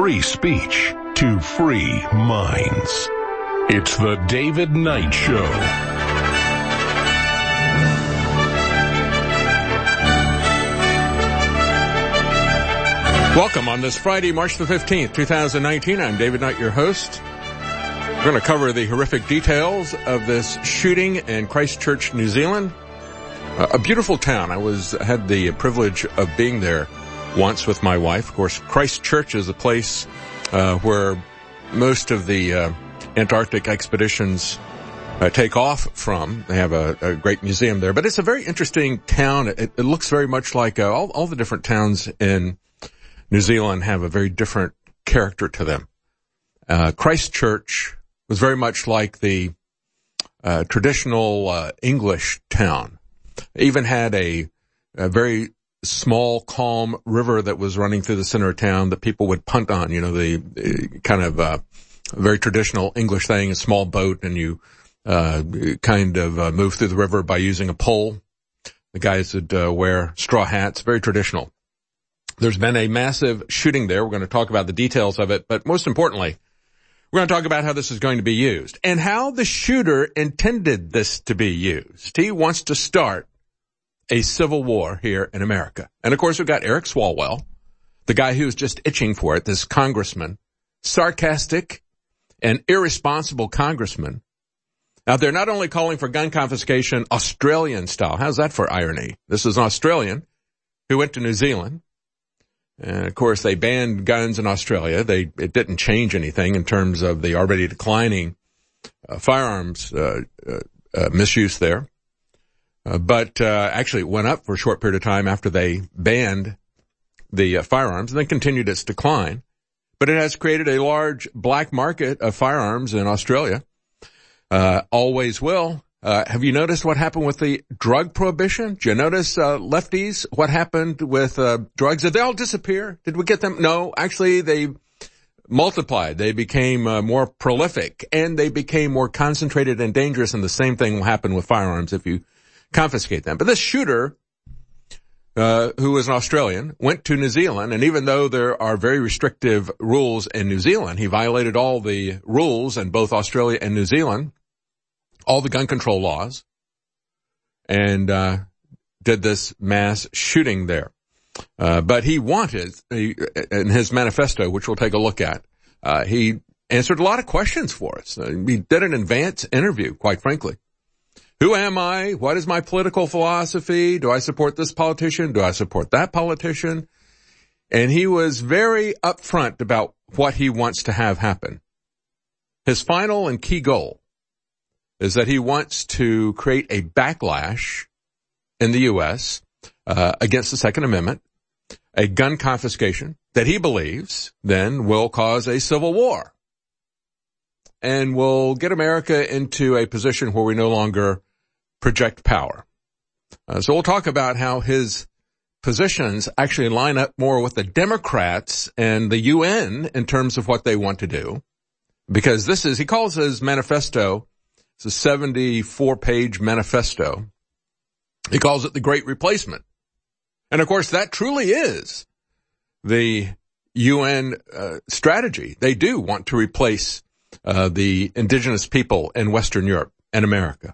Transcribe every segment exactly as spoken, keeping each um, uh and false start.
free speech to free minds. It's the David Knight Show. Welcome on this Friday, March the fifteenth, twenty nineteen. I'm David Knight, your host. We're going to cover the horrific details of this shooting in Christchurch, New Zealand. Uh, a beautiful town. I was had the privilege of being there once with my wife. Of course, Christchurch is a place uh, where most of the uh, Antarctic expeditions uh, take off from. They have a, a great museum there. But it's a very interesting town. It, it looks very much like uh, all, all the different towns in New Zealand have a very different character to them. Uh, Christchurch was very much like the uh, traditional uh, English town. It even had a, a very small, calm river that was running through the center of town that people would punt on. You know, the, the kind of uh, very traditional English thing, a small boat, and you uh, kind of uh, move through the river by using a pole. The guys would uh, wear straw hats, very traditional. There's been a massive shooting there. We're going to talk about the details of it, but most importantly, we're going to talk about how this is going to be used and how the shooter intended this to be used. He wants to start a civil war here in America. And of course, we've got Eric Swalwell, the guy who's just itching for it, this congressman, sarcastic and irresponsible congressman. Now, they're not only calling for gun confiscation Australian style. How's that for irony? This is an Australian who went to New Zealand. And of course, they banned guns in Australia. They, it didn't change anything in terms of the already declining uh, firearms uh, uh, uh, misuse there. Uh, but uh, actually, it went up for a short period of time after they banned the uh, firearms, and then continued its decline. But it has created a large black market of firearms in Australia. Uh, always will. Uh, have you noticed what happened with the drug prohibition? Did you notice, uh, lefties, what happened with, uh, drugs? Did they all disappear? Did we get them? No, actually they multiplied. They became, uh, more prolific and they became more concentrated and dangerous, and the same thing will happen with firearms if you confiscate them. But this shooter, uh, who is an Australian, went to New Zealand, and even though there are very restrictive rules in New Zealand, he violated all the rules in both Australia and New Zealand, all the gun control laws, and uh did this mass shooting there. Uh but he wanted, he, in his manifesto, which we'll take a look at, uh he answered a lot of questions for us. Uh, he did an advanced interview, quite frankly. Who am I? What is my political philosophy? Do I support this politician? Do I support that politician? And he was very upfront about what he wants to have happen. His final and key goal is that he wants to create a backlash in the U S uh, against the Second Amendment, a gun confiscation that he believes then will cause a civil war and will get America into a position where we no longer project power. Uh, so we'll talk about how his positions actually line up more with the Democrats and the U N in terms of what they want to do, because this is, he calls his manifesto, it's a seventy-four page manifesto. He calls it the Great Replacement. And of course, that truly is the U N uh, strategy. They do want to replace uh, the indigenous people in Western Europe and America.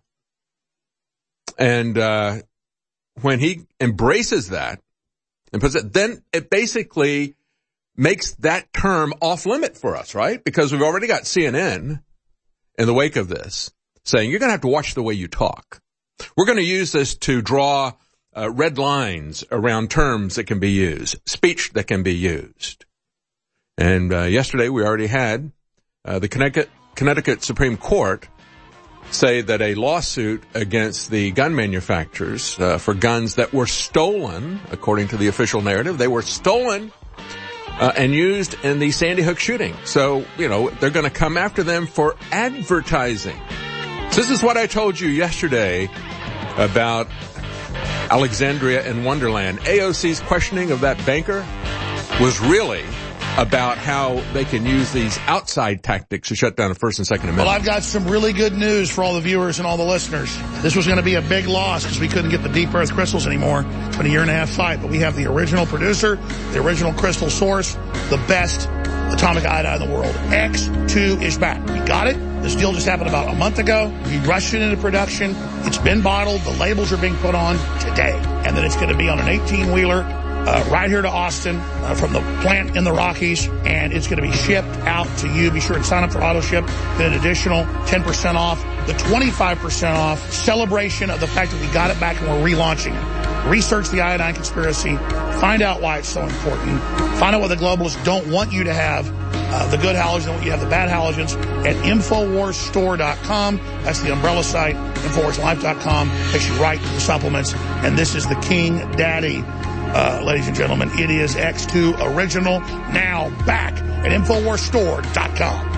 And uh when he embraces that and puts it, then it basically makes that term off limit for us, right? Because we've already got C N N in the wake of this saying, you're going to have to watch the way you talk. We're going to use this to draw uh, red lines around terms that can be used, speech that can be used. And uh, yesterday we already had uh, the Connecticut, Connecticut Supreme Court say that a lawsuit against the gun manufacturers uh, for guns that were stolen, according to the official narrative, they were stolen uh, and used in the Sandy Hook shooting. So, you know, they're going to come after them for advertising. So this is what I told you yesterday about Alexandria and Wonderland. A O C's questioning of that banker was really about how they can use these outside tactics to shut down the First and Second Amendment. Well, I've got some really good news for all the viewers and all the listeners. This was going to be a big loss because we couldn't get the deep earth crystals anymore. It's been a year and a half fight, but we have the original producer, the original crystal source, the best atomic iodine in the world. X two is back. We got it. This deal just happened about a month ago. We rushed it into production. It's been bottled. The labels are being put on today. And then it's going to be on an eighteen-wheeler uh, right here to Austin uh, from the plant in the Rockies. And it's going to be shipped out to you. Be sure and sign up for AutoShip. Then an additional ten percent off. The twenty-five percent off celebration of the fact that we got it back and we're relaunching it. Research the iodine conspiracy. Find out why it's so important. Find out what the globalists don't want you to have. Uh, the good halogens, want you to have the bad halogens at Infowars Store dot com. That's the umbrella site. Infowars Life dot com takes you right to the supplements. And this is the King Daddy, uh, ladies and gentlemen. It is X two Original, now back at Infowars Store dot com.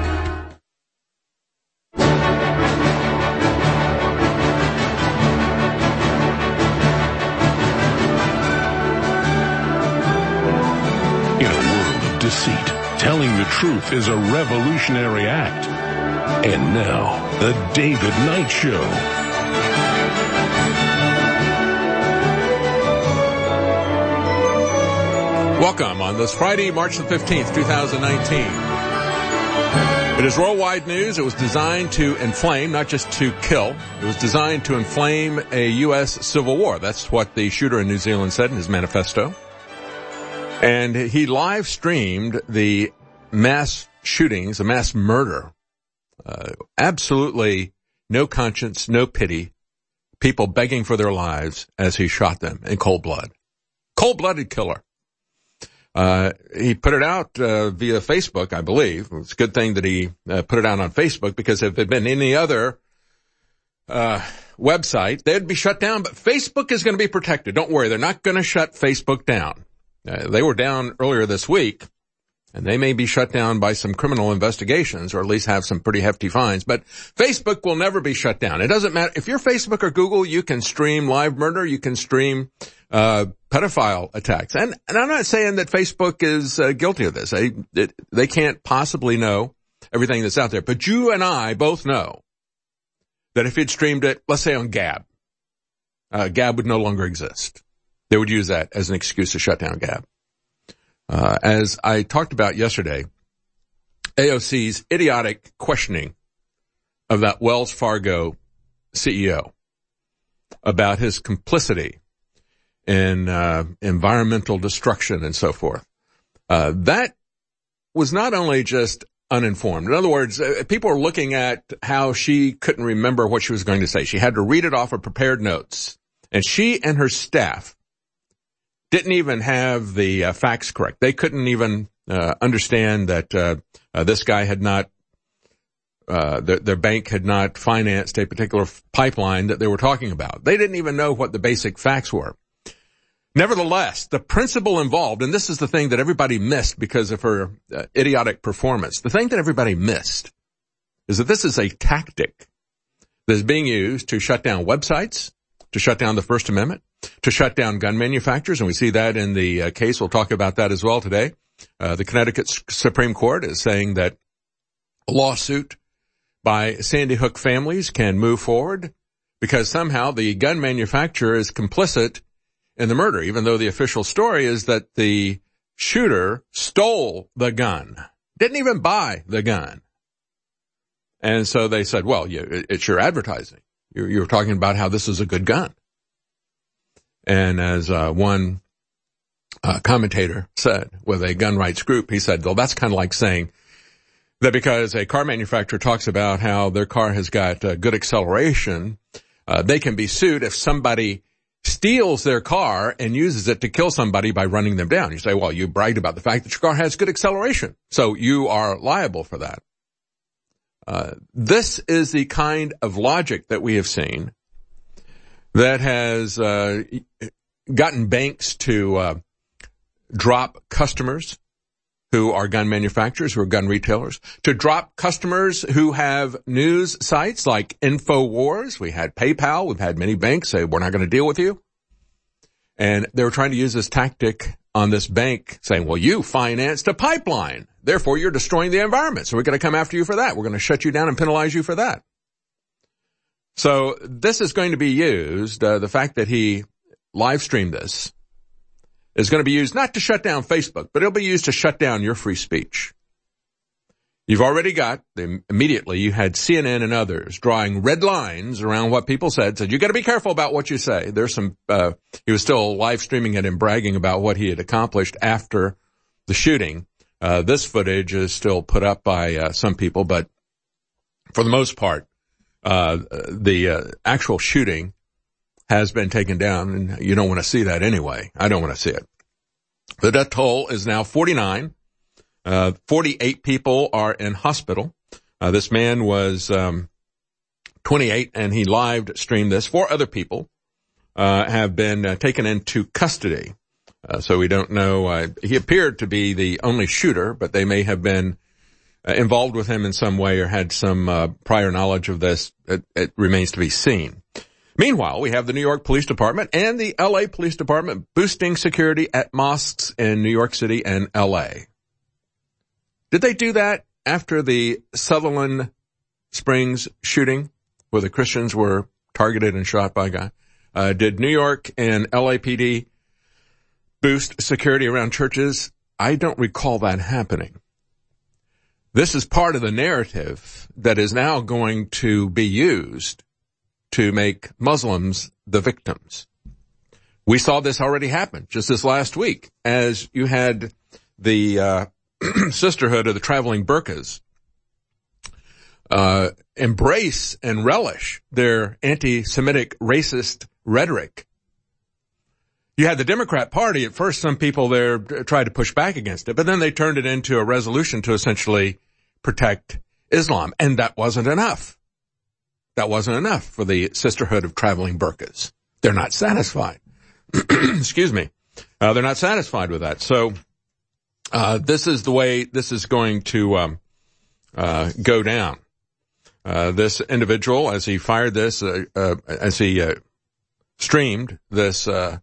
Deceit. Telling the truth is a revolutionary act. And now, the David Knight Show. Welcome on this Friday, March the fifteenth, two thousand nineteen. It is worldwide news. It was designed to inflame, not just to kill. It was designed to inflame a U S civil war. That's what the shooter in New Zealand said in his manifesto. And he live streamed the mass shootings, the mass murder. Uh, absolutely no conscience, no pity. People begging for their lives as he shot them in cold blood. Cold-blooded killer. Uh, he put it out uh, via Facebook, I believe. It's a good thing that he uh, put it out on Facebook, because if it had been any other uh website, they'd be shut down. But Facebook is going to be protected. Don't worry, they're not going to shut Facebook down. Uh, they were down earlier this week, and they may be shut down by some criminal investigations, or at least have some pretty hefty fines. But Facebook will never be shut down. It doesn't matter. If you're Facebook or Google, you can stream live murder. You can stream uh pedophile attacks. And, and I'm not saying that Facebook is uh, guilty of this. They, it, they can't possibly know everything that's out there. But you and I both know that if you'd streamed it, let's say on Gab, uh, Gab would no longer exist. They would use that as an excuse to shut down Gab. Uh, as I talked about yesterday, A O C's idiotic questioning of that Wells Fargo C E O about his complicity in uh, environmental destruction and so forth. Uh, that was not only just uninformed. In other words, uh, people are looking at how she couldn't remember what she was going to say. She had to read it off of prepared notes. And she and her staff didn't even have the uh, facts correct. They couldn't even uh, understand that uh, uh, this guy had not, uh, their, their bank had not financed a particular f- pipeline that they were talking about. They didn't even know what the basic facts were. Nevertheless, the principle involved, and this is the thing that everybody missed because of her uh, idiotic performance, the thing that everybody missed is that this is a tactic that is being used to shut down websites, to shut down the First Amendment, to shut down gun manufacturers, and we see that in the uh, case. We'll talk about that as well today. Uh, the Connecticut Supreme Court is saying that a lawsuit by Sandy Hook families can move forward because somehow the gun manufacturer is complicit in the murder, even though the official story is that the shooter stole the gun, didn't even buy the gun. And so they said, well, you, it's your advertising. You're, you're talking about how this is a good gun. And as uh, one uh, commentator said with a gun rights group, he said, well, that's kind of like saying that because a car manufacturer talks about how their car has got uh, good acceleration, uh, they can be sued if somebody steals their car and uses it to kill somebody by running them down. You say, well, you bragged about the fact that your car has good acceleration, so you are liable for that. Uh, this is the kind of logic that we have seen that has uh, gotten banks to uh, drop customers who are gun manufacturers, who are gun retailers, to drop customers who have news sites like InfoWars. We had PayPal. We've had many banks say, we're not going to deal with you. And they were trying to use this tactic on this bank saying, well, you financed a pipeline. Therefore, you're destroying the environment. So we're going to come after you for that. We're going to shut you down and penalize you for that. So this is going to be used, uh, the fact that he live streamed this is going to be used not to shut down Facebook, but it'll be used to shut down your free speech. You've already got, immediately you had C N N and others drawing red lines around what people said, said, you got to be careful about what you say. There's some, uh, he was still live streaming it and bragging about what he had accomplished after the shooting. Uh, this footage is still put up by, uh, some people, but for the most part, uh, the, uh, actual shooting has been taken down, and you don't want to see that anyway. I don't want to see it. The death toll is now forty-nine. Uh, forty-eight people are in hospital. Uh, this man was, um, twenty-eight, and he live streamed this. Four other people, uh, have been uh, taken into custody. Uh, so we don't know, uh, he appeared to be the only shooter, but they may have been uh, involved with him in some way or had some, uh, prior knowledge of this. It, it remains to be seen. Meanwhile, we have the New York Police Department and the L A Police Department boosting security at mosques in New York City and L A. Did they do that after the Sutherland Springs shooting where the Christians were targeted and shot by a guy? Uh, did New York and L A P D boost security around churches? I don't recall that happening. This is part of the narrative that is now going to be used to make Muslims the victims. We saw this already happen just this last week as you had the uh Sisterhood of the Traveling Burqas uh embrace and relish their anti-Semitic racist rhetoric. You had the Democrat Party. At first, some people there tried to push back against it, but then they turned it into a resolution to essentially protect Islam, and that wasn't enough. That wasn't enough for the Sisterhood of Traveling Burqas. They're not satisfied. Excuse me. Uh, they're not satisfied with that. So, uh, this is the way this is going to, um, uh, go down. Uh, this individual, as he fired this, uh, uh as he, uh, streamed this, uh,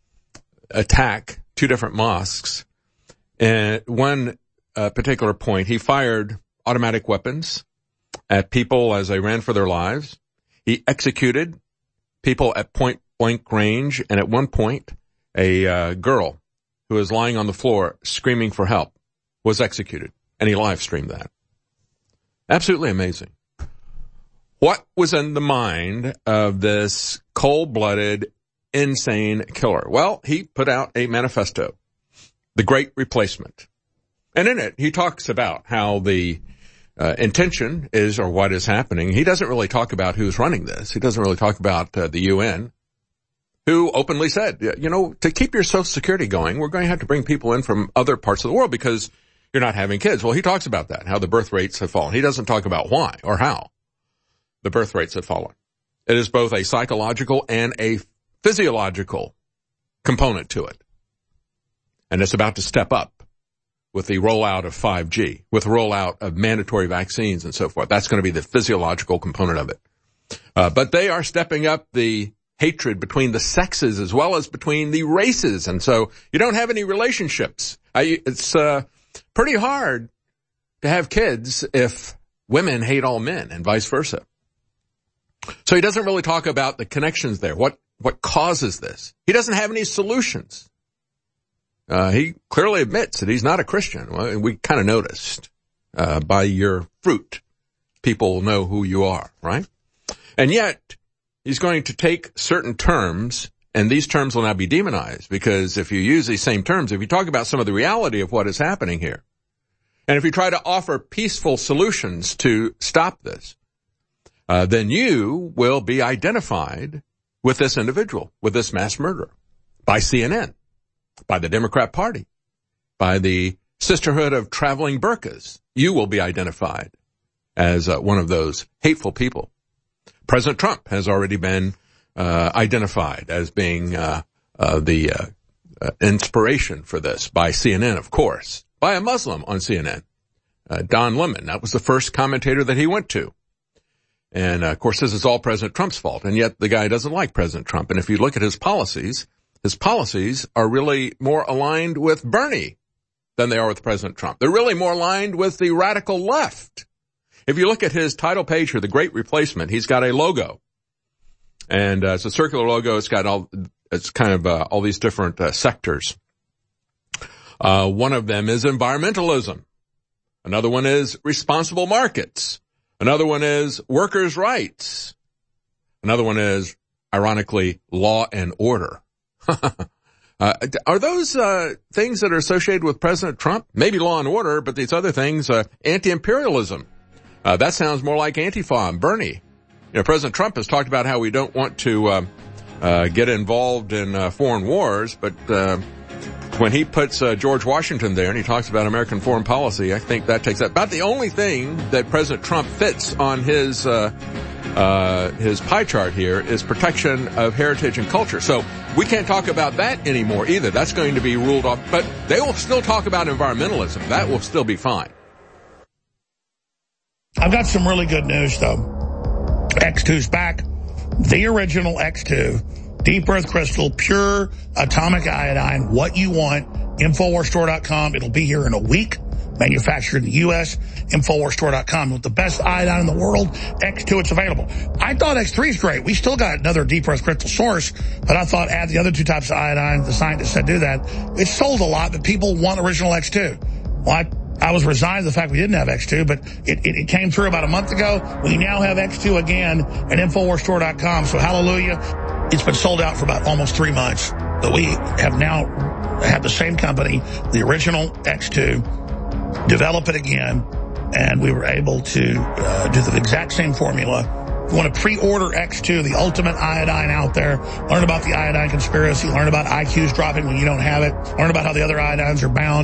attack, two different mosques, and at one, uh, particular point, he fired automatic weapons at people as they ran for their lives. He executed people at point blank range, and at one point, a uh, girl who was lying on the floor screaming for help was executed, and he live streamed that. Absolutely amazing. What was in the mind of this cold-blooded, insane killer? Well, he put out a manifesto, The Great Replacement. And in it, he talks about how the Uh, intention is, or what is happening. He doesn't really talk about who's running this. He doesn't really talk about uh, the U N, who openly said, you know, to keep your Social Security going, we're going to have to bring people in from other parts of the world because you're not having kids. Well, he talks about that, how the birth rates have fallen. He doesn't talk about why or how the birth rates have fallen. It is both a psychological and a physiological component to it. And it's about to step up with the rollout of five G, with the rollout of mandatory vaccines and so forth. That's going to be the physiological component of it. Uh, but they are stepping up the hatred between the sexes as well as between the races. And so you don't have any relationships. I, it's uh, pretty hard to have kids if women hate all men and vice versa. So he doesn't really talk about the connections there. What, what causes this? He doesn't have any solutions. Uh, he clearly admits that he's not a Christian. Well, we kind of noticed, uh, by your fruit, people know who you are, right? And yet, he's going to take certain terms, and these terms will now be demonized, because if you use these same terms, if you talk about some of the reality of what is happening here, and if you try to offer peaceful solutions to stop this, uh, then you will be identified with this individual, with this mass murderer, by C N N. By the Democrat Party, by the Sisterhood of Traveling Burqas. You will be identified as uh, one of those hateful people. President Trump has already been uh, identified as being uh, uh, the uh, uh, inspiration for this by C N N, of course, by a Muslim on C N N, uh, Don Lemon. That was the first commentator that he went to. And, uh, of course, this is all President Trump's fault, and yet the guy doesn't like President Trump. And if you look at his policies, his policies are really more aligned with Bernie than they are with President Trump. They're really more aligned with the radical left. If you look at his title page here, The Great Replacement, he's got a logo. And uh, it's a circular logo. It's got all, it's kind of uh, all these different uh, sectors Uh, one of them is environmentalism. Another one is responsible markets. Another one is workers' rights. Another one is, ironically, law and order. uh, are those uh, things that are associated with President Trump? Maybe law and order, but these other things, uh, anti-imperialism. Uh, that sounds more like Antifa and Bernie. You know, President Trump has talked about how we don't want to uh, uh, get involved in uh, foreign wars, but uh, when he puts uh, George Washington there and he talks about American foreign policy, I think that takes that. About the only thing that President Trump fits on his uh, uh his pie chart here is protection of heritage and culture. So we can't talk about that anymore either. That's going to be ruled off. But they will still talk about environmentalism. That will still be fine. I've got some really good news, though. X two's back. The original X two. Deep Earth Crystal, pure atomic iodine, what you want. Infowars Store dot com. It'll be here in a week. Manufactured in the U S Infowars Store dot com. With the best iodine in the world, X two, it's available. I thought X three is great. We still got another Deep Earth Crystal source, but I thought add the other two types of iodine. The scientists said do that. It sold a lot, but people want original X two. Well, I, I was resigned to the fact we didn't have X two, but it, it, it came through about a month ago. We now have X two again at Infowars Store dot com. So hallelujah. It's been sold out for about almost three months. But we have now had the same company, the original X two, develop it again, and we were able to uh, do the exact same formula. If you want to pre-order X two, the ultimate iodine out there, learn about the iodine conspiracy, learn about I Qs dropping when you don't have it, learn about how the other iodines are bound.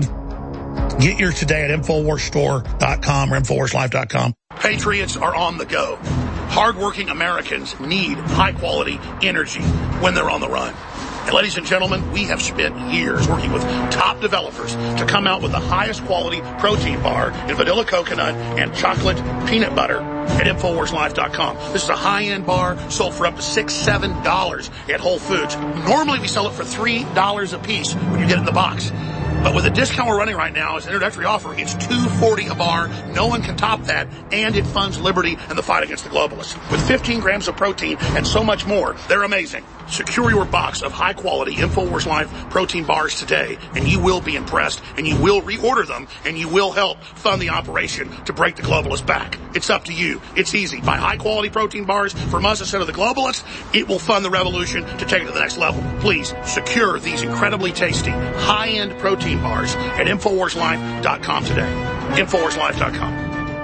Get yours today at Infowars Store dot com or Infowars Life dot com. Patriots are on the go. Hardworking Americans need high-quality energy when they're on the run. And ladies and gentlemen, we have spent years working with top developers to come out with the highest quality protein bar in vanilla coconut and chocolate peanut butter at Infowars Life dot com. This is a high-end bar sold for up to six dollars, seven dollars at Whole Foods. Normally we sell it for three dollars a piece when you get it in the box. But with the discount we're running right now as an introductory offer, it's two dollars and forty cents a bar. No one can top that, and it funds liberty and the fight against the globalists. With fifteen grams of protein and so much more, they're amazing. Secure your box of high-quality Infowars Life protein bars today, and you will be impressed, and you will reorder them, and you will help fund the operation to break the globalists back. It's up to you. It's easy. Buy high-quality protein bars from us instead of the globalists. It will fund the revolution to take it to the next level. Please secure these incredibly tasty, high-end protein bars at Infowars Life dot com today. Infowars Life dot com.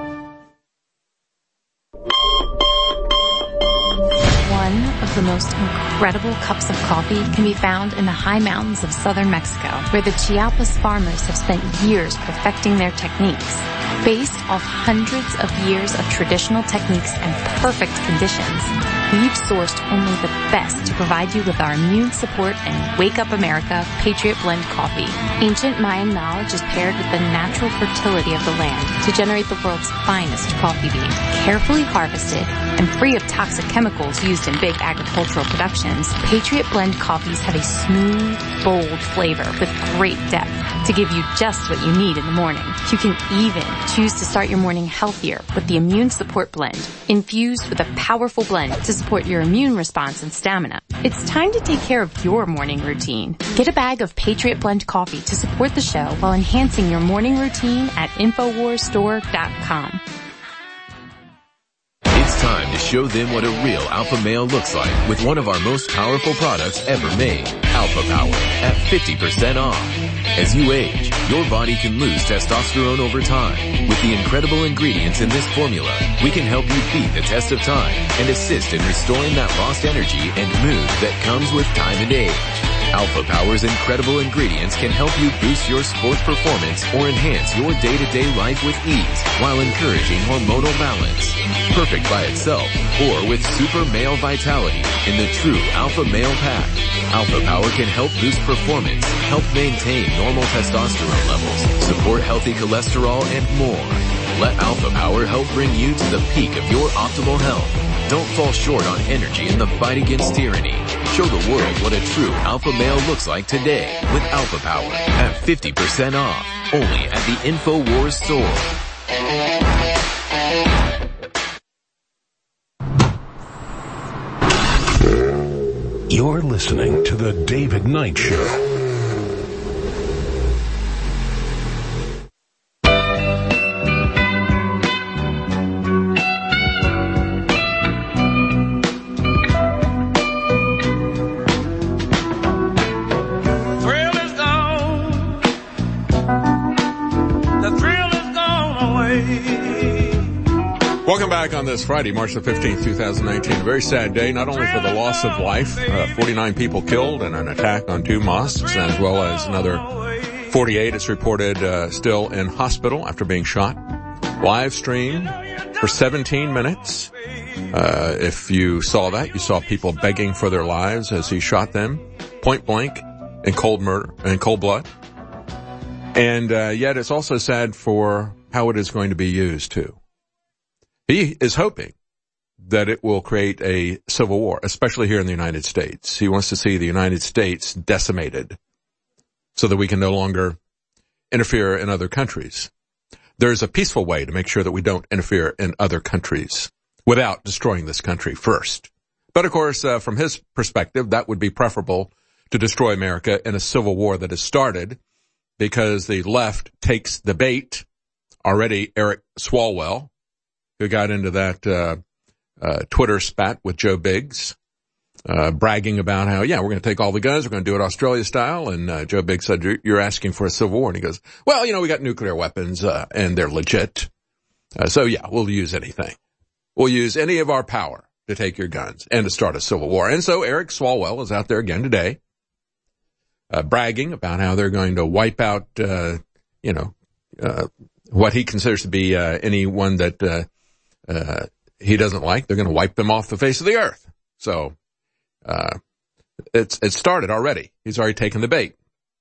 One of the most incredible cups of coffee can be found in the high mountains of southern Mexico, where the Chiapas farmers have spent years perfecting their techniques. Based off hundreds of years of traditional techniques and perfect conditions, we've sourced only the best to provide you with our immune support and Wake Up America Patriot Blend coffee. Ancient Mayan knowledge is paired with the natural fertility of the land to generate the world's finest coffee bean. Carefully harvested and free of toxic chemicals used in big agricultural productions, Patriot Blend coffees have a smooth, bold flavor with great depth to give you just what you need in the morning. You can even choose to start your morning healthier with the Immune Support Blend, infused with a powerful blend to support your immune response and stamina. It's time to take care of your morning routine. Get a bag of Patriot Blend coffee to support the show while enhancing your morning routine at Infowars Store dot com. It's time to show them what a real alpha male looks like with one of our most powerful products ever made, Alpha Power, at fifty percent off. As you age, your body can lose testosterone over time. With the incredible ingredients in this formula, we can help you beat the test of time and assist in restoring that lost energy and mood that comes with time and age. Alpha Power's incredible ingredients can help you boost your sports performance or enhance your day-to-day life with ease while encouraging hormonal balance. Perfect by itself or with super male vitality in the true Alpha Male Pack. Alpha Power can help boost performance, help maintain normal testosterone levels, support healthy cholesterol, and more. Let Alpha Power help bring you to the peak of your optimal health. Don't fall short on energy in the fight against tyranny. Show the world what a true alpha male looks like today with Alpha Power at fifty percent off, only at the Infowars store. You're listening to The David Knight Show. back on this Friday, March the fifteenth, twenty nineteen. A very sad day, not only for the loss of life, uh, forty-nine people killed in an attack on two mosques, as well as another forty-eight, it's reported, uh, still in hospital after being shot. Live streamed for seventeen minutes. Uh, if you saw that, you saw people begging for their lives as he shot them, point blank, in cold murder, in cold blood. And, uh, yet it's also sad for how it is going to be used too. He is hoping that it will create a civil war, especially here in the United States. He wants to see the United States decimated so that we can no longer interfere in other countries. There's a peaceful way to make sure that we don't interfere in other countries without destroying this country first. But of course, uh, from his perspective, that would be preferable to destroy America in a civil war that has started because the left takes the bait. Already Eric Swalwell, who got into that uh, uh Twitter spat with Joe Biggs, uh bragging about how, yeah, we're going to take all the guns, we're going to do it Australia style. And uh, Joe Biggs said, you're, you're asking for a civil war. And he goes, well, you know, we got nuclear weapons, uh, and they're legit. Uh, so, yeah, we'll use anything. We'll use any of our power to take your guns and to start a civil war. And so Eric Swalwell is out there again today, uh bragging about how they're going to wipe out, uh you know, uh what he considers to be uh anyone that uh Uh, he doesn't like. They're going to wipe them off the face of the earth. So, uh, it's, it started already. He's already taken the bait.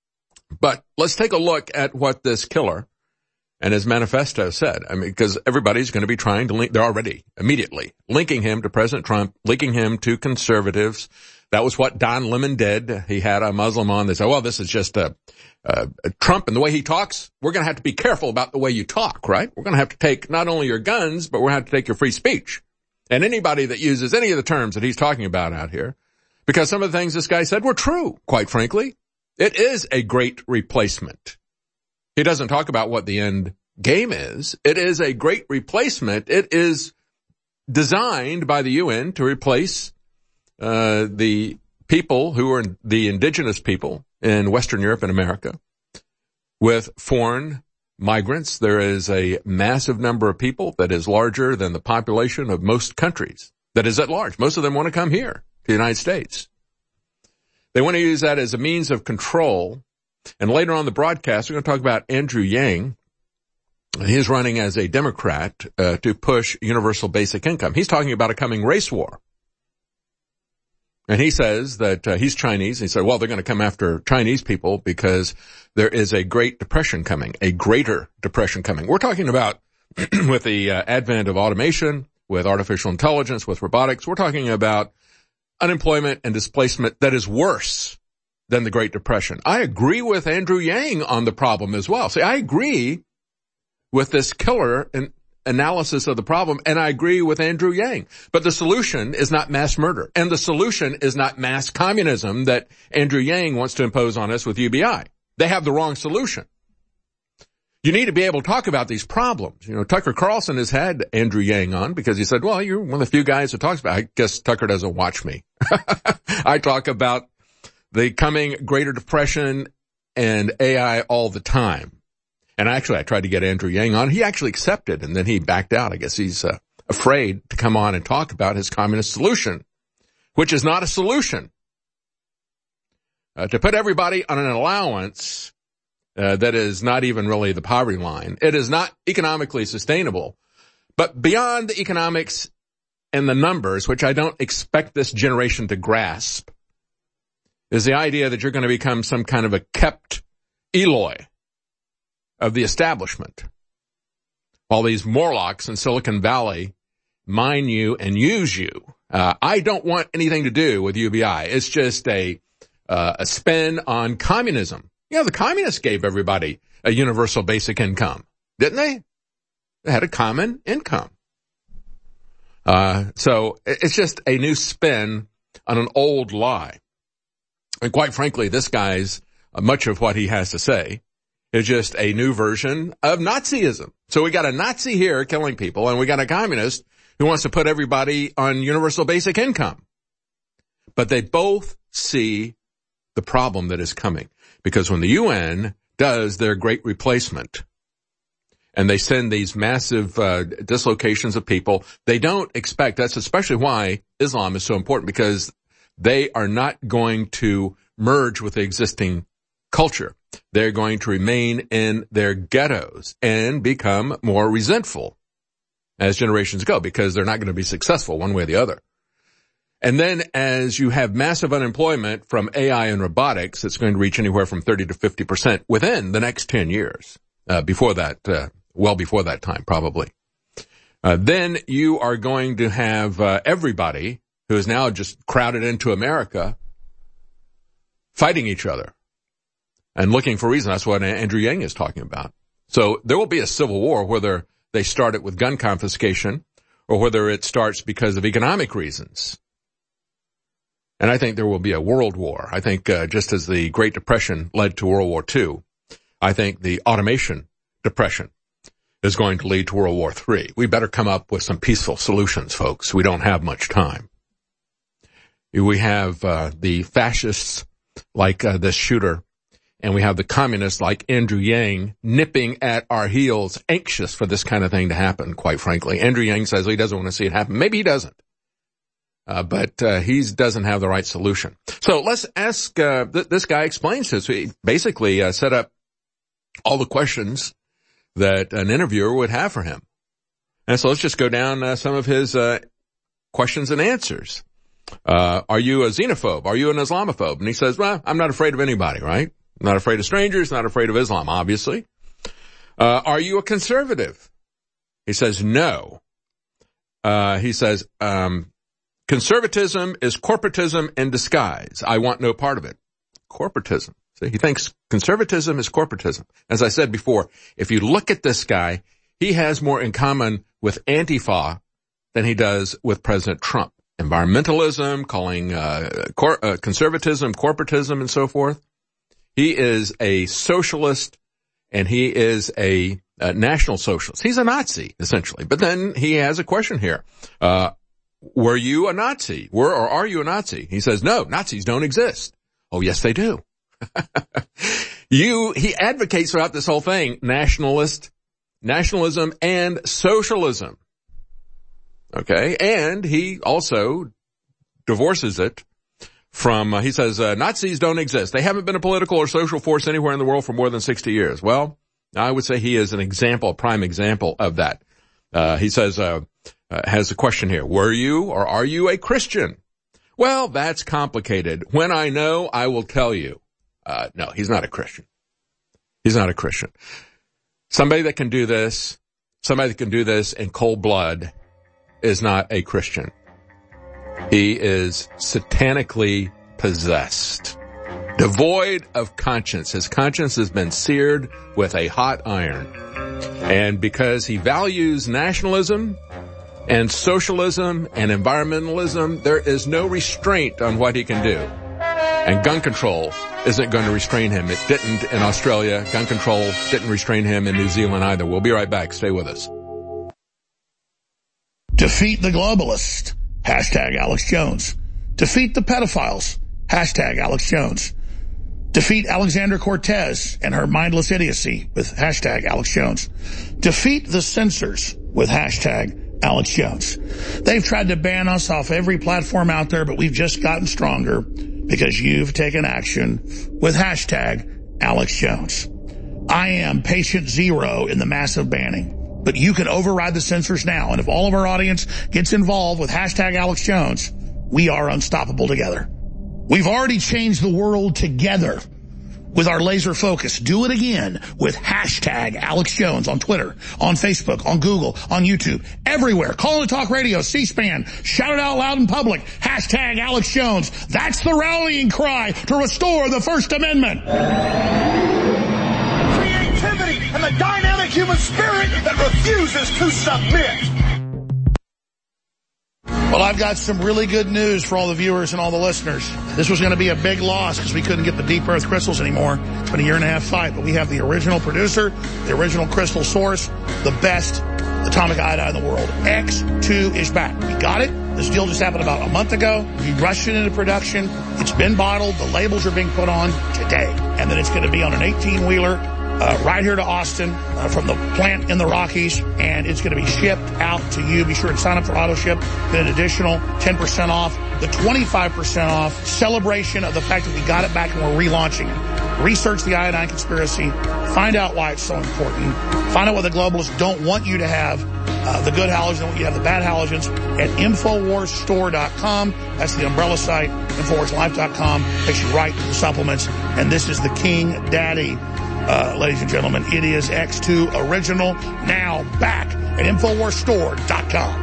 But let's take a look at what this killer and his manifesto said. I mean, because everybody's going to be trying to link, they're already immediately linking him to President Trump, linking him to conservatives. That was what Don Lemon did. He had a Muslim on. They said, well, this is just a, uh, Trump and the way he talks. We're going to have to be careful about the way you talk, right? We're going to have to take not only your guns, but we're going to have to take your free speech. And anybody that uses any of the terms that he's talking about out here, because some of the things this guy said were true, quite frankly. It is a great replacement. He doesn't talk about what the end game is. It is a great replacement. It is designed by the U N to replace Uh, the people who are the indigenous people in Western Europe and America with foreign migrants. There is a massive number of people that is larger than the population of most countries, that is at large. Most of them want to come here to the United States. They want to use that as a means of control. And later on the broadcast, we're going to talk about Andrew Yang. He's running as a Democrat uh, to push universal basic income. He's talking about a coming race war. And he says that uh, he's Chinese. He said, well, they're going to come after Chinese people because there is a Great Depression coming, a greater depression coming. We're talking about with the uh, advent of automation, with artificial intelligence, with robotics, we're talking about unemployment and displacement that is worse than the Great Depression. I agree with Andrew Yang on the problem as well. See, I agree with this killer and analysis of the problem, and I agree with Andrew Yang. But the solution is not mass murder, and the solution is not mass communism that Andrew Yang wants to impose on us with U B I. They have the wrong solution. You need to be able to talk about these problems. You know, Tucker Carlson has had Andrew Yang on because he said, well, you're one of the few guys who talks about it. I guess Tucker doesn't watch me. I talk about the coming Greater Depression and A I all the time. And actually, I tried to get Andrew Yang on. He actually accepted, and then he backed out. I guess he's uh, afraid to come on and talk about his communist solution, which is not a solution. Uh, to put everybody on an allowance uh, that is not even really the poverty line, it is not economically sustainable. But beyond the economics and the numbers, which I don't expect this generation to grasp, is the idea that you're going to become some kind of a kept Eloi of the establishment. While these Morlocks in Silicon Valley mine you and use you, uh, I don't want anything to do with U B I. It's just a uh, a spin on communism. You know, the communists gave everybody a universal basic income, didn't they? They had a common income. Uh, so it's just a new spin on an old lie. And quite frankly, this guy's, uh, much of what he has to say is just a new version of Nazism. So we got a Nazi here killing people, and we got a communist who wants to put everybody on universal basic income. But they both see the problem that is coming. Because when the U N does their great replacement, and they send these massive uh, dislocations of people. They don't expect, that's especially why Islam is so important, because they are not going to merge with the existing culture. They're going to remain in their ghettos and become more resentful as generations go, because they're not going to be successful one way or the other. And then as you have massive unemployment from A I and robotics, it's going to reach anywhere from thirty to fifty percent within the next ten years, uh, before that, uh, well before that time, probably. Uh, then you are going to have, uh, everybody who is now just crowded into America fighting each other and looking for reason. That's what Andrew Yang is talking about. So there will be a civil war, whether they start it with gun confiscation or whether it starts because of economic reasons. And I think there will be a world war. I think uh, just as the Great Depression led to World War Two, I think the automation depression is going to lead to World War Three. We better come up with some peaceful solutions, folks. We don't have much time. We have uh, the fascists like uh, this shooter, and we have the communists like Andrew Yang nipping at our heels, anxious for this kind of thing to happen, quite frankly. Andrew Yang says he doesn't want to see it happen. Maybe he doesn't. Uh, but uh, he doesn't have the right solution. So let's ask, uh, th- this guy explains this. He basically uh, set up all the questions that an interviewer would have for him. And so let's just go down uh, some of his uh, questions and answers. Uh, are you a xenophobe? Are you an Islamophobe? And he says, well, I'm not afraid of anybody, right? I'm not afraid of strangers, not afraid of Islam, obviously. Uh, are you a conservative? He says, no. Uh, he says, um, conservatism is corporatism in disguise. I want no part of it. Corporatism. See, he thinks conservatism is corporatism. As I said before, if you look at this guy, he has more in common with Antifa than he does with President Trump. Environmentalism, calling uh, cor- uh conservatism, corporatism, and so forth. He is a socialist, and he is a, a national socialist. He's a Nazi, essentially. But then he has a question here. Uh, were you a Nazi? Were or are you a Nazi? He says, no, Nazis don't exist. Oh, yes, they do. you, he advocates throughout this whole thing, nationalist, nationalism, and socialism. Okay, and he also divorces it from, uh, he says, uh, Nazis don't exist. They haven't been a political or social force anywhere in the world for more than sixty years. Well, I would say he is an example, a prime example of that. Uh, he says, uh, uh, has a question here. Were you or are you a Christian? Well, that's complicated. When I know, I will tell you. Uh, no, he's not a Christian. He's not a Christian. Somebody that can do this, somebody that can do this in cold blood is not a Christian. He is satanically possessed, devoid of conscience. His conscience has been seared with a hot iron. And because he values nationalism and socialism and environmentalism, there is no restraint on what he can do. And gun control isn't going to restrain him. It didn't in Australia. Gun control didn't restrain him in New Zealand either. We'll be right back. Stay with us. Defeat the globalist. Hashtag Alex Jones. Defeat the pedophiles. Hashtag Alex Jones. Defeat Alexandra Cortez and her mindless idiocy with hashtag Alex Jones. Defeat the censors with hashtag Alex Jones. They've tried to ban us off every platform out there, but we've just gotten stronger because you've taken action with hashtag Alex Jones. I am patient zero in the massive banning. But you can override the censors now. And if all of our audience gets involved with hashtag Alex Jones, we are unstoppable together. We've already changed the world together with our laser focus. Do it again with hashtag Alex Jones on Twitter, on Facebook, on Google, on YouTube, everywhere. Call it Talk Radio, C-SPAN. Shout it out loud in public. Hashtag Alex Jones. That's the rallying cry to restore the First Amendment. Creativity and the dynamic human spirit that refuses to submit. Well, I've got some really good news for all the viewers and all the listeners. This was going to be a big loss because we couldn't get the deep earth crystals anymore. It's been a year and a half fight, but we have the original producer, the original crystal source, the best atomic iodine in the world. X two is back. We got it. This deal just happened about a month ago. We rushed it into production. It's been bottled. The labels are being put on today. And then it's going to be on an eighteen-wheeler uh, right here to Austin uh, from the plant in the Rockies, and it's going to be shipped out to you. Be sure and sign up for auto ship. Then an additional ten percent off, the twenty-five percent off celebration of the fact that we got it back and we're relaunching it. Research the iodine conspiracy. Find out why it's so important. Find out what the globalists don't want you to have. Uh, the good halogens, they want you to have the bad halogens at Infowars Store dot com. That's the umbrella site. Infowars Life dot com takes you right to the supplements. And this is the King Daddy, uh, ladies and gentlemen. It is X two Original, now back at Infowars Store dot com.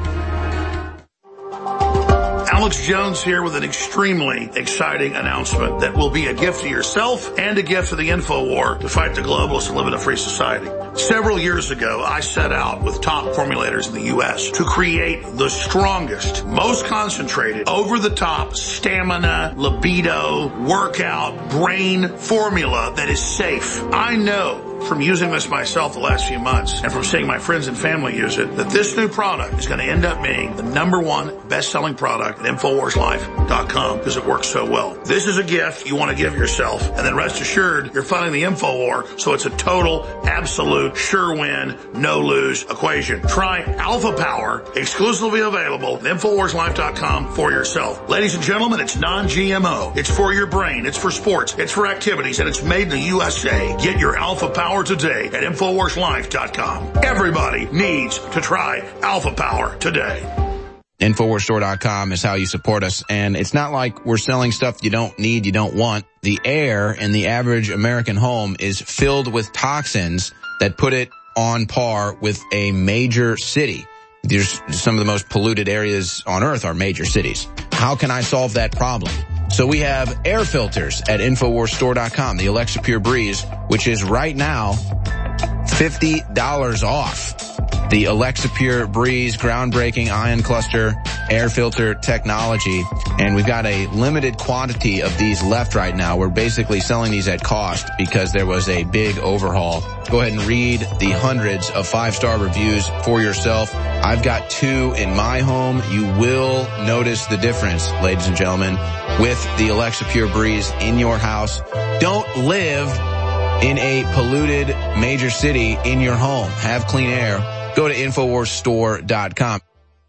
Alex Jones here with an extremely exciting announcement that will be a gift to yourself and a gift to the InfoWar to fight the globalists and live in a free society. Several years ago, I set out with top formulators in the U S to create the strongest, most concentrated, over-the-top stamina, libido, workout, brain formula that is safe. I know from using this myself the last few months and from seeing my friends and family use it that this new product is going to end up being the number one best-selling product at Infowars Life dot com because it works so well. This is a gift you want to give yourself, and then rest assured you're funding the InfoWar, so it's a total, absolute, sure win, no lose equation. Try Alpha Power, exclusively available at Infowars Life dot com for yourself. Ladies and gentlemen, it's non G M O. It's for your brain. It's for sports. It's for activities, and it's made in the U S A. Get your Alpha Power today at Infowars Life dot com. Everybody needs to try Alpha Power today. Infowars Store dot com is how you support us, and it's not like we're selling stuff you don't need, you don't want. The air in the average American home is filled with toxins that put it on par with a major city. There's some of the most polluted areas on earth are major cities. How can I solve that problem? So we have air filters at Infowars Store dot com, the Alexa Pure Breeze, which is right now fifty dollars off. The Alexa Pure Breeze groundbreaking ion cluster air filter technology. And we've got a limited quantity of these left right now. We're basically selling these at cost because there was a big overhaul. Go ahead and read the hundreds of five-star reviews for yourself. I've got two in my home. You will notice the difference, ladies and gentlemen, with the Alexa Pure Breeze in your house. Don't live in a polluted major city in your home. Have clean air. Go to Infowars Store dot com.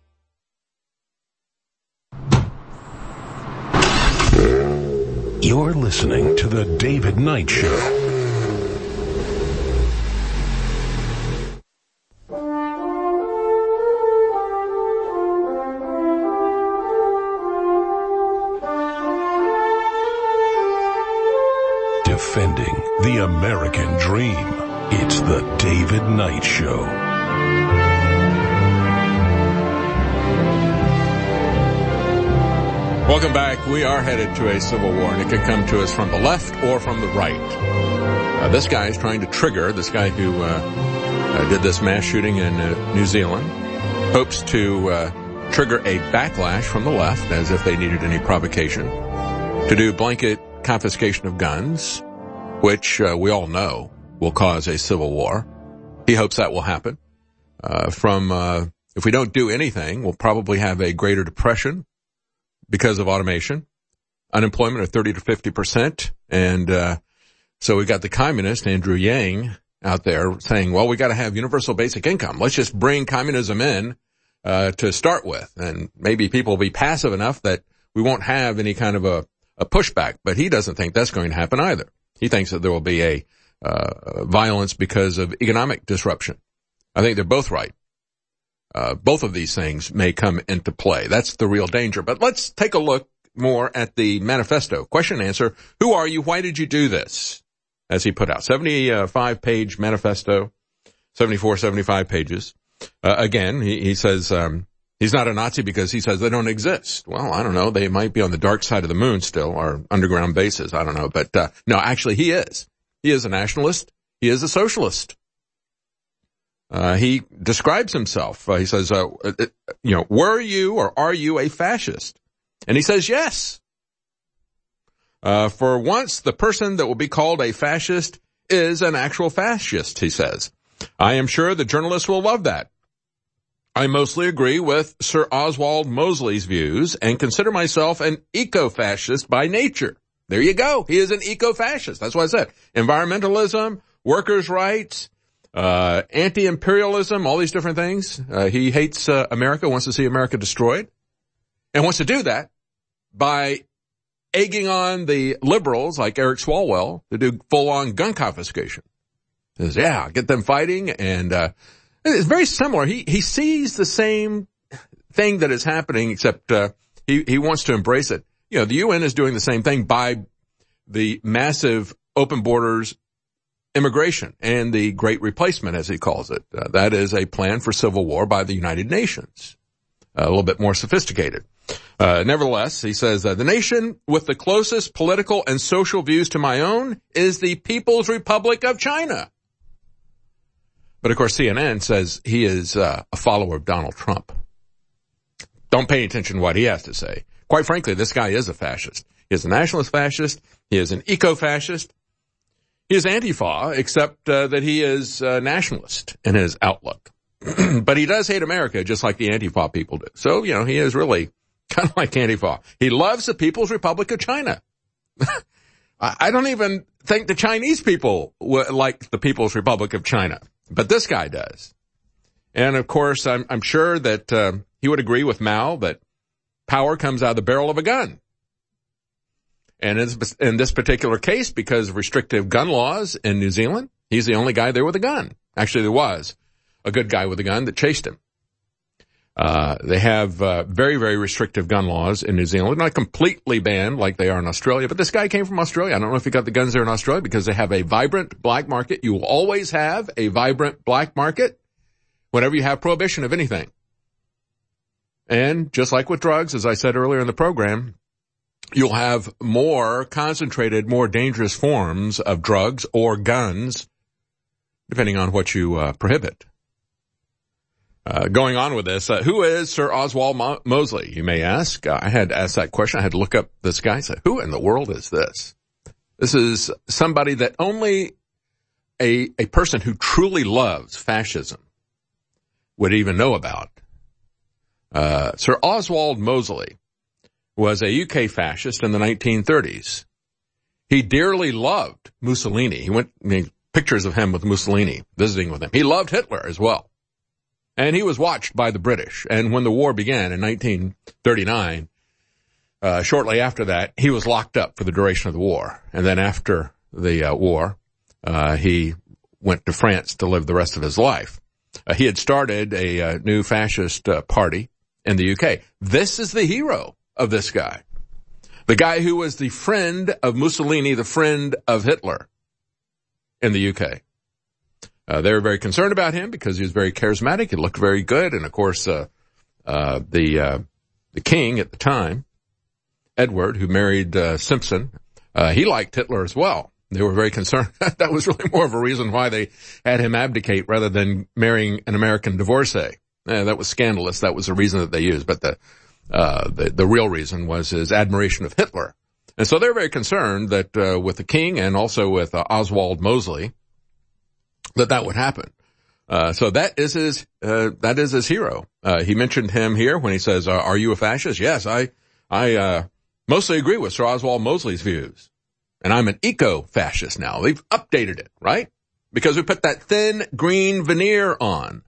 You're listening to The David Knight Show. Defending the American dream. It's The David Knight Show. Welcome back. We are headed to a civil war, and it can come to us from the left or from the right. Uh, this guy is trying to trigger, this guy who uh, uh, did this mass shooting in uh, New Zealand, hopes to uh, trigger a backlash from the left, as if they needed any provocation, to do blanket confiscation of guns, which uh, we all know will cause a civil war. He hopes that will happen. Uh, from, uh, if we don't do anything, we'll probably have a greater depression because of automation, unemployment of thirty to fifty percent. And, uh, so we got the communist Andrew Yang out there saying, well, we got to have universal basic income. Let's just bring communism in, uh, to start with. And maybe people will be passive enough that we won't have any kind of a, a pushback. But he doesn't think that's going to happen either. He thinks that there will be a, uh, violence because of economic disruption. I think they're both right. Uh, both of these things may come into play. That's the real danger. But let's take a look more at the manifesto. Question and answer. Who are you? Why did you do this? As he put out. seventy-five page manifesto. seventy-four, seventy-five pages. Uh, again, he, he says, um, he's not a Nazi because he says they don't exist. Well, I don't know. They might be on the dark side of the moon still, or underground bases. I don't know. But, uh, no, actually he is. He is a nationalist. He is a socialist. Uh, he describes himself. Uh, he says, uh, uh, you know, were you or are you a fascist? And he says, yes. Uh, for once, the person that will be called a fascist is an actual fascist, he says. I am sure the journalists will love that. I mostly agree with Sir Oswald Mosley's views and consider myself an eco-fascist by nature. There you go. He is an eco-fascist. That's what I said. Environmentalism, workers' rights, uh, anti-imperialism, all these different things. Uh, he hates uh, America, wants to see America destroyed, and wants to do that by egging on the liberals like Eric Swalwell to do full-on gun confiscation. He says, yeah, get them fighting, and uh, it's very similar. He he sees the same thing that is happening, except uh, he, he wants to embrace it. You know, the U N is doing the same thing by the massive open borders immigration and the Great Replacement, as he calls it. Uh, that is a plan for civil war by the United Nations, uh, a little bit more sophisticated. Uh, nevertheless, he says, uh, the nation with the closest political and social views to my own is the People's Republic of China. But, of course, C N N says he is uh, a follower of Donald Trump. Don't pay attention to what he has to say. Quite frankly, this guy is a fascist. He is a nationalist fascist. He is an eco-fascist. He is Antifa, except uh, that he is uh, nationalist in his outlook. But he does hate America, just like the Antifa people do. So, you know, he is really kind of like Antifa. He loves the People's Republic of China. I don't even think the Chinese people like the People's Republic of China, but this guy does. And, of course, I'm, I'm sure that uh, he would agree with Mao that power comes out of the barrel of a gun. And in this particular case, because of restrictive gun laws in New Zealand, he's the only guy there with a gun. Actually, there was a good guy with a gun that chased him. Uh, they have uh, very, very restrictive gun laws in New Zealand. Not completely banned like they are in Australia, but this guy came from Australia. I don't know if he got the guns there in Australia because they have a vibrant black market. You will always have a vibrant black market whenever you have prohibition of anything. And just like with drugs, as I said earlier in the program, you'll have more concentrated, more dangerous forms of drugs or guns, depending on what you uh, prohibit. Uh, going on with this, uh, who is Sir Oswald Mo- Mosley, you may ask? Uh, I had to ask that question. I had to look up this guy and say, who in the world is this? This is somebody that only a, a person who truly loves fascism would even know about. Uh, Sir Oswald Mosley was a U K fascist in the nineteen thirties. He dearly loved Mussolini. He went, I mean, pictures of him with Mussolini, visiting with him. He loved Hitler as well. And he was watched by the British. And when the war began in nineteen thirty-nine, uh, shortly after that, he was locked up for the duration of the war. And then after the uh, war, uh, he went to France to live the rest of his life. Uh, he had started a uh, new fascist uh, party in the U K. This is the hero of this guy. The guy who was the friend of Mussolini, the friend of Hitler in the U K. Uh, they were very concerned about him because he was very charismatic. He looked very good. And of course, uh, uh, the, uh, the king at the time, Edward, who married, uh, Simpson, uh, he liked Hitler as well. They were very concerned. That was really more of a reason why they had him abdicate rather than marrying an American divorcee. Uh, that was scandalous. That was the reason that they used. But the, uh, the, the real reason was his admiration of Hitler. And so they're very concerned that, uh, with the king and also with uh, Oswald Mosley, that that would happen. Uh, so that is his, uh, that is his hero. Uh, he mentioned him here when he says, uh, are you a fascist? Yes, I, I, uh, mostly agree with Sir Oswald Mosley's views. And I'm an eco-fascist now. They've updated it, right? Because we put that thin green veneer on,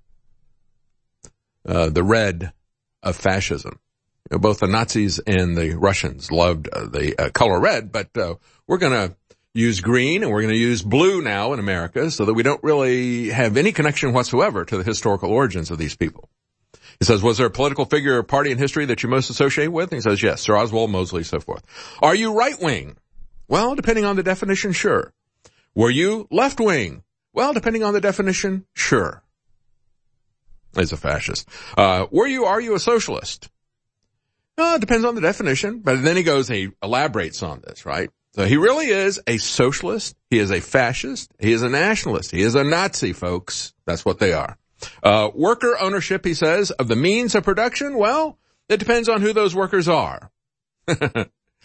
uh, the red of fascism. You know, both the Nazis and the Russians loved uh, the uh, color red, but, uh, we're gonna use green and we're going to use blue now in America so that we don't really have any connection whatsoever to the historical origins of these people. He says, was there a political figure or party in history that you most associate with? And he says, yes, Sir Oswald Mosley, so forth. Are you right-wing? Well, depending on the definition, sure. Were you left-wing? Well, depending on the definition, sure. He's a fascist. Uh, were you, are you a socialist? Uh, it depends on the definition. But then he goes, he elaborates on this, right? So he really is a socialist. He is a fascist. He is a nationalist. He is a Nazi, folks. That's what they are. Uh, worker ownership, he says, of the means of production. Well, it depends on who those workers are. uh,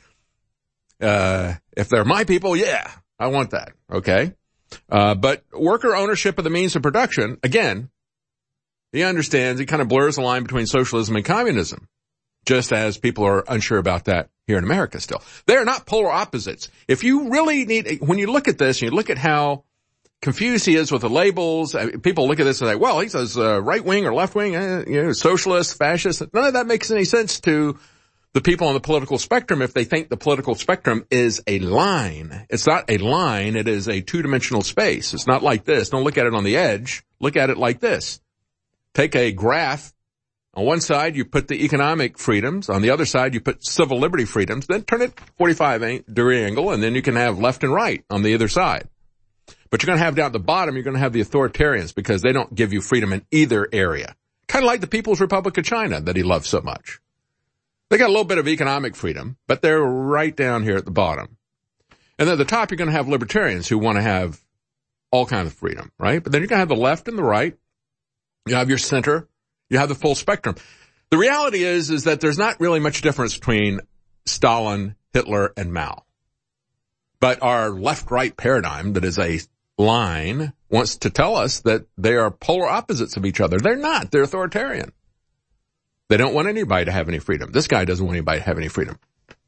if they're my people, yeah, I want that. Okay. Uh, but worker ownership of the means of production, again, he understands, he kind of blurs the line between socialism and communism, just as people are unsure about that here in America still. They are not polar opposites. If you really need, when you look at this, and you look at how confused he is with the labels. People look at this and say, well, he says uh, right-wing or left-wing, uh, you know, socialist, fascist. None of that makes any sense to the people on the political spectrum if they think the political spectrum is a line. It's not a line. It is a two-dimensional space. It's not like this. Don't look at it on the edge. Look at it like this. Take a graph. On one side, you put the economic freedoms. On the other side, you put civil liberty freedoms. Then turn it forty-five degree angle, and then you can have left and right on the other side. But you're going to have down at the bottom, you're going to have the authoritarians because they don't give you freedom in either area. Kind of like the People's Republic of China that he loves so much. They got a little bit of economic freedom, but they're right down here at the bottom. And then at the top, you're going to have libertarians who want to have all kinds of freedom, right? But then you're going to have the left and the right. You have your center. You have the full spectrum. The reality is, is that there's not really much difference between Stalin, Hitler, and Mao. But our left-right paradigm that is a line wants to tell us that they are polar opposites of each other. They're not. They're authoritarian. They don't want anybody to have any freedom. This guy doesn't want anybody to have any freedom.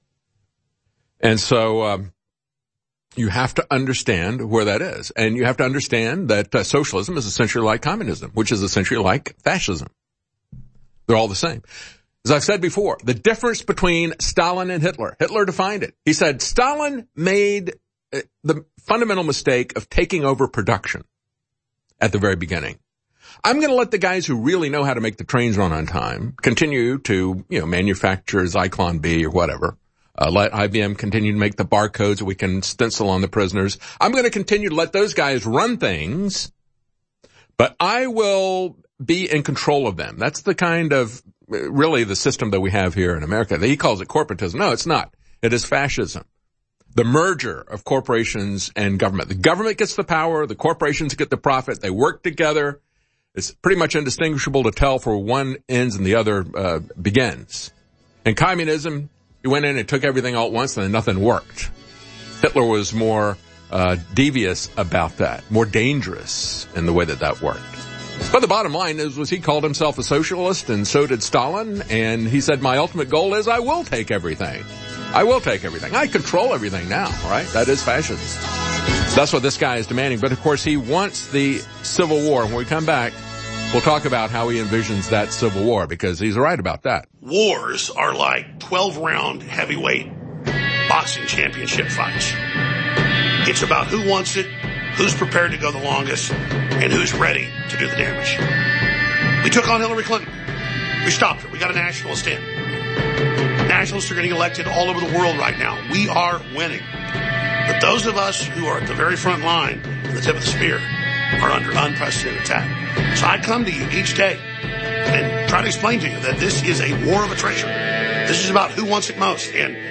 And so um, you have to understand where that is. And you have to understand that uh, socialism is essentially like communism, which is essentially like fascism. They're all the same. As I've said before, the difference between Stalin and Hitler, Hitler defined it. He said Stalin made uh, the fundamental mistake of taking over production at the very beginning. I'm going to let the guys who really know how to make the trains run on time continue to, you know, manufacture Zyklon B or whatever. Uh, let I B M continue to make the barcodes that we can stencil on the prisoners. I'm going to continue to let those guys run things, but I will be in control of them. That's the kind of, really the system that we have here in America. He calls it corporatism. No, it's not. It is fascism. The merger of corporations and government. The government gets the power. The corporations get the profit. They work together. It's pretty much indistinguishable to tell for one ends and the other uh, begins. In communism, you went in and took everything all at once and then nothing worked. Hitler was more uh, devious about that, more dangerous in the way that that worked. But the bottom line is, was he called himself a socialist, and so did Stalin, and he said, my ultimate goal is I will take everything. I will take everything. I control everything now, right? That is fascism. That's what this guy is demanding. But, of course, he wants the Civil War. When we come back, we'll talk about how he envisions that Civil War, because he's right about that. Wars are like twelve-round heavyweight boxing championship fights. It's about who wants it, who's prepared to go the longest, and who's ready to do the damage. We took on Hillary Clinton. We stopped her. We got a nationalist in. Nationalists are getting elected all over the world right now. We are winning. But those of us who are at the very front line, the tip of the spear, are under unprecedented attack. So I come to you each day and try to explain to you that this is a war of attrition. This is about who wants it most.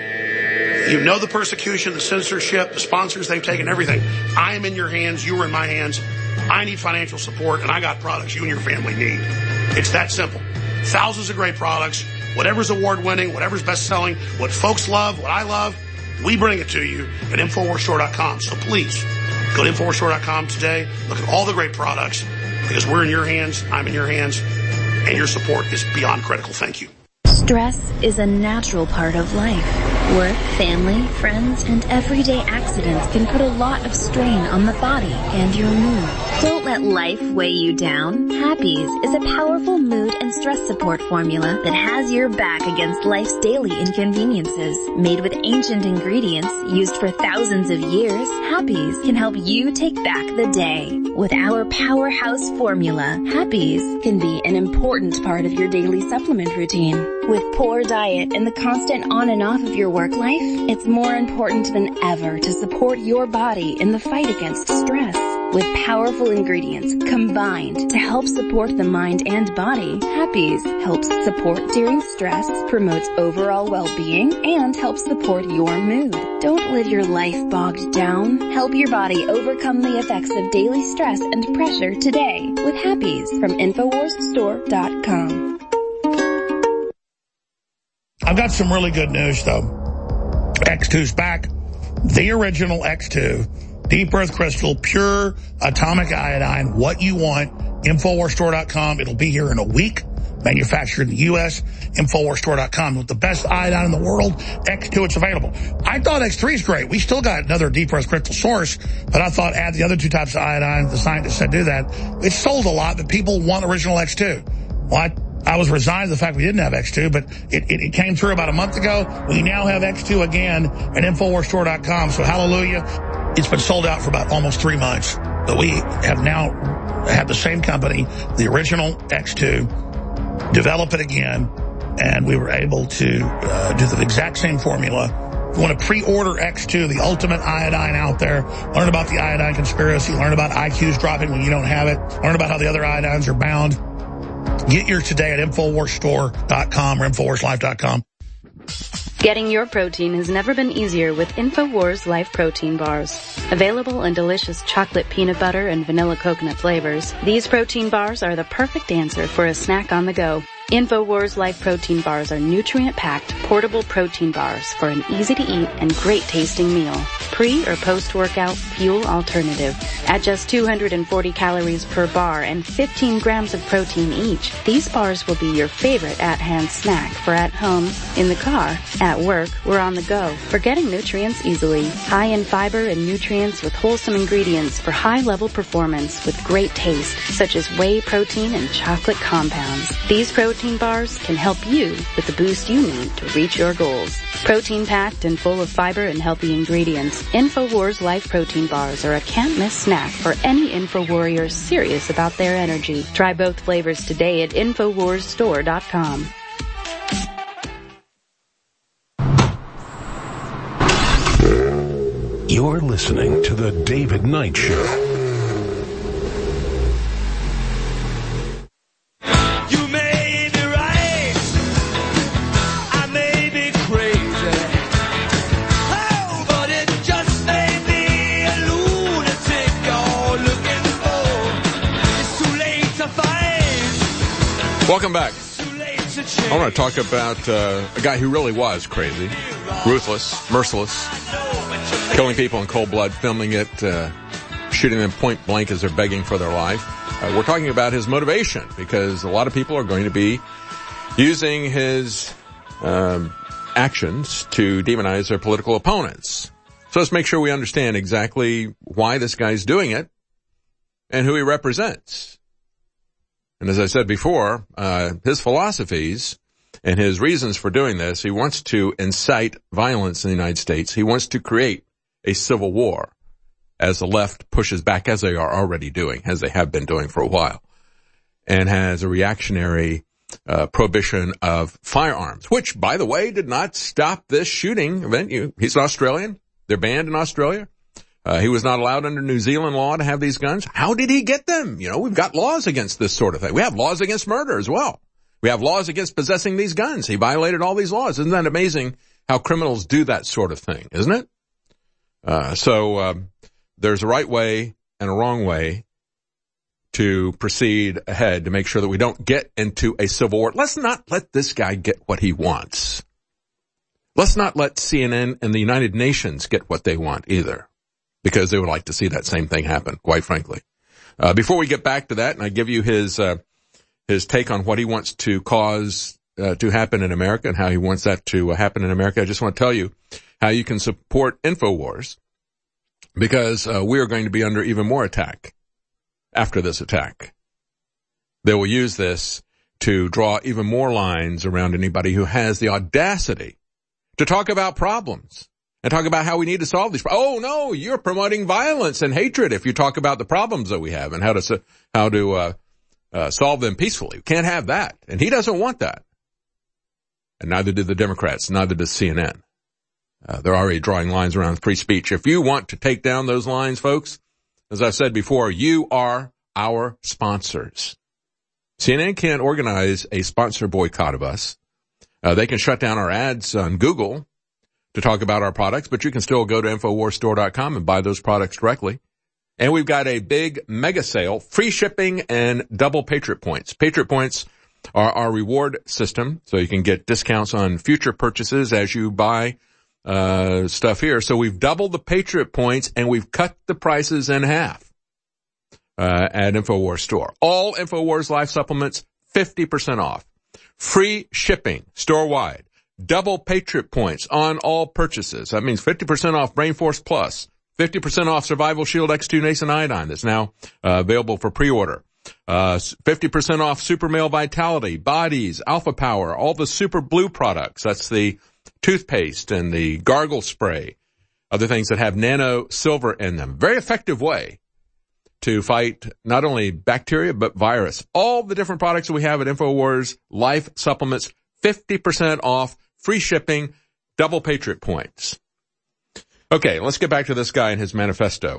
And you know the persecution, the censorship, the sponsors they've taken, everything. I am in your hands. You are in my hands. I need financial support, and I got products you and your family need. It's that simple. Thousands of great products. Whatever's award-winning, whatever's best-selling, what folks love, what I love, we bring it to you at Infowars Store dot com. So please, go to Infowars Store dot com today. Look at all the great products, because we're in your hands, I'm in your hands, and your support is beyond critical. Thank you. Stress is a natural part of life. Work, family, friends, and everyday accidents can put a lot of strain on the body and your mood. Don't let life weigh you down. Happies is a powerful mood and stress support formula that has your back against life's daily inconveniences. Made with ancient ingredients used for thousands of years, Happies can help you take back the day. With our powerhouse formula, Happies can be an important part of your daily supplement routine. With poor diet and the constant on and off of your work life, it's more important than ever to support your body in the fight against stress. With powerful ingredients combined to help support the mind and body, Happies helps support during stress, promotes overall well-being, and helps support your mood. Don't live your life bogged down. Help your body overcome the effects of daily stress and pressure today with Happies from Infowars Store dot com. I've got some really good news, though. X two's back. The original X two. Deep Earth Crystal, pure atomic iodine, what you want. Infowars Store dot com. It'll be here in a week. manufactured in the U S, Infowars Store dot com. With the best iodine in the world, X two, it's available. I thought X three is great. We still got another deep rest crystal source, but I thought add the other two types of iodine. The scientists said do that. It sold a lot, but people want original X two. Well, I, I was resigned to the fact we didn't have X two, but it, it, it came through about a month ago. We now have X two again at Infowars Store dot com, so hallelujah. It's been sold out for about almost three months. But we have now had the same company, the original X two, develop it again, and we were able to uh, do the exact same formula. If you want to pre-order X two, the ultimate iodine out there, learn about the iodine conspiracy, learn about I Qs dropping when you don't have it, learn about how the other iodines are bound. Get yours today at Infowars Store dot com or Infowars Life dot com. Getting your protein has never been easier with InfoWars Life Protein Bars. Available in delicious chocolate peanut butter and vanilla coconut flavors, these protein bars are the perfect answer for a snack on the go. InfoWars Life Protein Bars are nutrient-packed, portable protein bars for an easy-to-eat and great-tasting meal. Pre- or post-workout fuel alternative. At just two hundred forty calories per bar and fifteen grams of protein each, these bars will be your favorite at-hand snack for at home, in the car, at work, or on the go. For getting nutrients easily. High in fiber and nutrients with wholesome ingredients for high-level performance with great taste, such as whey protein and chocolate compounds. These protein bars can help you with the boost you need to reach your goals. Protein-packed and full of fiber and healthy ingredients, InfoWars Life Protein Bars are a can't-miss snack for any InfoWarrior serious about their energy. Try both flavors today at Infowars Store dot com. You're listening to The David Knight Show. Welcome back. I want to talk about uh, a guy who really was crazy, ruthless, merciless, killing people in cold blood, filming it, uh, shooting them point blank as they're begging for their life. Uh, we're talking about his motivation, because a lot of people are going to be using his um, actions to demonize their political opponents. So let's make sure we understand exactly why this guy's doing it and who he represents. And as I said before, uh, his philosophies and his reasons for doing this, he wants to incite violence in the United States. He wants to create a civil war as the left pushes back, as they are already doing, as they have been doing for a while, and has a reactionary uh, prohibition of firearms, which, by the way, did not stop this shooting event. You, he's an Australian. They're banned in Australia. Uh, he was not allowed under New Zealand law to have these guns. How did he get them? You know, we've got laws against this sort of thing. We have laws against murder as well. We have laws against possessing these guns. He violated all these laws. Isn't that amazing how criminals do that sort of thing, isn't it? Uh, so, um, there's a right way and a wrong way to proceed ahead to make sure that we don't get into a civil war. Let's not let this guy get what he wants. Let's not let C N N and the United Nations get what they want either, because they would like to see that same thing happen, quite frankly. Uh, before we get back to that, and I give you his, uh, his take on what he wants to cause, uh, to happen in America and how he wants that to uh, happen in America, I just want to tell you how you can support InfoWars, because, uh, we are going to be under even more attack after this attack. They will use this to draw even more lines around anybody who has the audacity to talk about problems. And talk about how we need to solve these problems. Oh, no, you're promoting violence and hatred if you talk about the problems that we have and how to how to uh, uh solve them peacefully. We can't have that. And he doesn't want that. And neither did the Democrats, neither does C N N. Uh, they're already drawing lines around free speech. If you want to take down those lines, folks, as I've said before, you are our sponsors. C N N can't organize a sponsor boycott of us. Uh, they can shut down our ads on Google to talk about our products, but you can still go to Infowars Store dot com and buy those products directly. And we've got a big mega sale, free shipping and double Patriot Points. Patriot Points are our reward system, so you can get discounts on future purchases as you buy uh stuff here. So we've doubled the Patriot Points and we've cut the prices in half uh at Infowars Store. All Infowars Life supplements, fifty percent off. free shipping store-wide, double Patriot points on all purchases. That means fifty percent off Brain Force Plus, fifty percent off Survival Shield X two Nascent Iodine that's now uh, available for pre-order. Uh, fifty percent off Super Male Vitality, Bodies, Alpha Power, all the Super Blue products. That's the toothpaste and the gargle spray, other things that have nano silver in them. Very effective way to fight not only bacteria, but virus. All the different products that we have at InfoWars Life Supplements, fifty percent off, free shipping, double Patriot points. Okay, let's get back to this guy and his manifesto.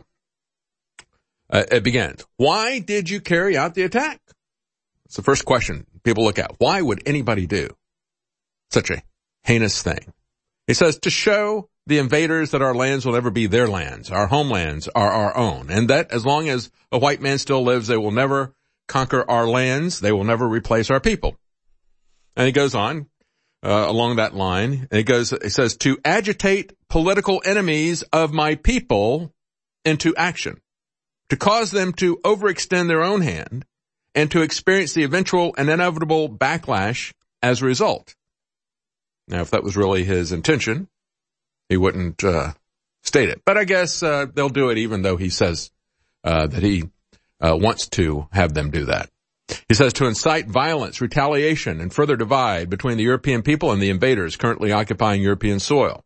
Uh, it begins, why did you carry out the attack? It's the first question people look at. Why would anybody do such a heinous thing? He says, to show the invaders that our lands will never be their lands. Our homelands are our own. And that as long as a white man still lives, they will never conquer our lands. They will never replace our people. And he goes on uh, along that line. And he goes, he says, to agitate political enemies of my people into action, to cause them to overextend their own hand and to experience the eventual and inevitable backlash as a result. Now, if that was really his intention, he wouldn't uh, state it. But I guess uh, they'll do it even though he says uh, that he uh, wants to have them do that. He says to incite violence, retaliation, and further divide between the European people and the invaders currently occupying European soil.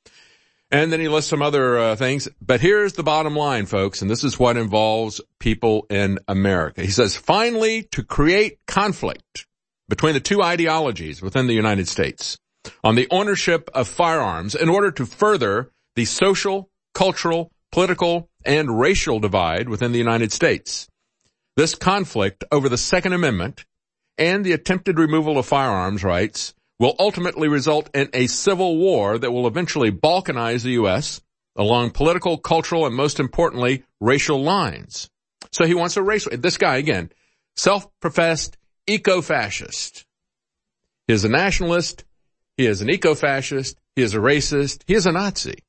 And then he lists some other uh, things. But here's the bottom line, folks, and this is what involves people in America. He says, finally, to create conflict between the two ideologies within the United States on the ownership of firearms in order to further the social, cultural, political, and racial divide within the United States. This conflict over the Second Amendment and the attempted removal of firearms rights will ultimately result in a civil war that will eventually balkanize the U S along political, cultural, and most importantly, racial lines. So he wants a racial, this guy again, self-professed eco-fascist. He is a nationalist. He is an eco-fascist. He is a racist. He is a Nazi.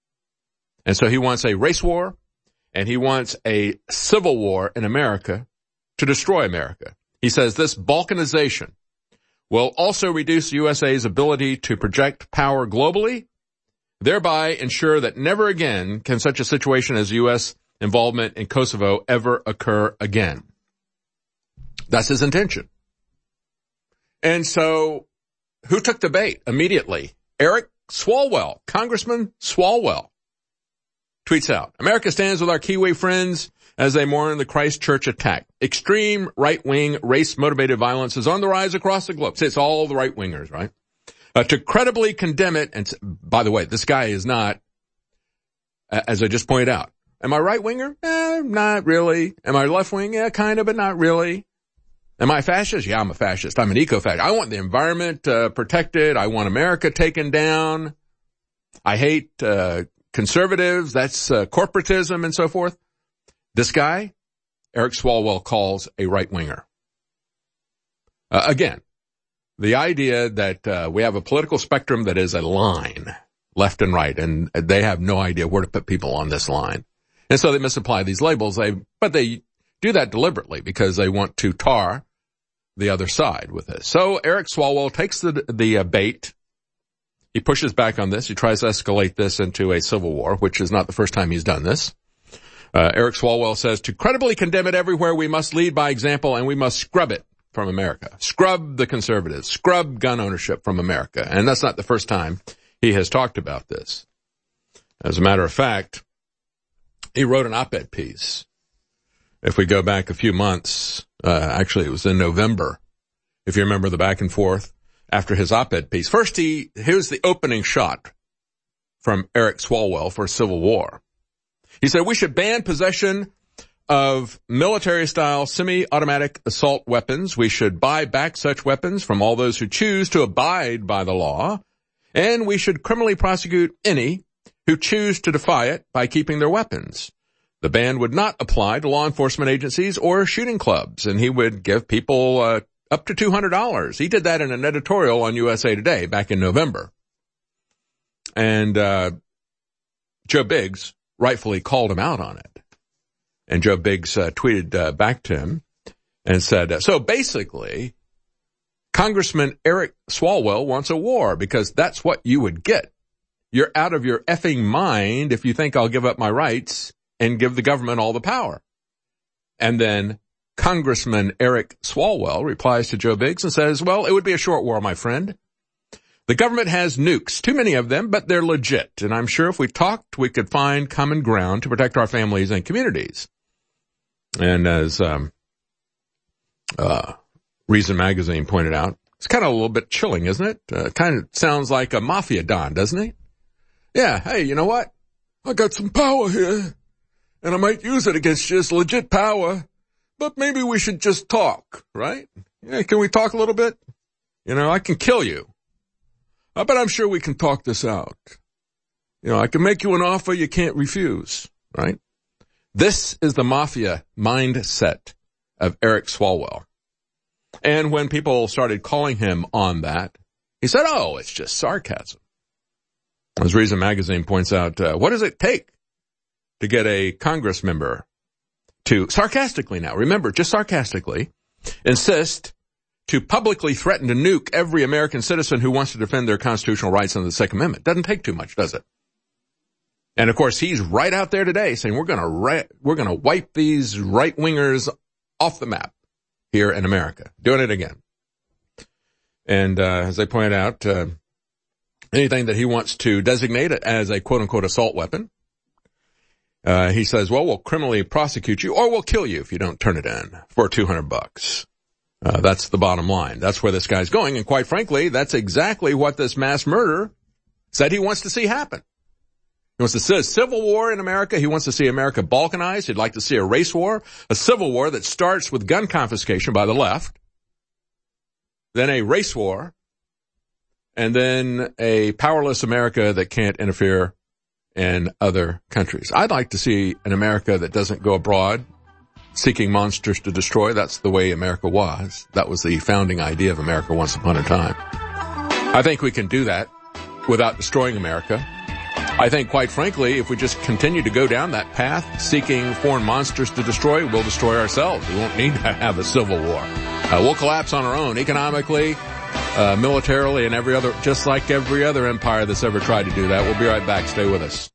And so he wants a race war, and he wants a civil war in America to destroy America. He says this balkanization will also reduce U S A's ability to project power globally, thereby ensure that never again can such a situation as U S involvement in Kosovo ever occur again. That's his intention. And so who took the bait immediately? Eric Swalwell, Congressman Swalwell, tweets out, America stands with our Kiwi friends as they mourn the Christchurch attack. Extreme right-wing, race-motivated violence is on the rise across the globe. See, it's all the right-wingers, right? Uh, to credibly condemn it, and by the way, this guy is not, as I just pointed out, am I right-winger? Eh, not really. Am I left-wing? Yeah, kind of, but not really. Am I a fascist? Yeah, I'm a fascist. I'm an eco-fascist. I want the environment uh, protected. I want America taken down. I hate uh, conservatives. That's uh, corporatism and so forth. This guy, Eric Swalwell, calls a right-winger. Uh, again, the idea that uh, we have a political spectrum that is a line, left and right, and they have no idea where to put people on this line. And so they misapply these labels, They, but they do that deliberately because they want to tar the other side with this. So Eric Swalwell takes the, the uh, bait. He pushes back on this. He tries to escalate this into a civil war, which is not the first time he's done this. Uh, Eric Swalwell says, to credibly condemn it everywhere, we must lead by example and we must scrub it from America. Scrub the conservatives. Scrub gun ownership from America. And that's not the first time he has talked about this. As a matter of fact, he wrote an op-ed piece. If we go back a few months, uh, actually it was in November, if you remember the back and forth after his op-ed piece. First, he, here's the opening shot from Eric Swalwell for Civil War. He said, we should ban possession of military-style semi-automatic assault weapons. We should buy back such weapons from all those who choose to abide by the law. And we should criminally prosecute any who choose to defy it by keeping their weapons. The ban would not apply to law enforcement agencies or shooting clubs, and he would give people uh, up to two hundred dollars. He did that in an editorial on U S A Today back in November. And uh Joe Biggs rightfully called him out on it. And Joe Biggs uh, tweeted uh, back to him and said, uh, so basically, Congressman Eric Swalwell wants a war because that's what you would get. You're out of your effing mind if you think I'll give up my rights and give the government all the power. And then Congressman Eric Swalwell replies to Joe Biggs and says, well, it would be a short war, my friend. The government has nukes, too many of them, but they're legit. And I'm sure if we talked, we could find common ground to protect our families and communities. And as um, uh, Reason Magazine pointed out, it's kind of a little bit chilling, isn't it? Uh, kind of sounds like a mafia don, doesn't it? Yeah, hey, you know what? I got some power here, and I might use it against you. It's legit power, but maybe we should just talk, right? Yeah, can we talk a little bit? You know, I can kill you. Uh, but I'm sure we can talk this out. You know, I can make you an offer you can't refuse, right? This is the mafia mindset of Eric Swalwell. And when people started calling him on that, he said, oh, it's just sarcasm. As Reason Magazine points out, uh, what does it take to get a Congress member to, sarcastically now, remember, just sarcastically, insist to publicly threaten to nuke every American citizen who wants to defend their constitutional rights under the Second Amendment? Doesn't take too much, does it? And of course, he's right out there today saying we're going to ri- we're going to wipe these right-wingers off the map here in America. Doing it again. And uh, as I pointed out, uh, anything that he wants to designate it as a quote-unquote assault weapon, uh, he says, well, we'll criminally prosecute you or we'll kill you if you don't turn it in for two hundred bucks. Uh, that's the bottom line. That's where this guy's going. And quite frankly, that's exactly what this mass murderer said he wants to see happen. He wants to see a civil war in America. He wants to see America balkanized. He'd like to see a race war, a civil war that starts with gun confiscation by the left, then a race war, and then a powerless America that can't interfere in other countries. I'd like to see an America that doesn't go abroad seeking monsters to destroy. That's the way America was. That was the founding idea of America once upon a time. I think we can do that without destroying America. I think, quite frankly, if we just continue to go down that path, seeking foreign monsters to destroy, we'll destroy ourselves. We won't need to have a civil war. Uh, we'll collapse on our own, economically, uh, militarily, and every other, just like every other empire that's ever tried to do that. We'll be right back. Stay with us.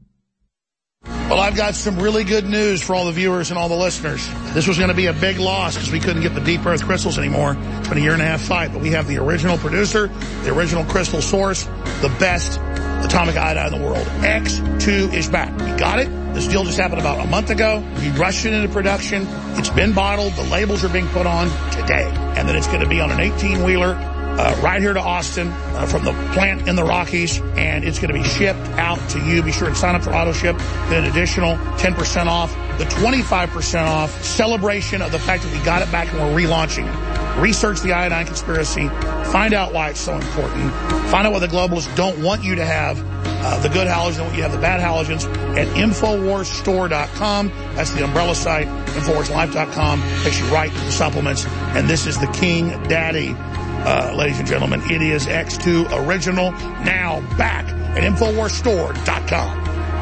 Well, I've got some really good news for all the viewers and all the listeners. This was going to be a big loss because we couldn't get the deep earth crystals anymore. It's been a year and a half fight, but we have the original producer, the original crystal source, the best atomic iodine in the world. X two is back. We got it. This deal just happened about a month ago. We rushed it into production. It's been bottled. The labels are being put on today. And then it's going to be on an eighteen-wheeler uh, right here to Austin uh, from the plant in the Rockies. And it's going to be shipped out to you. Be sure and sign up for auto ship. Then an additional ten percent off. The twenty-five percent off celebration of the fact that we got it back and we're relaunching it. Research the iodine conspiracy. Find out why it's so important. Find out what the globalists don't want you to have. Uh, the good halogen, what you have the bad halogens at Infowars Store dot com. That's the umbrella site. Infowars Life dot com takes you right to the supplements. And this is the King Daddy, uh, ladies and gentlemen. It is X two Original, now back at Infowars Store dot com.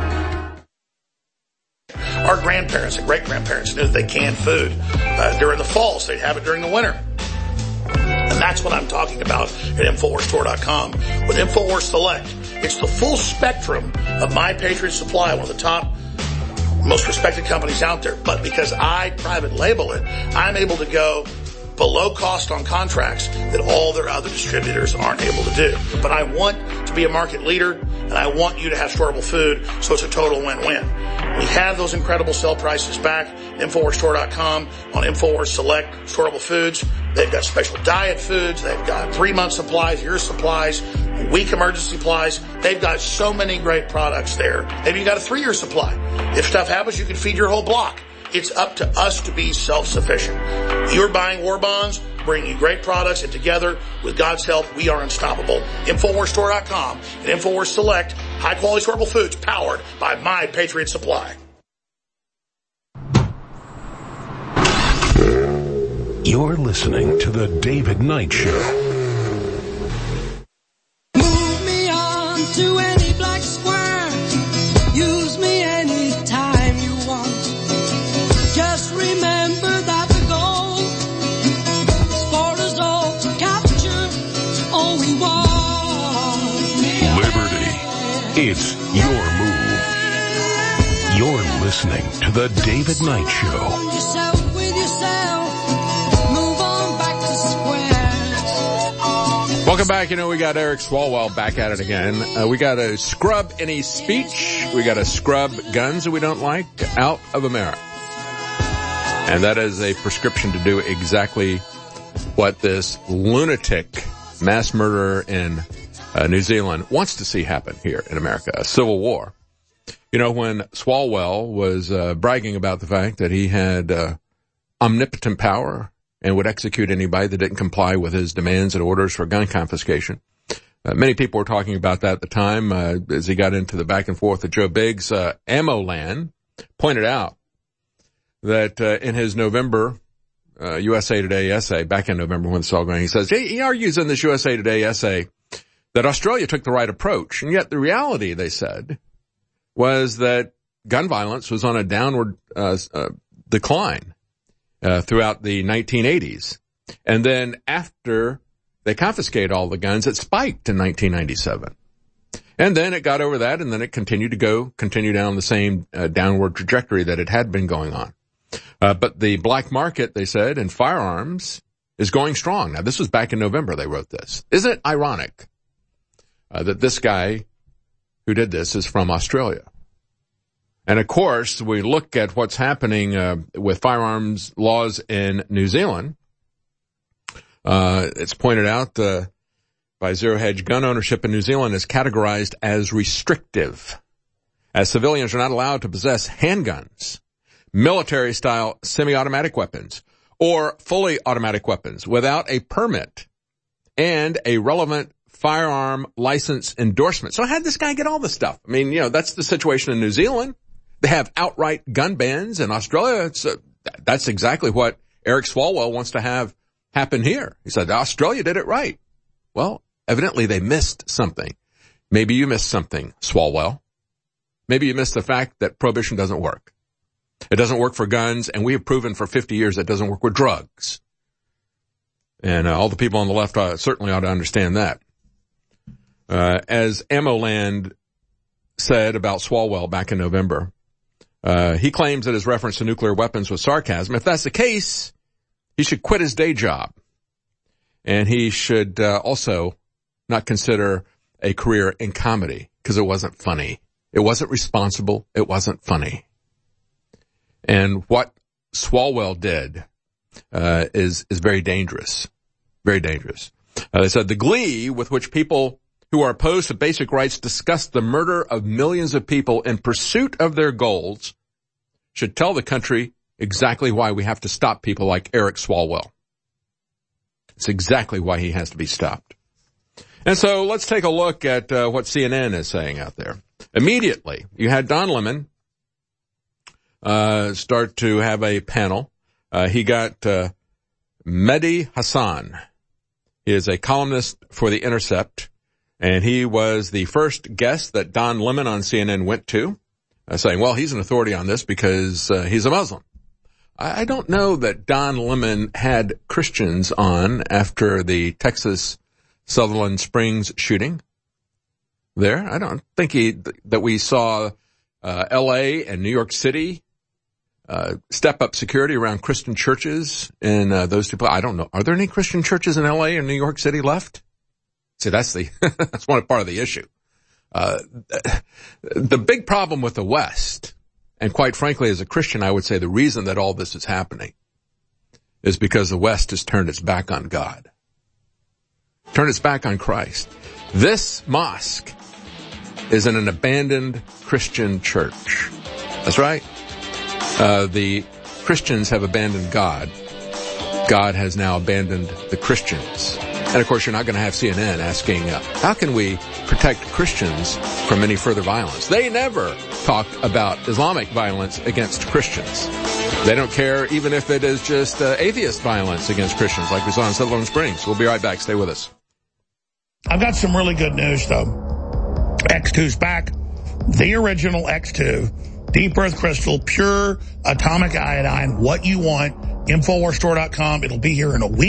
Our grandparents and great-grandparents knew that they canned food uh, during the fall, so they'd have it during the winter. And that's what I'm talking about at Infowars Store dot com. With Infowars Select, it's the full spectrum of My Patriot Supply, one of the top, most respected companies out there. But because I private label it, I'm able to go below cost on contracts that all their other distributors aren't able to do. But I want to be a market leader, and I want you to have storable food, so it's a total win-win. We have those incredible sale prices back. Infowars Store dot com on Infowars Select storable foods. They've got special diet foods. They've got three-month supplies, year supplies, week emergency supplies. They've got so many great products there. Maybe you got a three-year supply. If stuff happens, you can feed your whole block. It's up to us to be self-sufficient. You're buying war bonds, bringing you great products, and together, with God's help, we are unstoppable. Infowars Store dot com and Infowars Select, high-quality storable foods powered by My Patriot Supply. You're listening to The David Knight Show. Move me on to any black square. Use me anytime you want. Just remember that the goal is for us all to capture. It's your move. You're listening to The David Knight Show. Yourself with yourself. Move on back to square. Welcome back. You know, we got Eric Swalwell back at it again. Uh, we got to scrub any speech. We got to scrub guns that we don't like out of America. And that is a prescription to do exactly what this lunatic mass murderer in uh, New Zealand wants to see happen here in America, a civil war. You know, when Swalwell was uh, bragging about the fact that he had uh, omnipotent power and would execute anybody that didn't comply with his demands and orders for gun confiscation, uh, many people were talking about that at the time uh, as he got into the back and forth with Joe Biggs. Uh, AmmoLand pointed out that uh, in his November uh, U S A Today essay, back in November when this all going, he says, he, he argues in this U S A Today essay that Australia took the right approach, and yet the reality, they said, was that gun violence was on a downward uh, uh, decline uh, throughout the nineteen eighties. And then after they confiscated all the guns, it spiked in nineteen ninety-seven. And then it got over that, and then it continued to go, continue down the same uh, downward trajectory that it had been going on. Uh, but the black market, they said, in firearms is going strong. Now, this was back in November they wrote this. Isn't it ironic uh, that this guy who did this is from Australia? And of course, we look at what's happening uh, with firearms laws in New Zealand. Uh, it's pointed out uh, by Zero Hedge, gun ownership in New Zealand is categorized as restrictive, as civilians are not allowed to possess handguns, military-style semi-automatic weapons, or fully automatic weapons without a permit and a relevant firearm license endorsement. So how'd this guy get all this stuff? I mean, you know, that's the situation in New Zealand. They have outright gun bans. In Australia, it's, uh, that's exactly what Eric Swalwell wants to have happen here. He said, Australia did it right. Well, evidently they missed something. Maybe you missed something, Swalwell. Maybe you missed the fact that prohibition doesn't work. It doesn't work for guns, and we have proven for fifty years it doesn't work with drugs. And uh, all the people on the left uh, certainly ought to understand that. Uh, as AmmoLand said about Swalwell back in November, uh, he claims that his reference to nuclear weapons was sarcasm. If that's the case, he should quit his day job. And he should uh, also not consider a career in comedy, because it wasn't funny. It wasn't responsible. It wasn't funny. And what Swalwell did uh, is is very dangerous, very dangerous. Uh, they said the glee with which people who are opposed to basic rights discuss the murder of millions of people in pursuit of their goals should tell the country exactly why we have to stop people like Eric Swalwell. It's exactly why he has to be stopped. And so let's take a look at uh, what C N N is saying out there. Immediately, you had Don Lemon Uh, start to have a panel. Uh, he got, uh, Mehdi Hassan. He is a columnist for The Intercept, and he was the first guest that Don Lemon on C N N went to, uh, saying, well, he's an authority on this because, uh, he's a Muslim. I, I don't know that Don Lemon had Christians on after the Texas Sutherland Springs shooting there. I don't think he, that we saw, uh, L A and New York City Uh, step up security around Christian churches in uh, those two places. I don't know. Are there any Christian churches in L A or New York City left? See, that's the that's one part of the issue. Uh, the big problem with the West, and quite frankly, as a Christian, I would say the reason that all this is happening is because the West has turned its back on God, turned its back on Christ. This mosque is in an abandoned Christian church. That's right. Uh, the Christians have abandoned God. God has now abandoned the Christians. And of course, you're not going to have C N N asking, uh, how can we protect Christians from any further violence? They never talk about Islamic violence against Christians. They don't care even if it is just uh, atheist violence against Christians, like we saw in Sutherland Springs. We'll be right back. Stay with us. I've got some really good news, though. X two's back. The original X two. Deep Earth Crystal, pure atomic iodine, what you want, Infowars Store dot com. It'll be here in a week.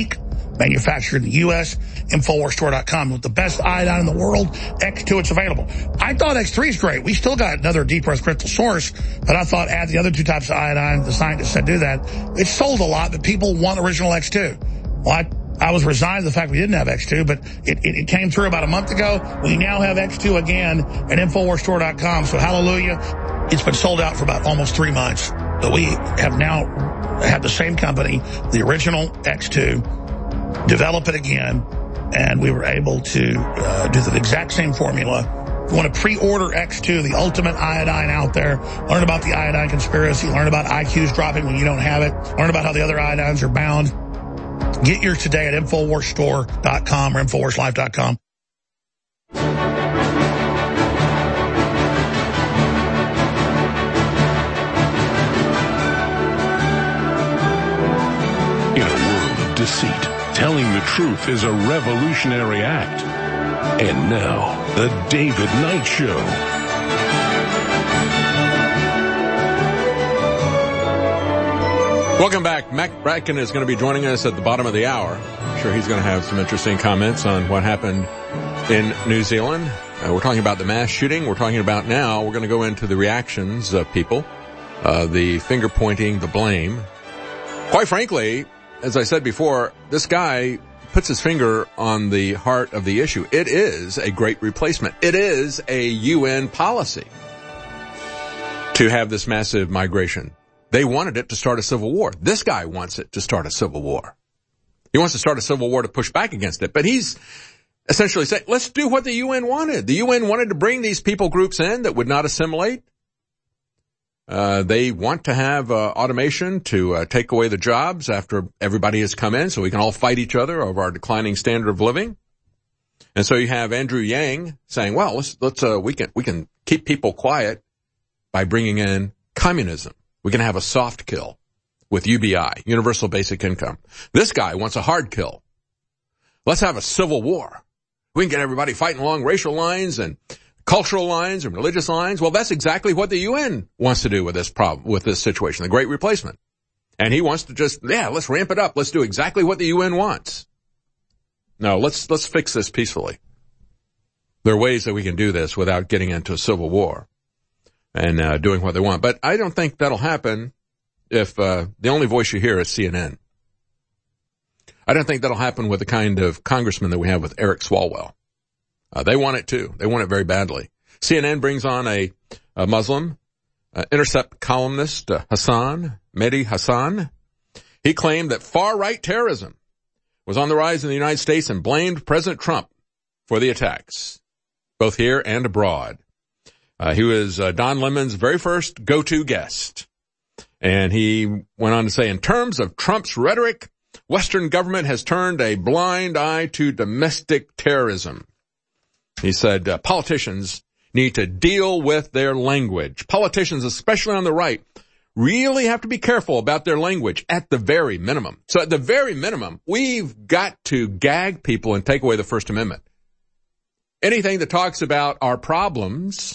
manufactured in the U S, Infowars Store dot com. With the best iodine in the world, X two, it's available. I thought X three is great. We still got another deep earth crystal source, but I thought add the other two types of iodine. The scientists said do that. It sold a lot, but people want original X two. Well, I, I was resigned to the fact we didn't have X two, but it, it, it came through about a month ago. We now have X two again at Infowars Store dot com, so hallelujah. It's been sold out for about almost three months. But we have now had the same company, the original X two, develop it again, and we were able to uh, do the exact same formula. If you want to pre-order X two, the ultimate iodine out there, learn about the iodine conspiracy, learn about I Qs dropping when you don't have it, learn about how the other iodines are bound. Get yours today at Infowars Store dot com or Infowars Life dot com. In a world of deceit, telling the truth is a revolutionary act. And now, The David Knight Show. Welcome back. Mac Bracken is going to be joining us at the bottom of the hour. I'm sure he's going to have some interesting comments on what happened in New Zealand. Uh, we're talking about the mass shooting. We're talking about now, we're going to go into the reactions of people, uh, the finger pointing, the blame. Quite frankly, as I said before, this guy puts his finger on the heart of the issue. It is a great replacement. It is a U N policy to have this massive migration. They wanted it to start a civil war. This guy wants it to start a civil war. He wants to start a civil war to push back against it. But he's essentially saying, let's do what the U N wanted. The U N wanted to bring these people groups in that would not assimilate. Uh, they want to have uh, automation to uh, take away the jobs after everybody has come in so we can all fight each other over our declining standard of living. And so you have Andrew Yang saying, well, let's, let's, uh, we can, we can keep people quiet by bringing in communism. We can have a soft kill with U B I, Universal Basic Income. This guy wants a hard kill. Let's have a civil war. We can get everybody fighting along racial lines and cultural lines and religious lines. Well, that's exactly what the U N wants to do with this problem, with this situation, the Great Replacement. And he wants to just, yeah, let's ramp it up. Let's do exactly what the U N wants. No, let's, let's fix this peacefully. There are ways that we can do this without getting into a civil war and uh, doing what they want. But I don't think that'll happen if uh, the only voice you hear is C N N. I don't think that'll happen with the kind of congressman that we have with Eric Swalwell. Uh, they want it too. They want it very badly. C N N brings on a, a Muslim, uh, Intercept columnist, uh, Hassan, Mehdi Hassan. He claimed that far-right terrorism was on the rise in the United States and blamed President Trump for the attacks, both here and abroad. Uh, he was uh, Don Lemon's very first go-to guest. And he went on to say, in terms of Trump's rhetoric, Western government has turned a blind eye to domestic terrorism. He said, uh, politicians need to deal with their language. Politicians, especially on the right, really have to be careful about their language at the very minimum. So at the very minimum, we've got to gag people and take away the First Amendment. Anything that talks about our problems,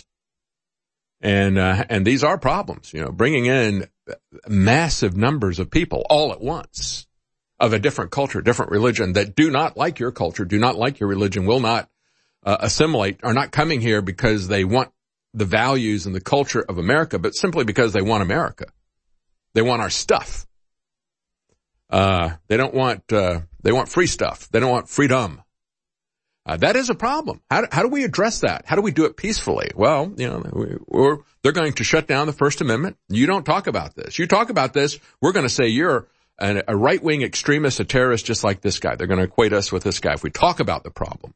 and uh, and these are problems, you know, bringing in massive numbers of people all at once of a different culture, different religion that do not like your culture, do not like your religion, will not Uh, assimilate, are not coming here because they want the values and the culture of America, but simply because they want America. They want our stuff. Uh, they don't want, uh, they want free stuff. They don't want freedom. Uh, that is a problem. How do, how do we address that? How do we do it peacefully? Well, you know, we, we're, they're going to shut down the First Amendment. You don't talk about this. You talk about this, we're going to say you're an, a right-wing extremist, a terrorist, just like this guy. They're going to equate us with this guy if we talk about the problem.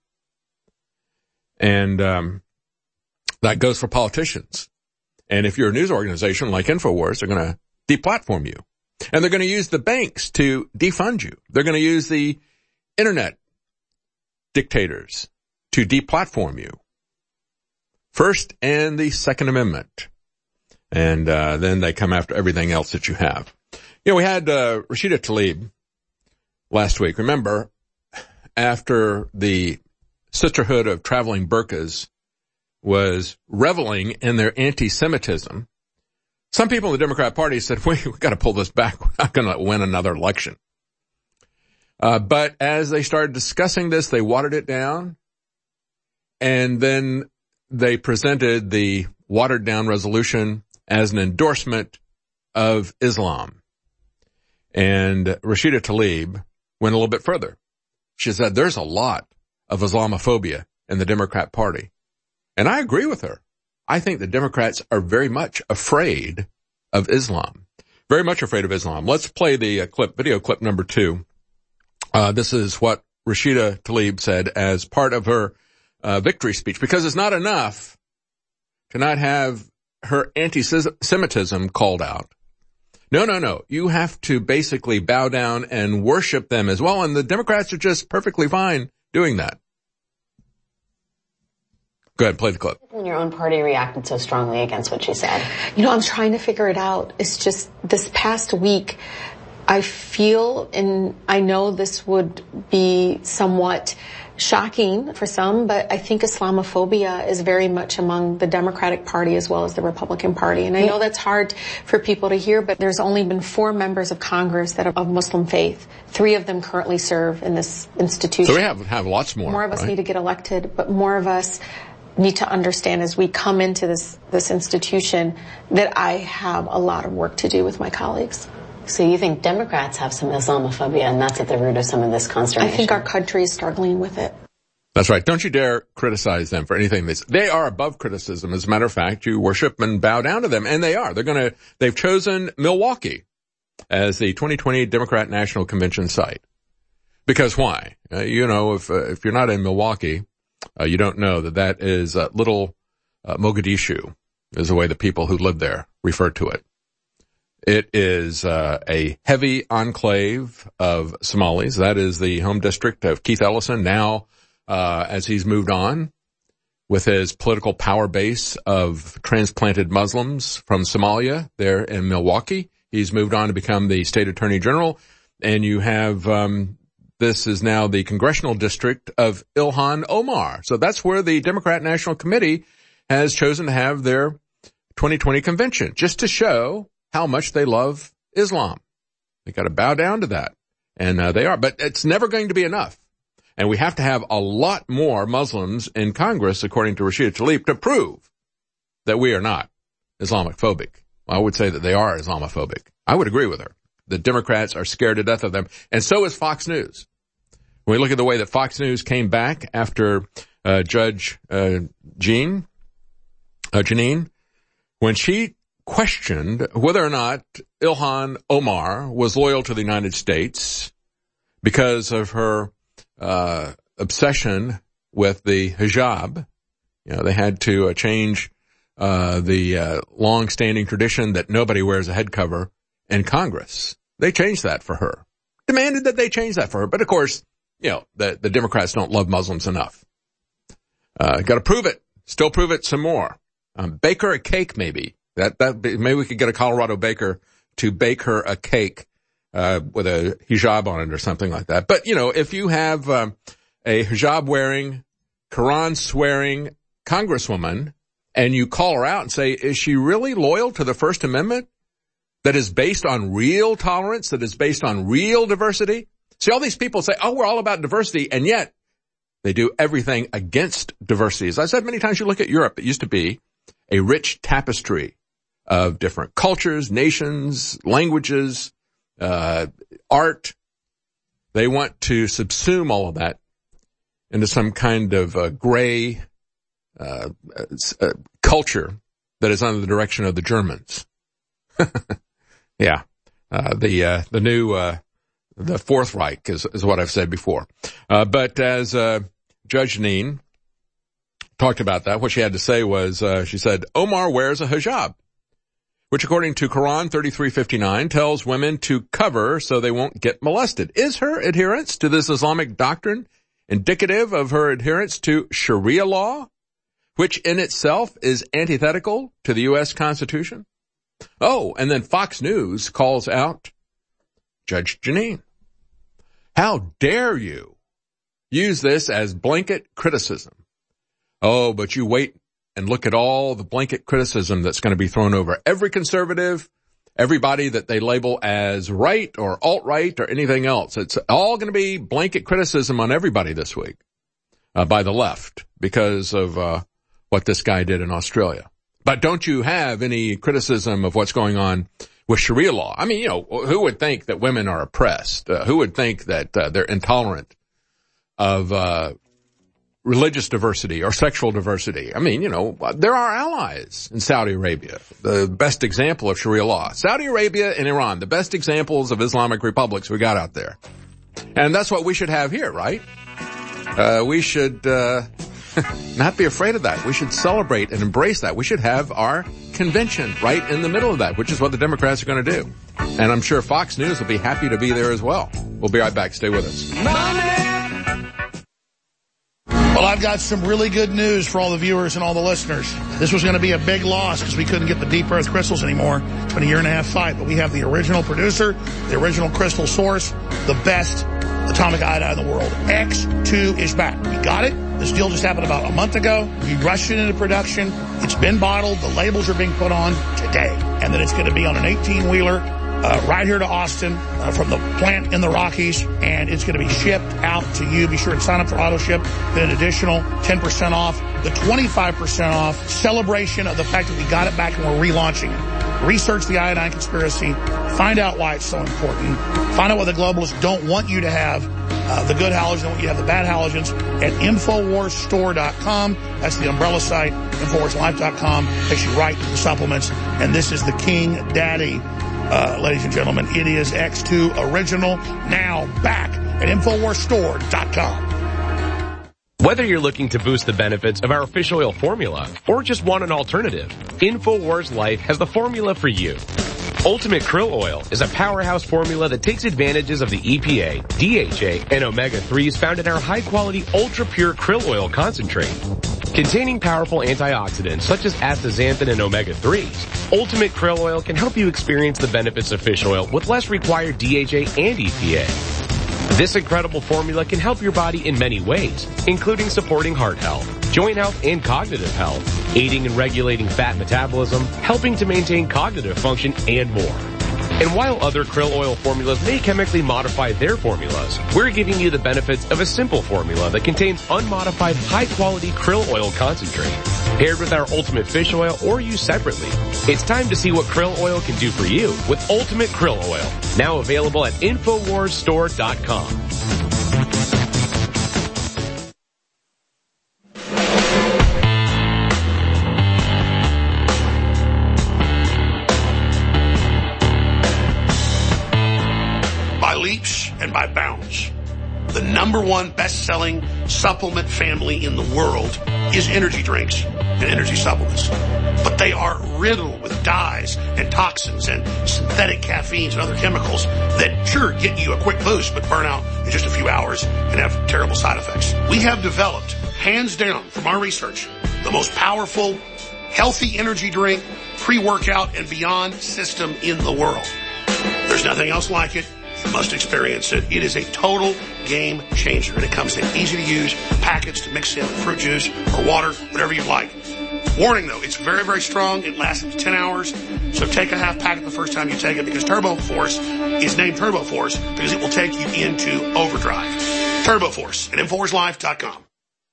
And um that goes for politicians. And if you're a news organization like InfoWars, they're going to deplatform you. And they're going to use the banks to defund you. They're going to use the internet dictators to deplatform you. First and the Second Amendment. And uh then they come after everything else that you have. You know, we had uh Rashida Tlaib last week. Remember, after the Sisterhood of Traveling Burqas was reveling in their anti-Semitism, some people in the Democrat Party said, wait, we've got to pull this back. We're not going to win another election. Uh, but as they started discussing this, they watered it down. And then they presented the watered down resolution as an endorsement of Islam. And Rashida Tlaib went a little bit further. She said there's a lot of Islamophobia in the Democrat Party. And I agree with her. I think the Democrats are very much afraid of Islam. Very much afraid of Islam. Let's play the uh, clip, video clip number two. Uh, this is what Rashida Tlaib said as part of her uh, victory speech, because it's not enough to not have her anti-Semitism called out. No, no, no. You have to basically bow down and worship them as well. And the Democrats are just perfectly fine doing that. Go ahead, play the clip. When your own party reacted so strongly against what she said. You know, I'm trying to figure it out. It's just this past week, I feel, and I know this would be somewhat shocking for some, but I think Islamophobia is very much among the Democratic Party as well as the Republican Party. And I know that's hard for people to hear, but there's only been four members of Congress that are of Muslim faith. Three of them currently serve in this institution. So we have, have lots more. More of us right? need to get elected, but more of us need to understand as we come into this, this institution that I have a lot of work to do with my colleagues. So you think Democrats have some Islamophobia, and that's at the root of some of this consternation? I think our country is struggling with it. That's right. Don't you dare criticize them for anything. They, they are above criticism. As a matter of fact, you worship and bow down to them, and they are. They're going to, they've chosen Milwaukee as the twenty twenty Democrat National Convention site. Because why? Uh, you know, if, uh, if you're not in Milwaukee, uh, you don't know that that is uh, little uh, Mogadishu is the way the people who live there refer to it. It is uh, a heavy enclave of Somalis. That is the home district of Keith Ellison now, uh, as he's moved on with his political power base of transplanted Muslims from Somalia there in Milwaukee. He's moved on to become the state attorney general. And you have, um, this is now the congressional district of Ilhan Omar. So that's where the Democrat National Committee has chosen to have their twenty twenty convention, just to show how much they love Islam. They got to bow down to that. And uh, they are. But it's never going to be enough. And we have to have a lot more Muslims in Congress, according to Rashida Tlaib, to prove that we are not Islamophobic. I would say that they are Islamophobic. I would agree with her. The Democrats are scared to death of them. And so is Fox News. When we look at the way that Fox News came back after uh, Judge uh, Jean, uh, Janine, when she questioned whether or not Ilhan Omar was loyal to the United States because of her uh obsession with the hijab. You know, they had to uh, change uh the uh, long-standing tradition that nobody wears a head cover in Congress. They changed that for her. Demanded that they change that for her. But of course, you know, the, the Democrats don't love Muslims enough. Uh got to prove it. Still prove it some more. Um, bake her a cake, maybe. That, that, maybe we could get a Colorado baker to bake her a cake, uh, with a hijab on it or something like that. But, you know, if you have, um, a hijab wearing, Quran swearing congresswoman and you call her out and say, is she really loyal to the First Amendment that is based on real tolerance, that is based on real diversity? See, all these people say, oh, we're all about diversity, and yet they do everything against diversity. As I said many times, you look at Europe, it used to be a rich tapestry of different cultures, nations, languages, uh, art. They want to subsume all of that into some kind of uh, gray uh, uh, culture that is under the direction of the Germans. yeah, uh, the uh, the new uh, the Fourth Reich is, is what I've said before. Uh, but as uh, Judge Janine talked about that, what she had to say was, uh, she said, Omar wears a hijab, which according to Quran thirty-three fifty-nine tells women to cover so they won't get molested. Is her adherence to this Islamic doctrine indicative of her adherence to Sharia law, which in itself is antithetical to the U S Constitution? Oh, and then Fox News calls out Judge Janine. How dare you use this as blanket criticism? Oh, but you wait and look at all the blanket criticism that's going to be thrown over every conservative everybody that they label as right or alt-right or anything else. It's all going to be blanket criticism on everybody this week uh, by the left because of uh, what this guy did in Australia. But don't you have any criticism of what's going on with Sharia law? I mean, you know, who would think that women are oppressed? Uh, who would think that uh, they're intolerant of uh religious diversity or sexual diversity? I mean, you know, there are allies in Saudi Arabia. The best example of Sharia law. Saudi Arabia and Iran, the best examples of Islamic republics we got out there. And that's what we should have here, right? Uh, we should uh not be afraid of that. We should celebrate and embrace that. We should have our convention right in the middle of that, which is what the Democrats are going to do. And I'm sure Fox News will be happy to be there as well. We'll be right back. Stay with us. Well, I've got some really good news for all the viewers and all the listeners. This was going to be a big loss because we couldn't get the deep earth crystals anymore. It's been a year and a half fight, but we have the original producer, the original crystal source, the best atomic iodine in the world. X two is back. We got it. This deal just happened about a month ago. We rushed it into production. It's been bottled. The labels are being put on today. And then it's going to be on an eighteen-wheeler uh, right here to Austin uh, from the plant in the Rockies. And it's going to be shipped out to you. Be sure and sign up for auto ship. Then an additional ten percent off. The twenty-five percent off celebration of the fact that we got it back and we're relaunching it. Research the iodine conspiracy. Find out why it's so important. Find out what the globalists don't want you to have. Uh, the good halogens, don't want you to have the bad halogens at Infowars Store dot com. That's the umbrella site. Infowars Life dot com takes you right to the supplements. And this is the King Daddy, uh, ladies and gentlemen. It is X two Original, now back at Infowars Store dot com. Whether you're looking to boost the benefits of our fish oil formula or just want an alternative, InfoWars Life has the formula for you. Ultimate Krill Oil is a powerhouse formula that takes advantages of the E P A, D H A, and omega threes found in our high-quality, ultra-pure krill oil concentrate. Containing powerful antioxidants such as astaxanthin and omega threes, Ultimate Krill Oil can help you experience the benefits of fish oil with less required D H A and E P A. This incredible formula can help your body in many ways, including supporting heart health, joint health, and cognitive health, aiding in regulating fat metabolism, helping to maintain cognitive function, and more. And while other krill oil formulas may chemically modify their formulas, we're giving you the benefits of a simple formula that contains unmodified high-quality krill oil concentrate, paired with our Ultimate Fish Oil or used separately. It's time to see what krill oil can do for you with Ultimate Krill Oil, now available at Infowars Store dot com. And by bounds. The number one best-selling supplement family in the world is energy drinks and energy supplements. But they are riddled with dyes and toxins and synthetic caffeines and other chemicals that sure get you a quick boost but burn out in just a few hours and have terrible side effects. We have developed, hands down from our research, the most powerful, healthy energy drink, pre-workout, and beyond system in the world. There's nothing else like it. You must experience it. It is a total game changer, and it comes in easy-to-use packets to mix in fruit juice or water, whatever you like. Warning, though, it's very, very strong. It lasts up to ten hours, so take a half packet the first time you take it because Turbo Force is named Turbo Force because it will take you into overdrive. Turbo Force at Infowars Life dot com.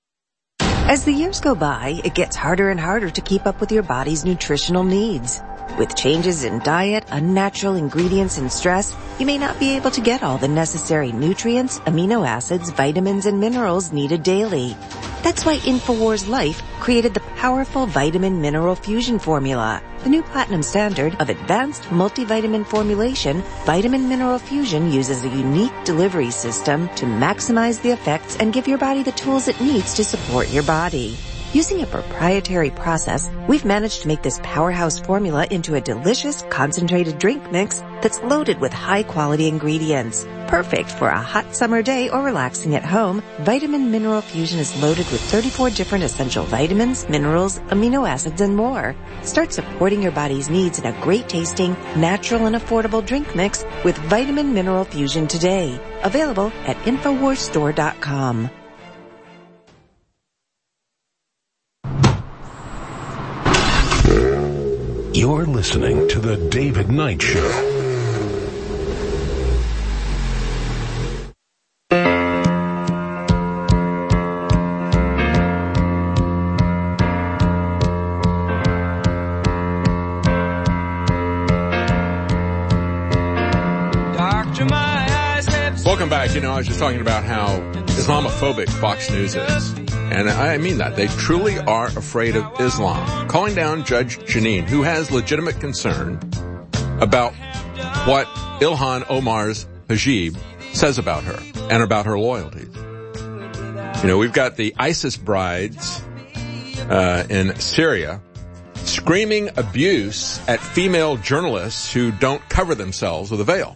As the years go by, it gets harder and harder to keep up with your body's nutritional needs. With changes in diet, unnatural ingredients, and stress, you may not be able to get all the necessary nutrients, amino acids, vitamins, and minerals needed daily. That's why InfoWars Life created the powerful Vitamin Mineral Fusion formula. The new platinum standard of advanced multivitamin formulation, Vitamin Mineral Fusion uses a unique delivery system to maximize the effects and give your body the tools it needs to support your body. Using a proprietary process, we've managed to make this powerhouse formula into a delicious concentrated drink mix that's loaded with high-quality ingredients. Perfect for a hot summer day or relaxing at home, Vitamin Mineral Fusion is loaded with thirty-four different essential vitamins, minerals, amino acids, and more. Start supporting your body's needs in a great-tasting, natural, and affordable drink mix with Vitamin Mineral Fusion today. Available at Infowars Store dot com. You're listening to The David Knight Show. Welcome back. You know, I was just talking about how Islamophobic Fox News is. And I mean that. They truly are afraid of Islam. Calling down Judge Jeanine, who has legitimate concern about what Ilhan Omar's Hajib says about her and about her loyalties. You know, we've got the ISIS brides uh, in Syria screaming abuse at female journalists who don't cover themselves with a veil.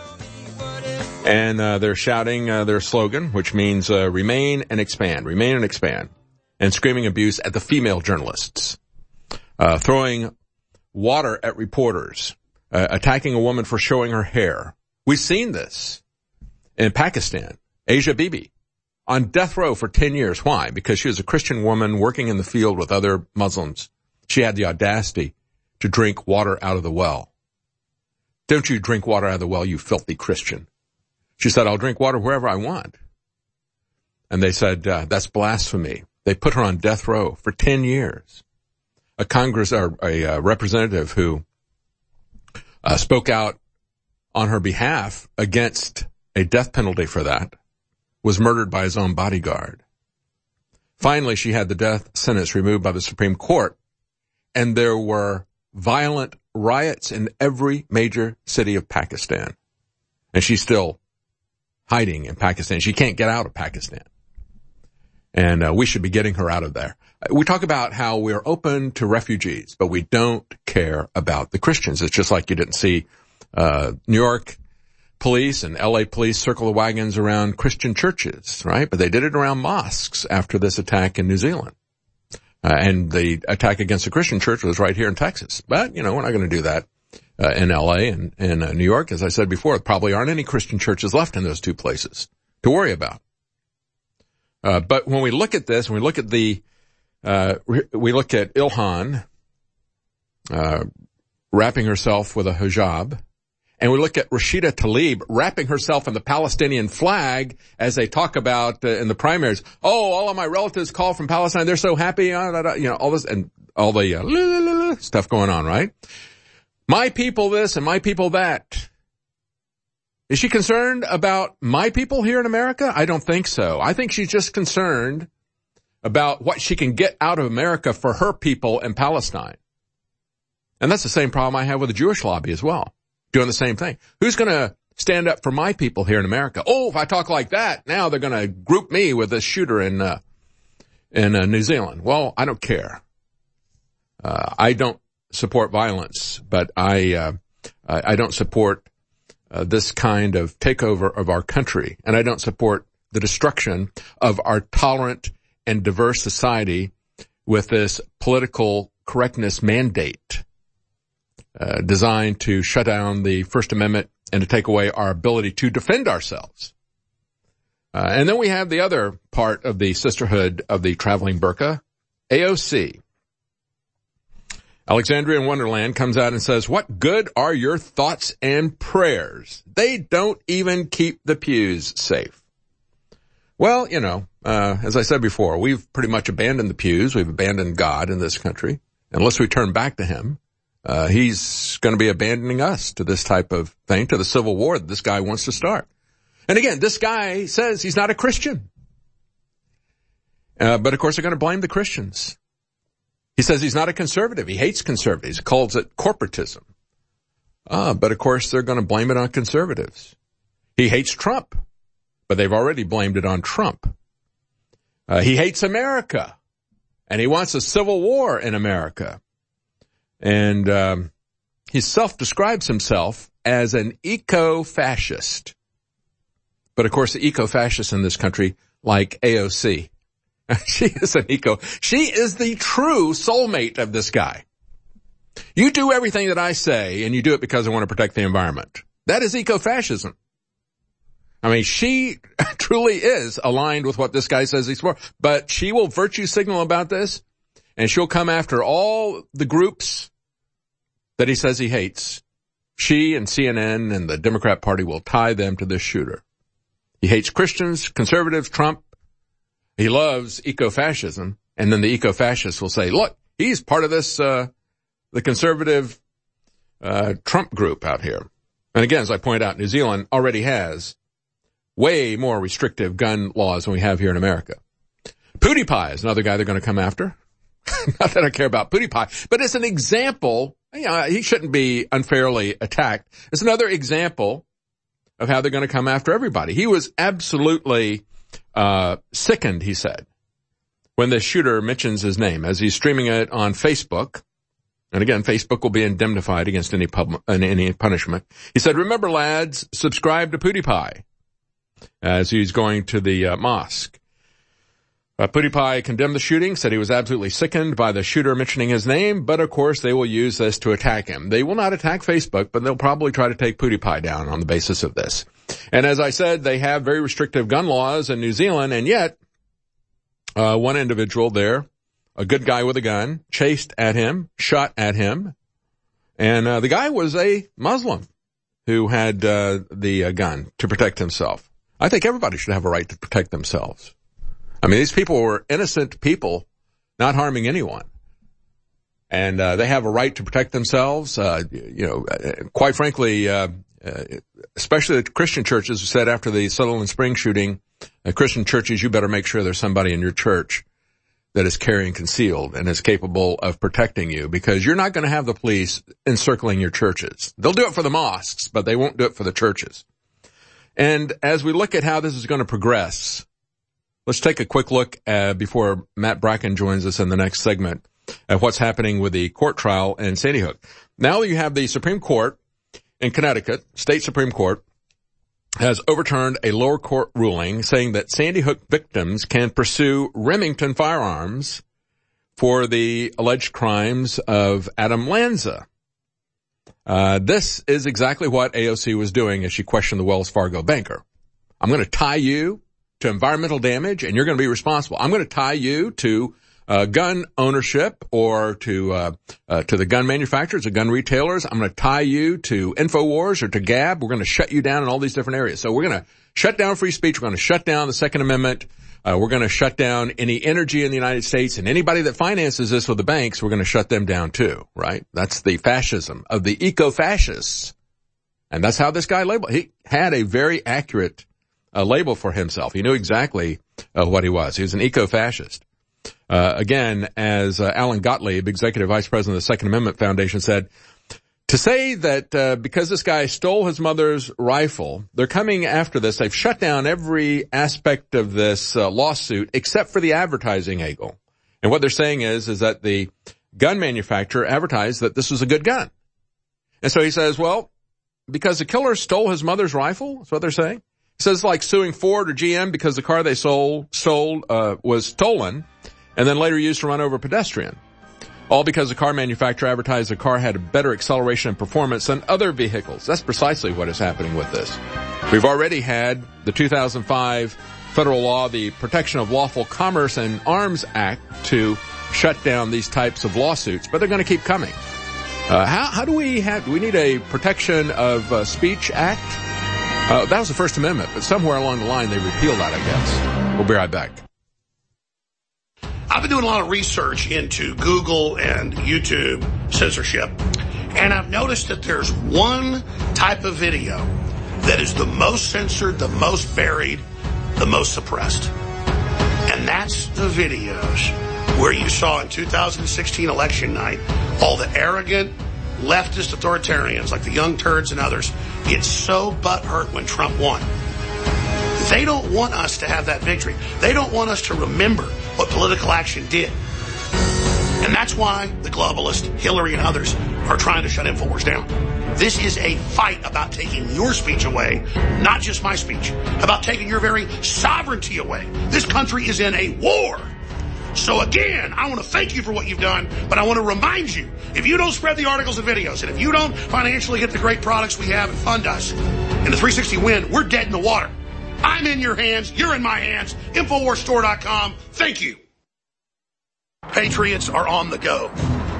And uh, they're shouting uh, their slogan, which means uh, remain and expand, remain and expand, and screaming abuse at the female journalists, uh, throwing water at reporters, uh, attacking a woman for showing her hair. We've seen this in Pakistan. Asia Bibi on death row for ten years. Why? Because she was a Christian woman working in the field with other Muslims. She had the audacity to drink water out of the well. Don't you drink water out of the well, you filthy Christian. She said, I'll drink water wherever I want. And they said, uh, that's blasphemy. They put her on death row for ten years. A Congress or a, a representative who uh, spoke out on her behalf against a death penalty for that was murdered by his own bodyguard. Finally, she had the death sentence removed by the Supreme Court, and there were violent riots in every major city of Pakistan. And she's still hiding in Pakistan. She can't get out of Pakistan. And uh, we should be getting her out of there. We talk about how we're open to refugees, but we don't care about the Christians. It's just like you didn't see uh New York police and L A police circle the wagons around Christian churches, right? But they did it around mosques after this attack in New Zealand. Uh, and the attack against the Christian church was right here in Texas. But, you know, we're not going to do that Uh, in L A and in uh, New York. As I said before, there probably aren't any Christian churches left in those two places to worry about. Uh, but when we look at this, when we look at the, uh, we look at Ilhan, uh, wrapping herself with a hijab, and we look at Rashida Tlaib wrapping herself in the Palestinian flag as they talk about uh, in the primaries. Oh, all of my relatives call from Palestine. They're so happy. Uh, you know, all this and all the uh, stuff going on, right? My people this and my people that. Is she concerned about my people here in America? I don't think so. I think she's just concerned about what she can get out of America for her people in Palestine. And that's the same problem I have with the Jewish lobby as well, doing the same thing. Who's going to stand up for my people here in America? Oh, if I talk like that, now they're going to group me with this shooter in uh, in uh, New Zealand. Well, I don't care. Uh, I don't support violence, but I uh, I don't support uh, this kind of takeover of our country, and I don't support the destruction of our tolerant and diverse society with this political correctness mandate uh, designed to shut down the First Amendment and to take away our ability to defend ourselves. Uh, and then we have the other part of the sisterhood of the traveling burqa, A O C. Alexandria in Wonderland comes out and says, what good are your thoughts and prayers? They don't even keep the pews safe. Well, you know, uh, as I said before, we've pretty much abandoned the pews. We've abandoned God in this country. Unless we turn back to him, uh, he's going to be abandoning us to this type of thing, to the civil war that this guy wants to start. And again, this guy says he's not a Christian. Uh, but of course they're going to blame the Christians. He says he's not a conservative. He hates conservatives. He calls it corporatism. Ah, but of course they're going to blame it on conservatives. He hates Trump, but they've already blamed it on Trump. Uh, he hates America, and he wants a civil war in America. And um, he self-describes himself as an eco-fascist. But of course the eco-fascists in this country like A O C. She is an eco. She is the true soulmate of this guy. You do everything that I say, and you do it because I want to protect the environment. That is eco-fascism. I mean, she truly is aligned with what this guy says he's for. But she will virtue signal about this, and she'll come after all the groups that he says he hates, she and C N N and the Democrat Party will tie them to this shooter. He hates Christians, conservatives, Trump. He loves eco-fascism. And then the eco-fascists will say, look, he's part of this, uh, the conservative, uh, Trump group out here. And again, as I point out, New Zealand already has way more restrictive gun laws than we have here in America. PewDiePie is another guy they're going to come after. Not that I care about PewDiePie, but it's an example. You know, he shouldn't be unfairly attacked. It's another example of how they're going to come after everybody. He was absolutely uh sickened, he said, when the shooter mentions his name as he's streaming it on Facebook. And again, Facebook will be indemnified against any pub, any punishment. He said, remember, lads, subscribe to PewDiePie, as he's going to the uh, mosque. Uh, PewDiePie condemned the shooting, said he was absolutely sickened by the shooter mentioning his name, but of course they will use this to attack him. They will not attack Facebook, but they'll probably try to take PewDiePie down on the basis of this. And as I said, they have very restrictive gun laws in New Zealand, and yet uh one individual there, a good guy with a gun, chased at him, shot at him, and uh, the guy was a Muslim who had uh the uh, gun to protect himself. I think everybody should have a right to protect themselves. I mean, these people were innocent people, not harming anyone. And uh, they have a right to protect themselves. Uh, you know, quite frankly, uh, uh, especially the Christian churches who said after the Sutherland Springs shooting, uh, Christian churches, you better make sure there's somebody in your church that is carrying concealed and is capable of protecting you, because you're not going to have the police encircling your churches. They'll do it for the mosques, but they won't do it for the churches. And as we look at how this is going to progress, let's take a quick look uh, before Matt Bracken joins us in the next segment at what's happening with the court trial in Sandy Hook. Now you have the Supreme Court in Connecticut, state Supreme Court, has overturned a lower court ruling saying that Sandy Hook victims can pursue Remington Firearms for the alleged crimes of Adam Lanza. Uh, this is exactly what A O C was doing as she questioned the Wells Fargo banker. I'm going to tie you to environmental damage, and you're going to be responsible. I'm going to tie you to uh, gun ownership or to uh, uh to the gun manufacturers, the gun retailers. I'm going to tie you to InfoWars or to Gab. We're going to shut you down in all these different areas. So we're going to shut down free speech. We're going to shut down the Second Amendment. Uh, we're going to shut down any energy in the United States, and anybody that finances this with the banks, we're going to shut them down too, right? That's the fascism of the eco-fascists. And that's how this guy labeled. He had a very accurate uh, label for himself. He knew exactly uh, what he was. He was an eco-fascist. Uh, again, as uh, Alan Gottlieb, Executive Vice President of the Second Amendment Foundation, said, to say that uh, because this guy stole his mother's rifle, they're coming after this. They've shut down every aspect of this uh, lawsuit except for the advertising angle. And what they're saying is, is that the gun manufacturer advertised that this was a good gun. And so he says, well, because the killer stole his mother's rifle, that's what they're saying. He says it's like suing Ford or G M because the car they sold, sold uh, was stolen and then later used to run over a pedestrian. All because the car manufacturer advertised the car had a better acceleration and performance than other vehicles. That's precisely what is happening with this. We've already had the two thousand five federal law, the Protection of Lawful Commerce and Arms Act, to shut down these types of lawsuits, but they're going to keep coming. Uh, how, how do we have, do we need a Protection of uh, Speech Act? Uh, that was the First Amendment, but somewhere along the line they repealed that, I guess. We'll be right back. I've been doing a lot of research into Google and YouTube censorship, and I've noticed that there's one type of video that is the most censored, the most buried, the most suppressed. And that's the videos where you saw in two thousand sixteen election night all the arrogant leftist authoritarians like the Young Turds and others get so butthurt when Trump won. They don't want us to have that victory. They don't want us to remember what political action did. And that's why the globalists, Hillary and others, are trying to shut InfoWars down. This is a fight about taking your speech away, not just my speech, about taking your very sovereignty away. This country is in a war. So again, I want to thank you for what you've done, but I want to remind you, if you don't spread the articles and videos, and if you don't financially get the great products we have and fund us, in the three sixty win, we're dead in the water. I'm in your hands. You're in my hands. Infowars Store dot com. Thank you. Patriots are on the go.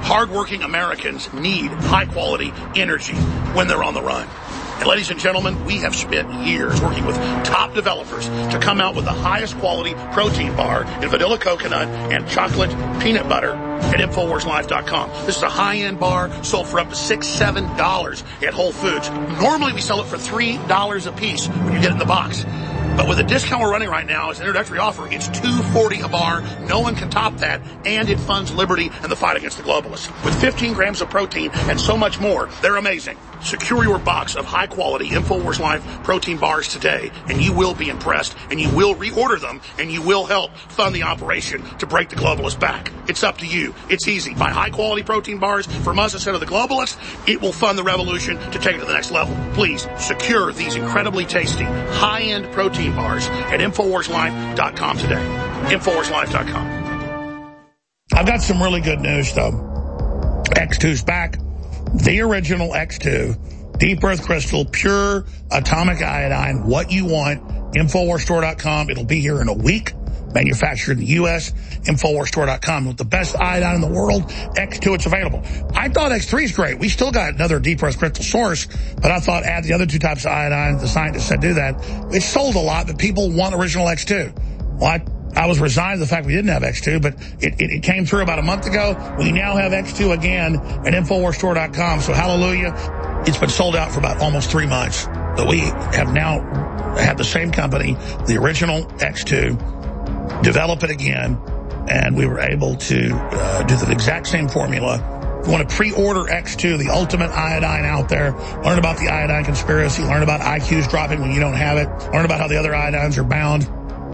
Hardworking Americans need high-quality energy when they're on the run. And ladies and gentlemen, we have spent years working with top developers to come out with the highest quality protein bar in vanilla coconut and chocolate peanut butter at Infowars Life dot com. This is a high-end bar sold for up to six dollars, seven dollars at Whole Foods. Normally we sell it for three dollars a piece when you get it in the box. But with the discount we're running right now as an introductory offer, it's two dollars and forty cents a bar. No one can top that, and it funds liberty and the fight against the globalists. With fifteen grams of protein and so much more, they're amazing. Secure your box of high-quality Infowars Life protein bars today, and you will be impressed, and you will reorder them, and you will help fund the operation to break the globalists back. It's up to you. It's easy. Buy high-quality protein bars from us instead of the globalists. It will fund the revolution to take it to the next level. Please secure these incredibly tasty, high-end protein bars at Infowars Life dot com today. Infowars Life dot com. I've got some really good news, though. X two's back. The original X two, deep earth crystal, pure atomic iodine, what you want, Infowars Store dot com. It'll be here in a week. Manufactured in the U S, Infowars Store dot com. With the best iodine in the world, X two, it's available. I thought X three is great. We still got another deep earth crystal source, but I thought add the other two types of iodine. The scientists said do that. It's sold a lot, but people want original X two. Well, I, I was resigned to the fact we didn't have X two, but it, it, it came through about a month ago. We now have X two again at Infowars Store dot com. So hallelujah. It's been sold out for about almost three months. But we have now had the same company, the original X two, develop it again, and we were able to uh, do the exact same formula. If you want to pre-order X two, the ultimate iodine out there, learn about the iodine conspiracy, learn about I Qs dropping when you don't have it, learn about how the other iodines are bound.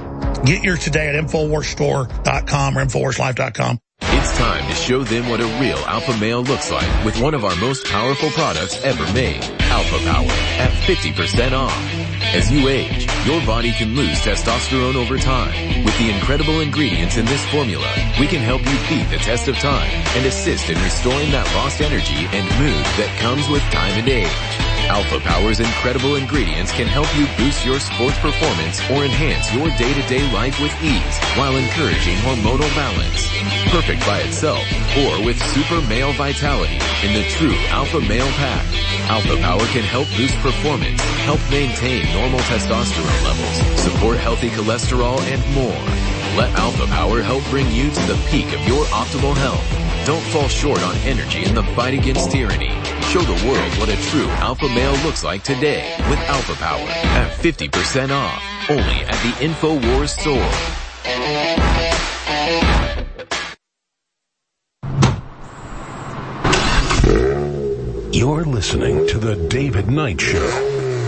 Get yours today at Infowars Store dot com or Infowars Life dot com. It's time to show them what a real alpha male looks like with one of our most powerful products ever made, Alpha Power, at fifty percent off. As you age, your body can lose testosterone over time. With the incredible ingredients in this formula, we can help you beat the test of time and assist in restoring that lost energy and mood that comes with time and age. Alpha Power's incredible ingredients can help you boost your sports performance or enhance your day-to-day life with ease while encouraging hormonal balance. Perfect by itself or with super male vitality in the true Alpha Male Pack. Alpha Power can help boost performance, help maintain normal testosterone levels, support healthy cholesterol, and more. Let Alpha Power help bring you to the peak of your optimal health. Don't fall short on energy in the fight against tyranny. Show the world what a true alpha male looks like today with Alpha Power at fifty percent off, only at the Infowars store. You're listening to The David Knight Show.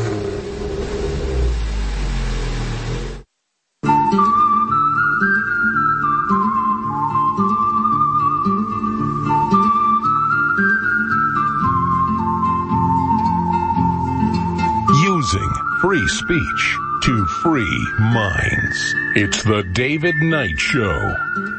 Using free speech to free minds. It's The David Knight Show.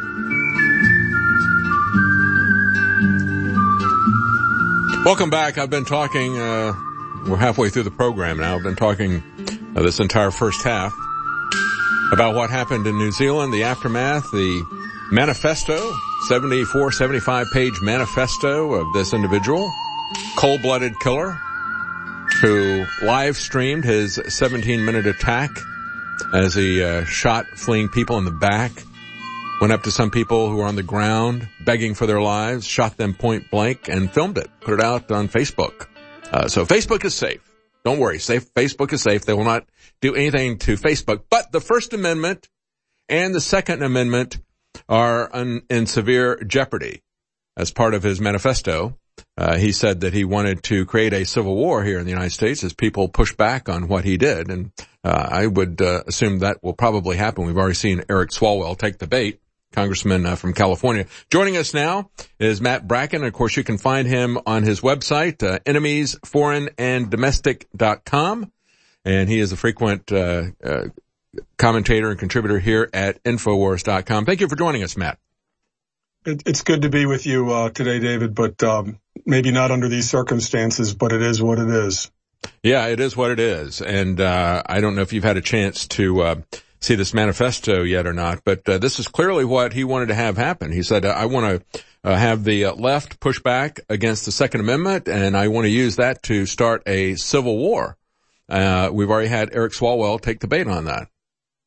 Welcome back. I've been talking, uh, we're halfway through the program now. I've been talking uh, this entire first half about what happened in New Zealand, the aftermath, the manifesto, seventy-four, seventy-five page manifesto of this individual, cold-blooded killer, who live streamed his seventeen minute attack as he uh, shot fleeing people in the back, went up to some people who were on the ground begging for their lives, shot them point blank, and filmed it, put it out on Facebook. Uh, so Facebook is safe. Don't worry, safe. Facebook is safe. They will not do anything to Facebook. But the First Amendment and the Second Amendment are un- in severe jeopardy. As part of his manifesto, Uh, he said that he wanted to create a civil war here in the United States as people push back on what he did. And uh, I would uh, assume that will probably happen. We've already seen Eric Swalwell take the bait, congressman uh, from California. Joining us now is Matt Bracken. Of course, you can find him on his website, uh, enemies foreign and domestic dot com. And he is a frequent uh, uh, commentator and contributor here at Infowars dot com. Thank you for joining us, Matt. It, it's good to be with you uh, today, David, but um, maybe not under these circumstances, but it is what it is. Yeah, it is what it is. And uh I don't know if you've had a chance to uh see this manifesto yet or not, but uh, this is clearly what he wanted to have happen. He said, I want to uh, have the uh, left push back against the Second Amendment, and I want to use that to start a civil war. Uh, we've already had Eric Swalwell take the bait on that.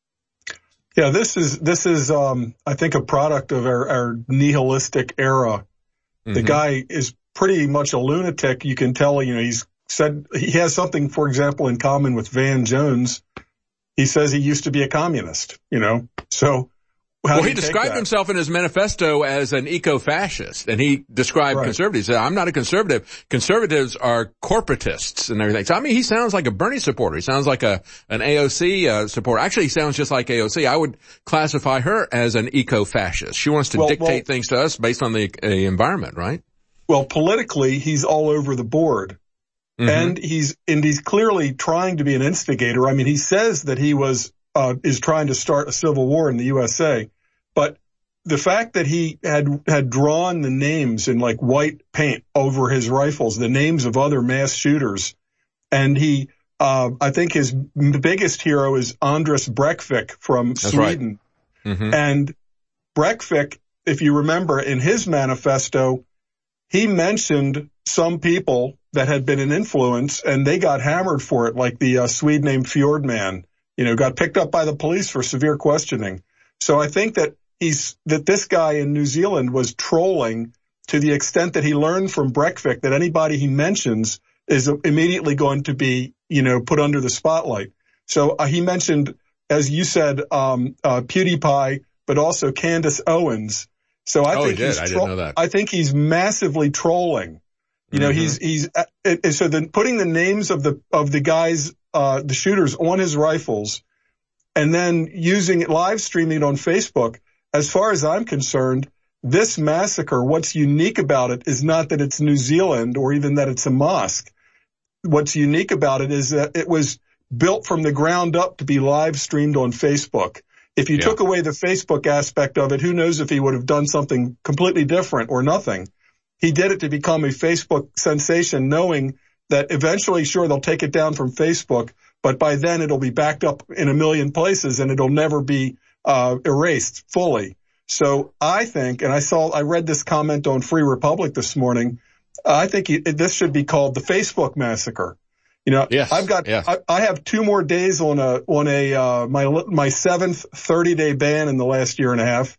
Yeah, this is, this is, um, I think a product of our, our nihilistic era. Mm-hmm. The guy is pretty much a lunatic. You can tell, you know, he's said he has something, for example, in common with Van Jones. He says he used to be a communist, you know, so. How well, he described himself in his manifesto as an eco-fascist, and he described right. conservatives. He said, I'm not a conservative. Conservatives are corporatists and everything. So, I mean, he sounds like a Bernie supporter. He sounds like a an A O C uh, supporter. Actually, he sounds just like A O C. I would classify her as an eco-fascist. She wants to well, dictate well, things to us based on the uh, environment, right? Well, politically, he's all over the board. Mm-hmm. And he's and he's clearly trying to be an instigator. I mean, he says that he was uh is trying to start a civil war in the U S A. But the fact that he had had drawn the names in like white paint over his rifles, the names of other mass shooters, and he, uh, I think his biggest hero is Anders Breivik from That's Sweden. Right. Mm-hmm. And Breivik, if you remember, in his manifesto, he mentioned some people that had been an influence, and they got hammered for it, like the uh, Swede named Fjordman, you know, got picked up by the police for severe questioning. So I think that He's, that this guy in New Zealand was trolling to the extent that he learned from Breivik that anybody he mentions is immediately going to be, you know, put under the spotlight. So uh, he mentioned, as you said, um, uh, PewDiePie, but also Candace Owens. So I oh, think he did. he's I tro- didn't know that. I think he's massively trolling. You know, mm-hmm. he's, he's, uh, uh, so then putting the names of the, of the guys, uh, the shooters on his rifles and then using it, live streaming it on Facebook. As far as I'm concerned, this massacre, what's unique about it is not that it's New Zealand or even that it's a mosque. What's unique about it is that it was built from the ground up to be live streamed on Facebook. If you yeah. took away the Facebook aspect of it, who knows if he would have done something completely different or nothing. He did it to become a Facebook sensation, knowing that eventually, sure, they'll take it down from Facebook, but by then it'll be backed up in a million places and it'll never be Uh, erased fully. So I think, and I saw, I read this comment on Free Republic this morning. Uh, I think it, this should be called the Facebook massacre. You know, yes, I've got, yes. I, I have two more days on a, on a, uh, my, my seventh thirty day ban in the last year and a half.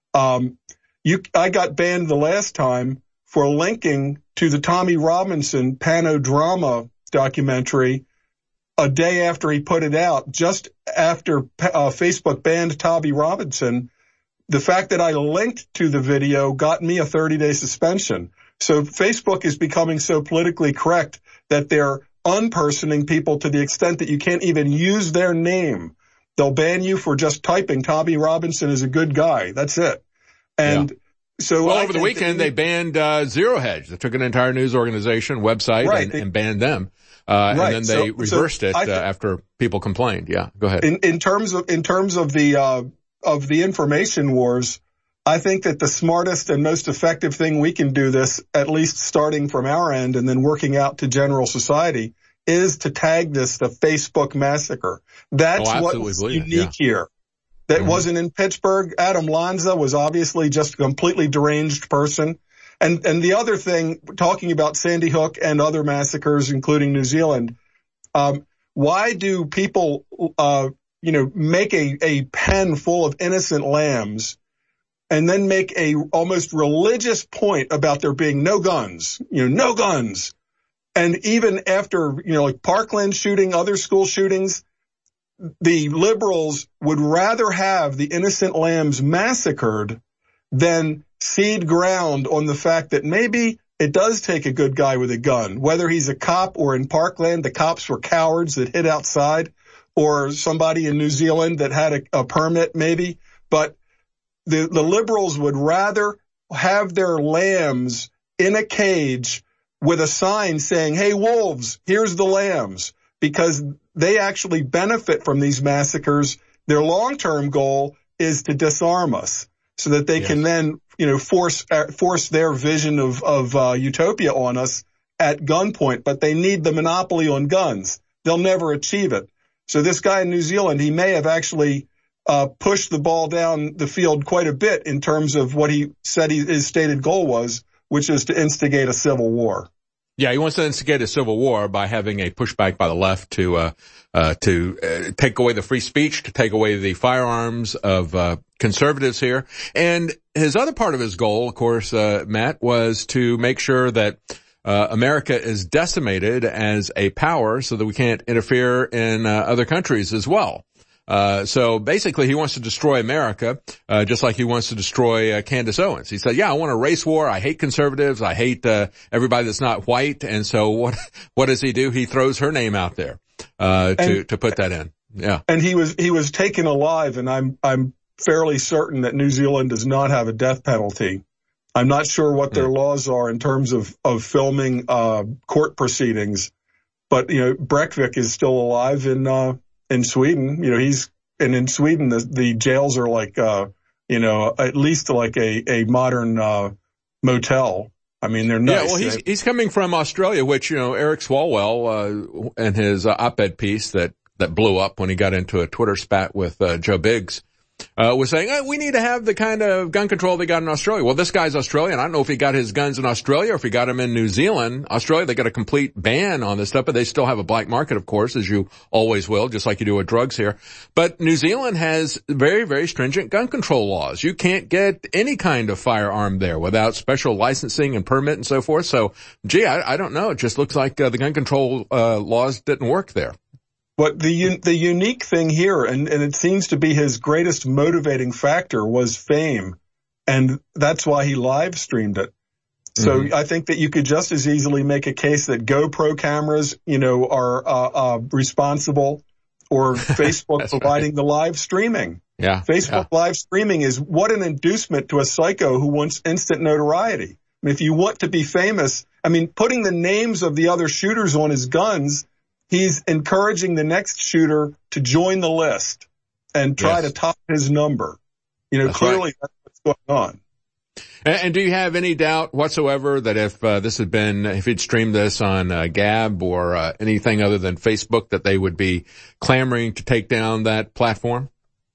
Um, you, I got banned the last time for linking to the Tommy Robinson Panodrama documentary a day after he put it out, just after uh, Facebook banned Tommy Robinson. The fact that I linked to the video got me a thirty day suspension. So Facebook is becoming so politically correct that they're unpersoning people to the extent that you can't even use their name. They'll ban you for just typing Tommy Robinson is a good guy. That's it. And yeah. so well, I over the weekend, they banned uh, Zero Hedge. They took an entire news organization website right, and, they, and banned them. Uh, right. And then they so, reversed so it uh, th- after people complained. Yeah, go ahead. In, in terms of, in terms of the, uh, of the information wars, I think that the smartest and most effective thing we can do this, at least starting from our end and then working out to general society, is to tag this the Facebook massacre. That's oh, what's unique yeah. here. That mm-hmm. wasn't in Pittsburgh. Adam Lanza was obviously just a completely deranged person. And, and the other thing, talking about Sandy Hook and other massacres, including New Zealand, um, why do people, uh, you know, make a, a pen full of innocent lambs and then make a almost religious point about there being no guns, you know, no guns. And even after, you know, like Parkland shooting, other school shootings, the liberals would rather have the innocent lambs massacred than cede ground on the fact that maybe it does take a good guy with a gun, whether he's a cop or in Parkland, the cops were cowards that hid outside, or somebody in New Zealand that had a, a permit maybe. But the, the liberals would rather have their lambs in a cage with a sign saying, hey, wolves, here's the lambs, because they actually benefit from these massacres. Their long-term goal is to disarm us so that they yes. can then, you know, force, uh, force their vision of, of, uh, utopia on us at gunpoint, but they need the monopoly on guns. They'll never achieve it. So this guy in New Zealand, he may have actually uh, pushed the ball down the field quite a bit in terms of what he said he, his stated goal was, which is to instigate a civil war. Yeah, he wants to instigate a civil war by having a pushback by the left to uh, uh to uh, take away the free speech, to take away the firearms of uh conservatives here. And his other part of his goal, of course, uh Matt, was to make sure that uh America is decimated as a power so that we can't interfere in uh, other countries as well. Uh, so basically he wants to destroy America, uh, just like he wants to destroy, uh, Candace Owens. He said, yeah, I want a race war. I hate conservatives. I hate, uh, everybody that's not white. And so what, what does he do? He throws her name out there, uh, to, and, to put that in. Yeah. And he was, he was taken alive, and I'm, I'm fairly certain that New Zealand does not have a death penalty. I'm not sure what their mm. laws are in terms of, of filming, uh, court proceedings, but, you know, Breivik is still alive in, uh, in Sweden. You know, he's, and in Sweden, the, the jails are like, uh, you know, at least like a, a modern, uh, motel. I mean, they're nice. Yeah, well, he's, he's coming from Australia, which, you know, Eric Swalwell, uh, in his uh, op-ed piece that, that blew up when he got into a Twitter spat with, uh, Joe Biggs, uh, was saying, oh, we need to have the kind of gun control they got in Australia. Well, this guy's Australian. I don't know if he got his guns in Australia or if he got them in New Zealand. Australia, they got a complete ban on this stuff, but they still have a black market, of course, as you always will, just like you do with drugs here. But New Zealand has very, very stringent gun control laws. You can't get any kind of firearm there without special licensing and permit and so forth. So, gee, I, I don't know. It just looks like uh, the gun control uh, laws didn't work there. But the the unique thing here, and, and it seems to be his greatest motivating factor, was fame. And that's why he live streamed it. So mm-hmm. I think that you could just as easily make a case that GoPro cameras, you know, are uh, uh responsible, or Facebook providing right. the live streaming. Yeah. Facebook yeah. live streaming is what an inducement to a psycho who wants instant notoriety. I mean, if you want to be famous, I mean, putting the names of the other shooters on his guns, he's encouraging the next shooter to join the list and try yes. to top his number. You know, that's clearly right. that's what's going on. And, and do you have any doubt whatsoever that if uh, this had been, if he'd streamed this on uh, Gab or uh, anything other than Facebook, that they would be clamoring to take down that platform?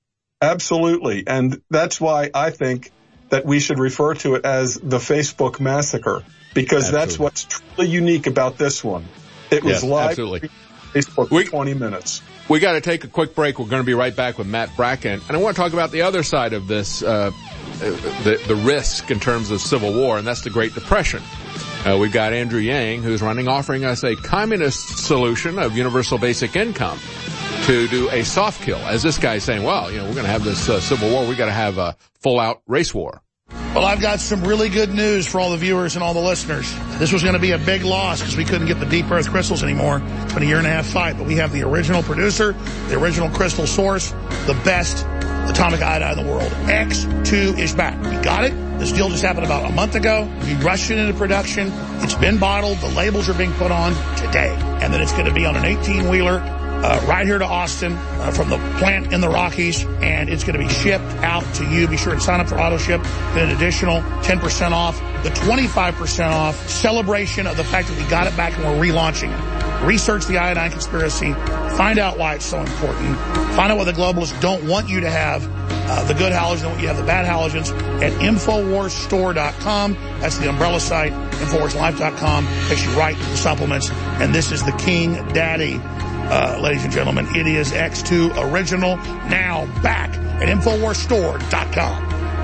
Absolutely. And that's why I think that we should refer to it as the Facebook massacre, because absolutely. That's what's truly unique about this one. It was yes, live. Absolutely. Facebook for we, twenty minutes. We got to take a quick break. We're going to be right back with Matt Bracken. And I want to talk about the other side of this, uh, the, the risk in terms of civil war, and that's the Great Depression. Uh, we've got Andrew Yang, who's running, offering us a communist solution of universal basic income to do a soft kill. As this guy's saying, well, you know, we're going to have this uh, civil war. We got to have a full-out race war. Well, I've got some really good news for all the viewers and all the listeners. This was going to be a big loss because we couldn't get the deep earth crystals anymore. It's been a year and a half fight, but we have the original producer, the original crystal source, the best atomic iodine in the world. X two is back. We got it. This deal just happened about a month ago. We rushed it into production. It's been bottled. The labels are being put on today. And then it's going to be on an eighteen-wheeler. Uh, right here to Austin uh, from the plant in the Rockies, and it's going to be shipped out to you. Be sure and sign up for auto ship. Then an additional ten percent off, the twenty-five percent off celebration of the fact that we got it back and we're relaunching it. Research the iodine conspiracy. Find out why it's so important. Find out what the globalists don't want you to have. Uh, the good halogens, don't want you to have the bad halogens at Infowars Store dot com. That's the umbrella site. Infowars Life dot com takes you right to the supplements. And this is the King Daddy. Uh, ladies and gentlemen, it is X two Original, now back at Infowars Store dot com.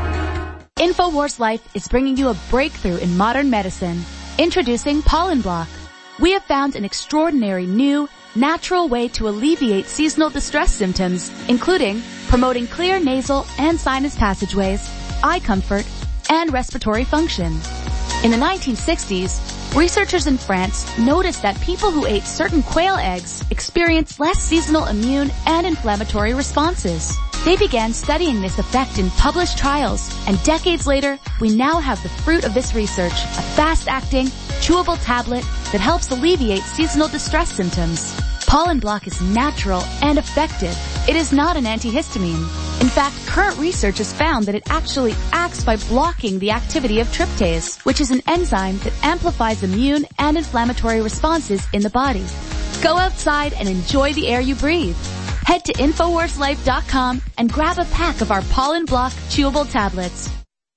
Infowars Life is bringing you a breakthrough in modern medicine. Introducing Pollen Block. We have found an extraordinary new, natural way to alleviate seasonal distress symptoms, including promoting clear nasal and sinus passageways, eye comfort, and respiratory function. In the nineteen sixties, researchers in France noticed that people who ate certain quail eggs experienced less seasonal immune and inflammatory responses. They began studying this effect in published trials, and decades later, we now have the fruit of this research, a fast-acting, chewable tablet that helps alleviate seasonal distress symptoms. Pollen Block is natural and effective. It is not an antihistamine. In fact, current research has found that it actually acts by blocking the activity of tryptase, which is an enzyme that amplifies immune and inflammatory responses in the body. Go outside and enjoy the air you breathe. Head to Infowars Life dot com and grab a pack of our Pollen Block chewable tablets.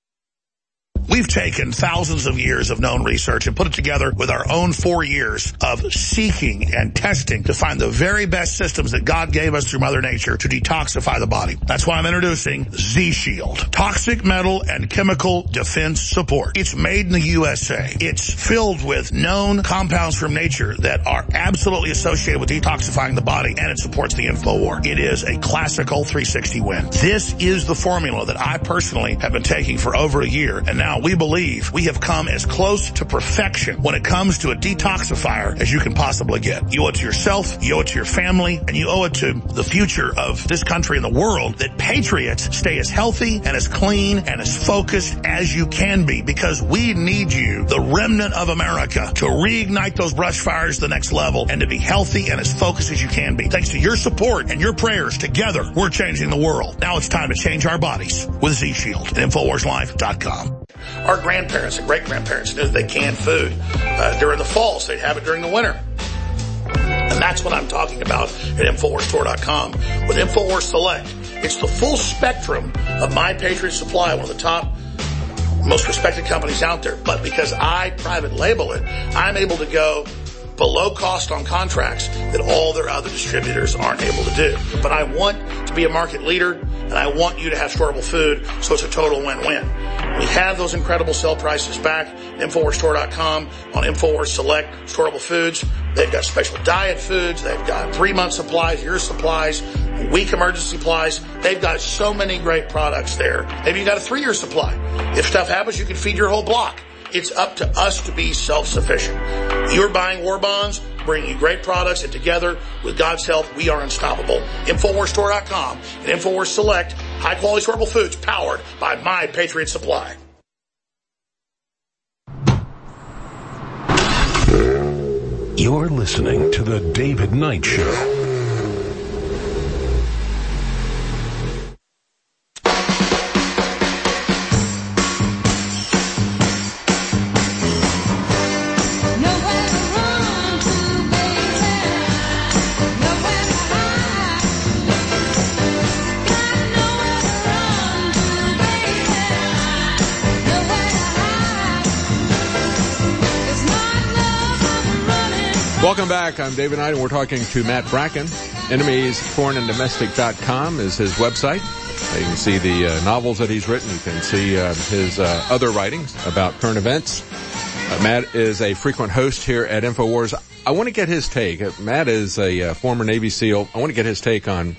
We've taken thousands of years of known research and put it together with our own four years of seeking and testing to find the very best systems that God gave us through Mother Nature to detoxify the body. That's why I'm introducing Z-Shield. Toxic metal and chemical defense support. It's made in the U S A. It's filled with known compounds from nature that are absolutely associated with detoxifying the body, and it supports the InfoWar. It is a classical three sixty win. This is the formula that I personally have been taking for over a year, and now we believe we have come as close to perfection when it comes to a detoxifier as you can possibly get. You owe it to yourself, you owe it to your family, and you owe it to the future of this country and the world that patriots stay as healthy and as clean and as focused as you can be, because we need you, the remnant of America, to reignite those brush fires to the next level and to be healthy and as focused as you can be. Thanks to your support and your prayers, together we're changing the world. Now it's time to change our bodies with Z-Shield at Infowars Life dot com. Our grandparents and great-grandparents knew that they canned food uh, during the fall, so they'd have it during the winter. And that's what I'm talking about at Infowars Store dot com with Infowars Select. It's the full spectrum of My Patriot Supply, one of the top, most respected companies out there. But because I private label it, I'm able to go below cost on contracts that all their other distributors aren't able to do. But I want to be a market leader, and I want you to have storable food, so it's a total win-win. We have those incredible sale prices back at Infowars Store dot com on Infowars Select Storable Foods. They've got special diet foods. They've got three-month supplies, year supplies, week emergency supplies. They've got so many great products there. Maybe you got a three-year supply. If stuff happens, you can feed your whole block. It's up to us to be self-sufficient. You're buying war bonds, bringing you great products, and together, with God's help, we are unstoppable. Infowars Store dot com and Infowars Select, high-quality storable foods powered by My Patriot Supply. You're listening to The David Knight Show. Welcome back. I'm David Knight, and we're talking to Matt Bracken. Enemies Foreign and Domestic dot com is his website. Uh, you can see the uh, novels that he's written. You can see uh, his uh, other writings about current events. Uh, Matt is a frequent host here at InfoWars. I want to get his take. Uh, Matt is a uh, former Navy SEAL. I want to get his take on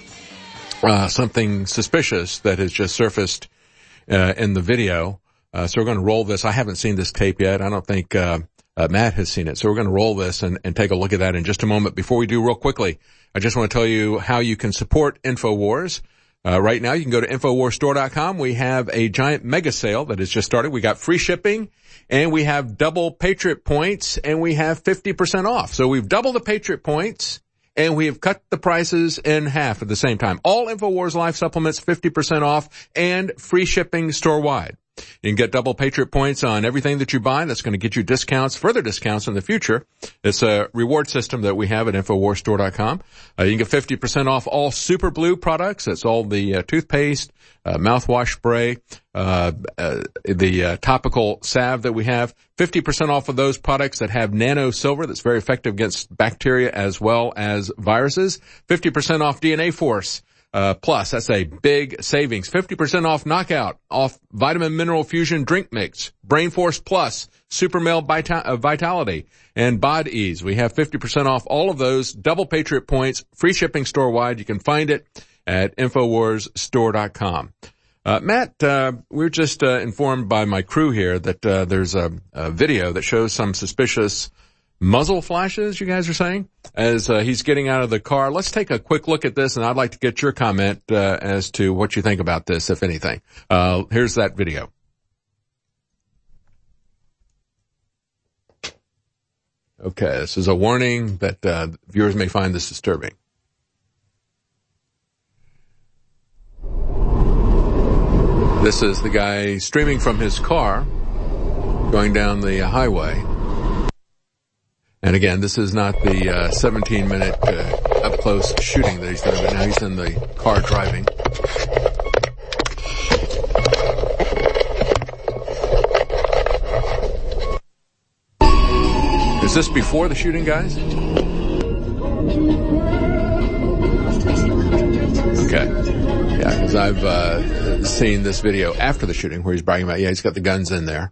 uh, something suspicious that has just surfaced uh, in the video. Uh, so we're going to roll this. I haven't seen this tape yet. I don't think uh, uh Matt has seen it. So we're going to roll this and, and take a look at that in just a moment. Before we do, real quickly, I just want to tell you how you can support InfoWars. Uh, right now, you can go to Infowars Store dot com. We have a giant mega sale that has just started. We got free shipping, and we have double Patriot points, and we have fifty percent off. So we've doubled the Patriot points, and we have cut the prices in half at the same time. All InfoWars Life supplements, fifty percent off, and free shipping store-wide. You can get double Patriot points on everything that you buy. That's going to get you discounts, further discounts in the future. It's a reward system that we have at Infowars Store dot com. Uh, you can get fifty percent off all Super Blue products. That's all the uh, toothpaste, uh, mouthwash spray, uh, uh the uh, topical salve that we have. fifty percent off of those products that have nano silver that's very effective against bacteria as well as viruses. fifty percent off D N A Force. Uh, plus, that's a big savings. fifty percent off Knockout, off Vitamin Mineral Fusion Drink Mix, Brain Force Plus, Super Male Vita- uh, Vitality, and Bod Ease. We have fifty percent off all of those, double Patriot points, free shipping store-wide. You can find it at Infowars Store dot com. Uh, Matt, uh, we're just uh, informed by my crew here that uh, there's a, a video that shows some suspicious muzzle flashes, you guys are saying, as uh, he's getting out of the car. Let's take a quick look at this, and I'd like to get your comment uh, as to what you think about this, if anything. Uh, here's that video. Okay, this is a warning that uh, viewers may find this disturbing. This is the guy streaming from his car, going down the highway. And again, this is not the uh, seventeen minute uh, up-close shooting that he's done, but now he's in the car driving. Is this before the shooting, guys? Okay. Yeah, because I've uh, seen this video after the shooting where he's bragging about, yeah, he's got the guns in there.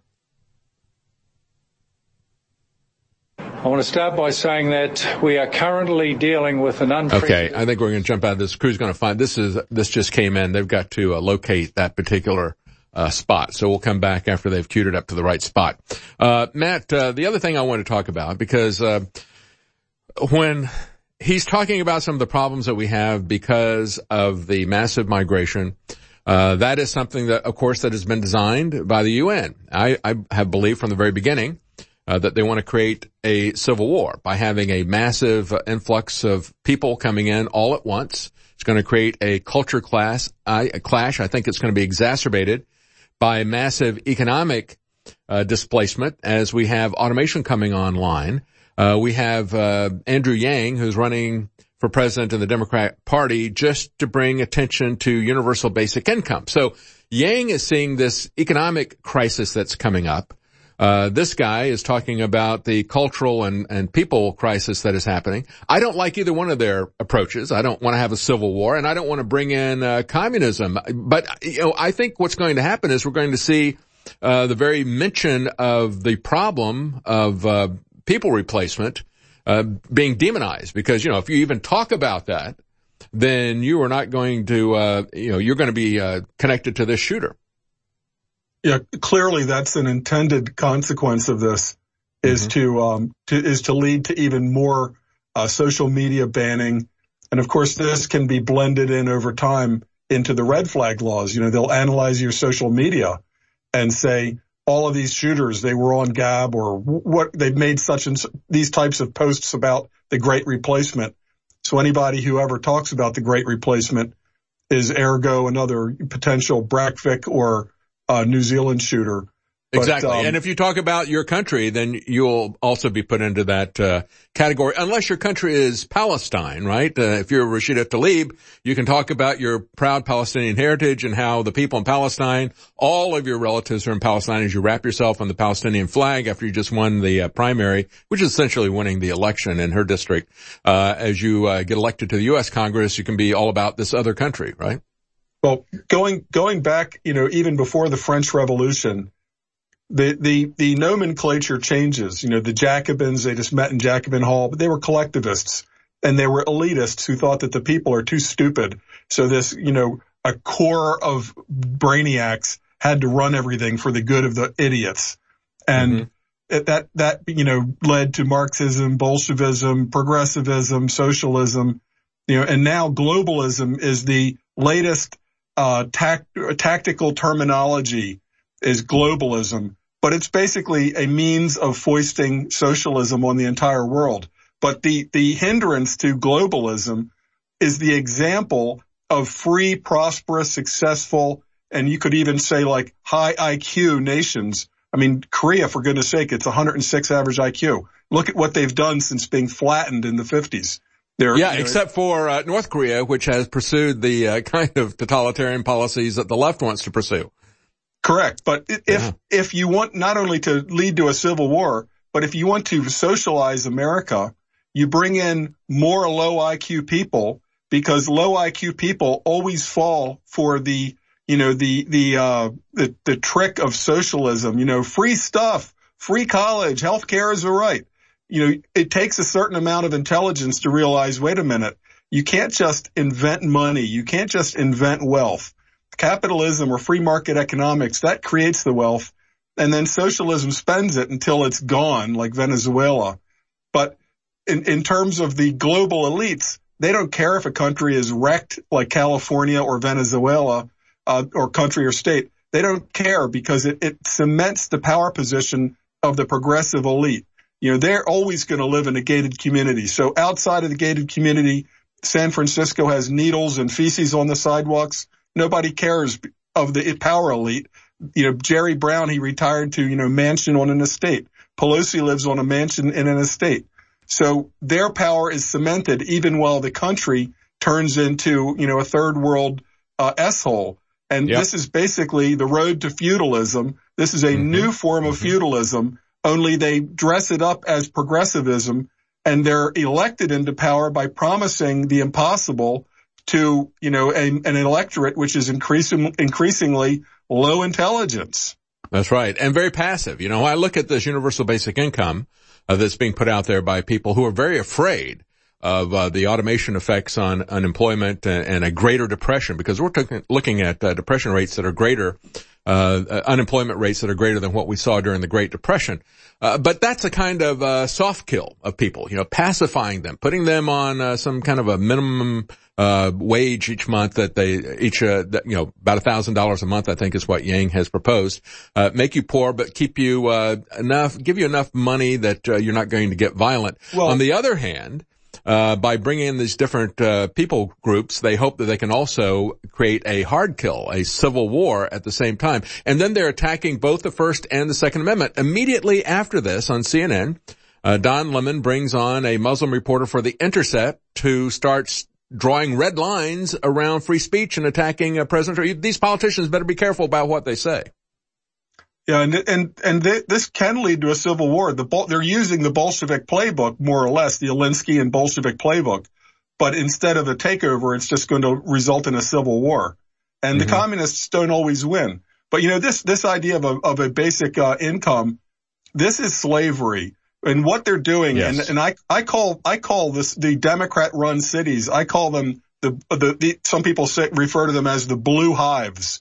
I want to start by saying that we are currently dealing with an unprecedented... Okay, I think we're going to jump out of this. Crew's going to find, this is, this just came in. They've got to uh, locate that particular uh, spot. So we'll come back after they've queued it up to the right spot. Uh, Matt, uh, the other thing I want to talk about, because uh, when he's talking about some of the problems that we have because of the massive migration, uh, that is something that, of course, that has been designed by the U N. I, I have believed from the very beginning Uh, that they want to create a civil war by having a massive uh, influx of people coming in all at once. It's going to create a culture class, uh, a clash. I think it's going to be exacerbated by massive economic uh, displacement as we have automation coming online. Uh, we have uh, Andrew Yang, who's running for president in the Democrat Party, just to bring attention to universal basic income. So Yang is seeing this economic crisis that's coming up. Uh, this guy is talking about the cultural and, and people crisis that is happening. I don't like either one of their approaches. I don't want to have a civil war, and I don't want to bring in uh, communism. But, you know, I think what's going to happen is we're going to see uh, the very mention of the problem of uh, people replacement uh, being demonized. Because, you know, if you even talk about that, then you are not going to, uh, you know, you're going to be uh, connected to this shooter. Yeah, clearly that's an intended consequence of this is mm-hmm. to, um, to, is to lead to even more, uh, social media banning. And of course, this can be blended in over time into the red flag laws. You know, they'll analyze your social media and say all of these shooters, they were on Gab or what they've made such and these types of posts about the Great Replacement. So anybody who ever talks about the Great Replacement is ergo another potential Breivik or Uh, New Zealand shooter. But, exactly. Um, and if you talk about your country, then you'll also be put into that uh, category, unless your country is Palestine, right? Uh, if you're Rashida Tlaib, you can talk about your proud Palestinian heritage and how the people in Palestine, all of your relatives are in Palestine as you wrap yourself on the Palestinian flag after you just won the uh, primary, which is essentially winning the election in her district. Uh, as you uh, get elected to the U S Congress, you can be all about this other country, right? Well, going, going back, you know, even before the French Revolution, the, the, the nomenclature changes. You know, the Jacobins, they just met in Jacobin Hall, but they were collectivists and they were elitists who thought that the people are too stupid. So this, you know, a core of brainiacs had to run everything for the good of the idiots. And mm-hmm. it, that, that, you know, led to Marxism, Bolshevism, progressivism, socialism, you know, and now globalism is the latest Uh, tact, tactical terminology is globalism, but it's basically a means of foisting socialism on the entire world. But the, the hindrance to globalism is the example of free, prosperous, successful, and you could even say like high I Q nations. I mean, Korea, for goodness sake, it's one hundred six average I Q. Look at what they've done since being flattened in the fifties. They're, yeah, you know, except for uh, North Korea, which has pursued the uh, kind of totalitarian policies that the left wants to pursue. Correct. But if yeah. if you want not only to lead to a civil war, but if you want to socialize America, you bring in more low I Q people because low I Q people always fall for the, you know, the the uh the, the trick of socialism, you know, free stuff, free college, health care is a right. You know, it takes a certain amount of intelligence to realize, wait a minute, you can't just invent money. You can't just invent wealth. Capitalism or free market economics, that creates the wealth. And then socialism spends it until it's gone, like Venezuela. But in, in terms of the global elites, they don't care if a country is wrecked like California or Venezuela, uh, or country or state. They don't care because it, it cements the power position of the progressive elite. You know, they're always going to live in a gated community. So outside of the gated community, San Francisco has needles and feces on the sidewalks. Nobody cares of the power elite. You know, Jerry Brown, he retired to, you know, mansion on an estate. Pelosi lives on a mansion in an estate. So their power is cemented even while the country turns into, you know, a third world uh, S-hole. And yep. This is basically the road to feudalism. This is a mm-hmm. new form of mm-hmm. feudalism, only they dress it up as progressivism, and they're elected into power by promising the impossible to, you know, a, an electorate which is increasing, increasingly low intelligence. That's right. And very passive. You know, I look at this universal basic income uh, that's being put out there by people who are very afraid of uh, the automation effects on unemployment and, and a greater depression, because we're t- looking at uh, depression rates that are greater, uh, uh, unemployment rates that are greater than what we saw during the Great Depression. Uh, but that's a kind of uh, soft kill of people, you know, pacifying them, putting them on uh, some kind of a minimum uh wage each month that they each uh that, you know about a thousand dollars a month, I think is what Yang has proposed. Uh make you poor but keep you uh enough give you enough money that uh, you're not going to get violent. Well, on the other hand, uh by bringing in these different uh people groups, they hope that they can also create a hard kill, a civil war at the same time. And then they're attacking both the First and the Second Amendment. Immediately after this, on C N N, uh Don Lemon brings on a Muslim reporter for The Intercept to start drawing red lines around free speech and attacking a president. These politicians better be careful about what they say. Yeah, and and and they, this can lead to a civil war. The they're using the Bolshevik playbook, more or less, the Alinsky and Bolshevik playbook, but instead of a takeover, it's just going to result in a civil war. And mm-hmm. the communists don't always win. But you know, this this idea of a of a basic uh, income, this is slavery. And what they're doing, yes. and, and I, I call, I call this the Democrat-run cities. I call them the, the, the some people say, refer to them as the blue hives.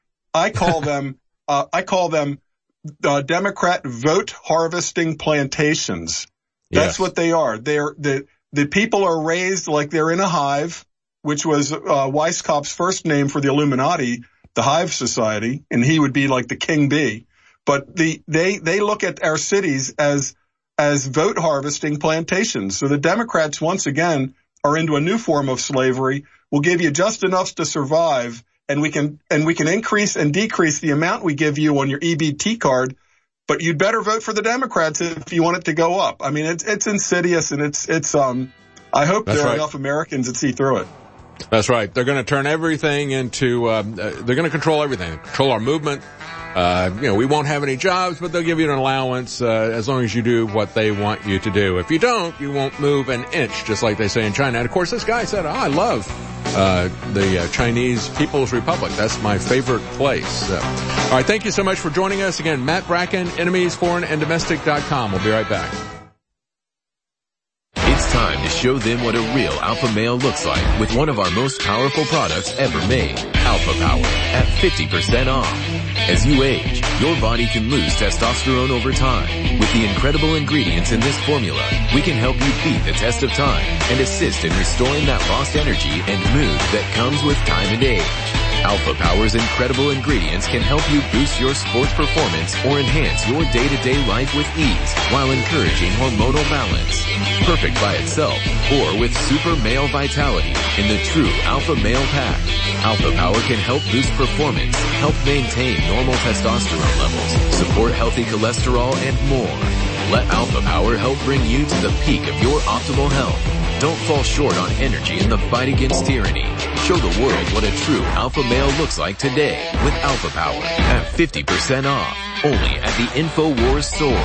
I call them, uh, I call them, uh, Democrat vote harvesting plantations. That's yes. what they are. They're, the, the people are raised like they're in a hive, which was, uh, Weisskopf's first name for the Illuminati, the Hive Society, and he would be like the king bee. But the, they, they look at our cities as, as vote harvesting plantations. So the Democrats, once again, are into a new form of slavery. We'll give you just enough to survive, and we can, and we can increase and decrease the amount we give you on your E B T card, but you'd better vote for the Democrats if you want it to go up. I mean, it's, it's insidious, and it's, it's, um, I hope That's there right. are enough Americans that see through it. That's right. They're going to turn everything into, um, uh, they're going to control everything, control our movement. Uh, you know, we won't have any jobs, but they'll give you an allowance, uh, as long as you do what they want you to do. If you don't, you won't move an inch, just like they say in China. And of course, this guy said, oh, I love, uh, the uh, Chinese People's Republic. That's my favorite place. So, all right. Thank you so much for joining us again. Matt Bracken, enemies foreign and domestic dot com. We'll be right back. It's time to show them what a real alpha male looks like with one of our most powerful products ever made, Alpha Power, at fifty percent off. As you age, your body can lose testosterone over time. With the incredible ingredients in this formula, we can help you beat the test of time and assist in restoring that lost energy and mood that comes with time and age. Alpha Power's incredible ingredients can help you boost your sports performance or enhance your day-to-day life with ease while encouraging hormonal balance. Perfect by itself or with super male vitality in the true Alpha Male Pack. Alpha Power can help boost performance, help maintain normal testosterone levels, support healthy cholesterol, and more. Let Alpha Power help bring you to the peak of your optimal health. Don't fall short on energy in the fight against tyranny. Show the world what a true alpha male looks like today with Alpha Power at fifty percent off, only at the InfoWars store.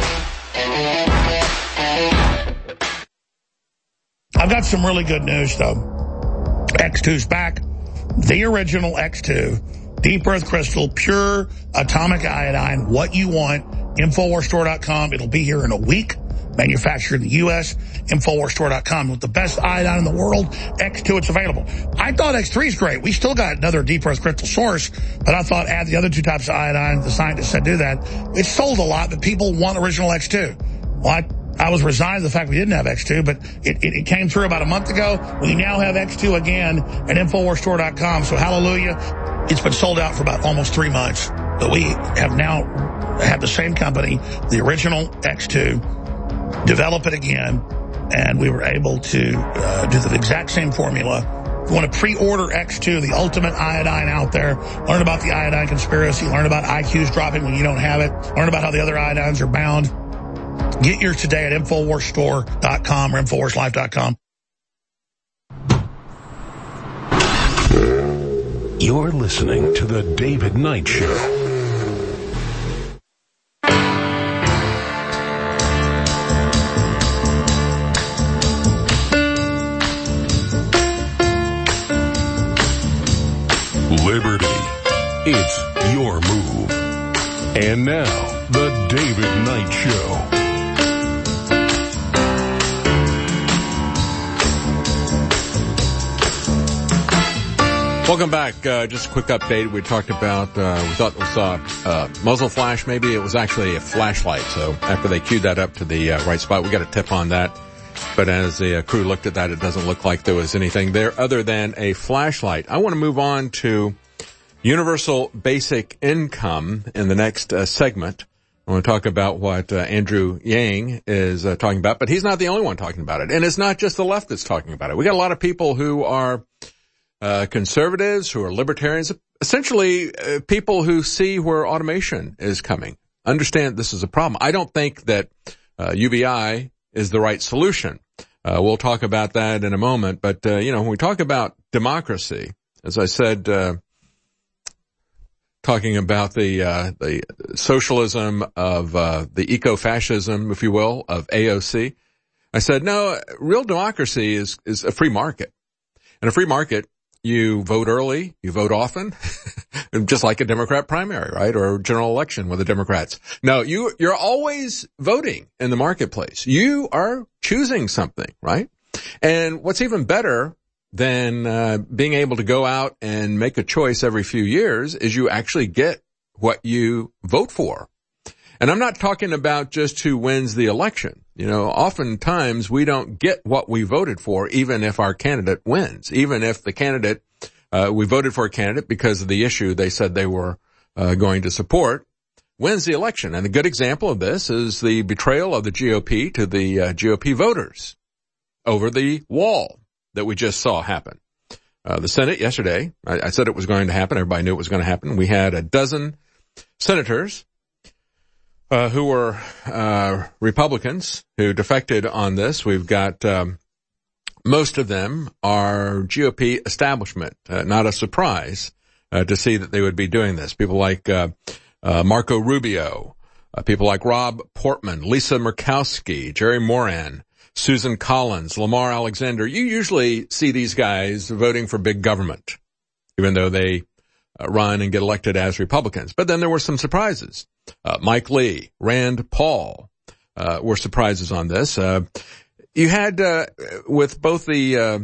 I've got some really good news, though. X two's back. The original X two. Deep Earth Crystal, pure atomic iodine, what you want. InfoWars store dot com. It'll be here in a week. Manufactured in the U S InfoWars store dot com. With the best iodine in the world, X two, it's available. I thought X three is great. We still got another Deep Earth Crystal source, but I thought add the other two types of iodine. The scientists said do that. It's sold a lot, but people want original X two. Well, I, I was resigned to the fact we didn't have X two, but it, it, it came through about a month ago. We now have X two again at InfoWars store dot com. So hallelujah. It's been sold out for about almost three months. But we have now had the same company, the original X two, develop it again, and we were able to uh, do the exact same formula. If you want to pre-order X two, the ultimate iodine out there, learn about the iodine conspiracy, learn about I Qs dropping when you don't have it, learn about how the other iodines are bound, Get yours today at infowars store dot com or infowars life dot com. You're listening to The David Knight Show. Liberty. It's your move. And now, The David Knight Show. Welcome back. Uh, just a quick update. We talked about, uh, we thought we saw a muzzle flash maybe. It was actually a flashlight. So after they queued that up to the uh, right spot, we got a tip on that. But as the uh, crew looked at that, it doesn't look like there was anything there other than a flashlight. I want to move on to universal basic income in the next uh, segment. I want to talk about what uh, Andrew Yang is uh, talking about, but he's not the only one talking about it. And it's not just the left that's talking about it. We got a lot of people who are uh, conservatives, who are libertarians, essentially uh, people who see where automation is coming. Understand this is a problem. I don't think that uh, U B I is the right solution. Uh, we'll talk about that in a moment. But, uh, you know, when we talk about democracy, as I said, uh, talking about the, uh, the socialism of, uh, the eco-fascism, if you will, of A O C, I said, no, real democracy is, is a free market. In a free market, you vote early, you vote often, just like a Democrat primary, right? Or a general election with the Democrats. No, you, you're always voting in the marketplace. You are choosing something, right? And what's even better than uh, being able to go out and make a choice every few years is you actually get what you vote for. And I'm not talking about just who wins the election. You know, oftentimes we don't get what we voted for, even if our candidate wins, even if the candidate, uh, we voted for a candidate because of the issue they said they were uh, going to support, wins the election. And a good example of this is the betrayal of the G O P to the uh, G O P voters over the wall that we just saw happen. Uh, the Senate yesterday, I, I said it was going to happen. Everybody knew it was going to happen. We had a dozen senators Uh, who were, uh, Republicans who defected on this. We've got, um, most of them are G O P establishment. Uh, not a surprise, uh, to see that they would be doing this. People like, uh, uh, Marco Rubio, uh, people like Rob Portman, Lisa Murkowski, Jerry Moran, Susan Collins, Lamar Alexander. You usually see these guys voting for big government, even though they uh, run and get elected as Republicans. But then there were some surprises. Uh, Mike Lee, Rand Paul, uh, were surprises on this. Uh, you had, uh, with both the, uh,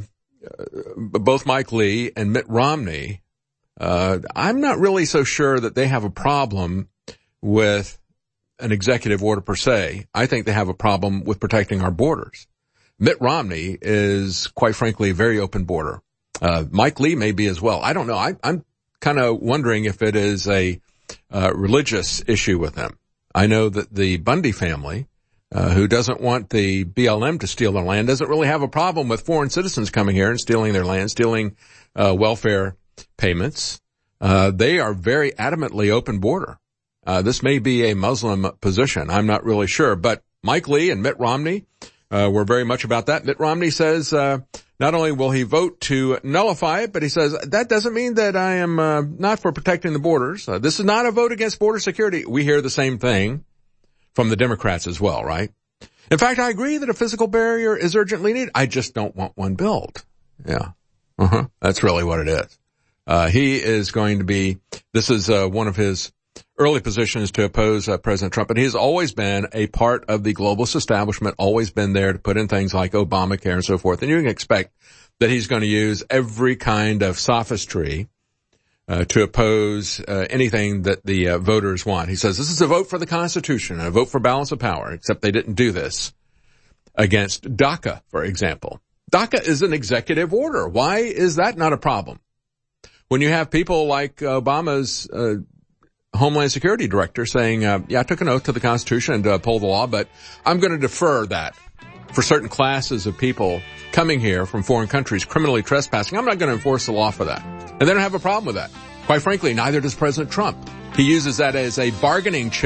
both Mike Lee and Mitt Romney, uh, I'm not really so sure that they have a problem with an executive order per se. I think they have a problem with protecting our borders. Mitt Romney is, quite frankly, a very open border. Uh, Mike Lee may be as well. I don't know. I, I'm kind of wondering if it is a Uh, religious issue with them. I know that the Bundy family, uh, who doesn't want the B L M to steal their land, doesn't really have a problem with foreign citizens coming here and stealing their land, stealing uh, welfare payments. Uh, they are very adamantly open border. Uh, this may be a Muslim position. I'm not really sure. But Mike Lee and Mitt Romney uh, were very much about that. Mitt Romney says uh, not only will he vote to nullify it, but he says that doesn't mean that I am uh, not for protecting the borders. Uh, this is not a vote against border security. We hear the same thing from the Democrats as well, right? In fact, I agree that a physical barrier is urgently needed. I just don't want one built. Yeah. Uh-huh. That's really what it is. Uh, he is going to be, this is uh, one of his early positions to oppose uh, President Trump, and he's always been a part of the globalist establishment, always been there to put in things like Obamacare and so forth. And you can expect that he's going to use every kind of sophistry uh, to oppose uh, anything that the uh, voters want. He says this is a vote for the Constitution and a vote for balance of power, except they didn't do this against DACA, for example. DACA is an executive order. Why is that not a problem? When you have people like Obama's uh, Homeland Security Director saying, uh, yeah, I took an oath to the Constitution and to uphold the law, but I'm going to defer that for certain classes of people coming here from foreign countries, criminally trespassing. I'm not going to enforce the law for that. And they don't have a problem with that. Quite frankly, neither does President Trump. He uses that as a bargaining chip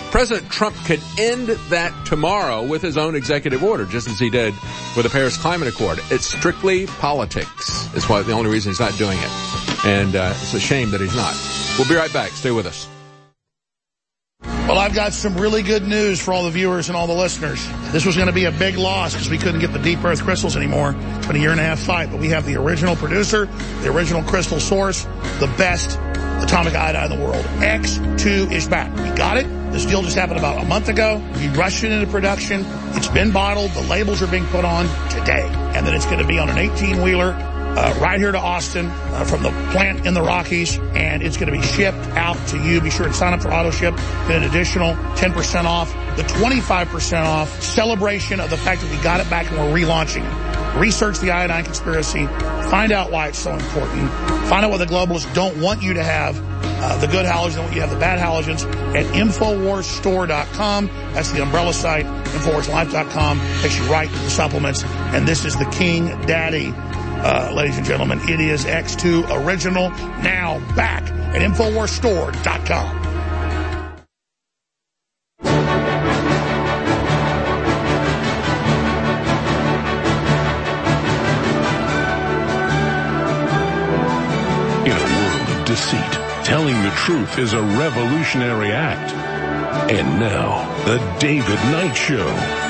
President Trump could end that tomorrow with his own executive order, just as he did with the Paris Climate Accord. It's strictly politics. It's why the only reason he's not doing it. And uh, it's a shame that he's not. We'll be right back. Stay with us. Well, I've got some really good news for all the viewers and all the listeners. This was going to be a big loss because we couldn't get the deep earth crystals anymore. It's been a year and a half fight, but we have the original producer, the original crystal source, the best atomic iodine in the world. X two is back. We got it. This deal just happened about a month ago. We rushed it into production. It's been bottled. The labels are being put on today. And then it's going to be on an eighteen-wheeler Uh, right here to Austin uh, from the plant in the Rockies, and it's going to be shipped out to you. Be sure to sign up for auto ship. Then an additional ten percent off, the twenty-five percent off celebration of the fact that we got it back and we're relaunching it. Research the iodine conspiracy. Find out why it's so important. Find out what the globalists don't want you to have. Uh, the good halogens, they want you to have the bad halogens at Infowars Store dot com. That's the umbrella site. Infowars Life dot com takes you right to the supplements. And this is the King Daddy. Uh, ladies and gentlemen, it is X two Original, now back at Infowars Store dot com. In a world of deceit, telling the truth is a revolutionary act. And now, the David Knight Show.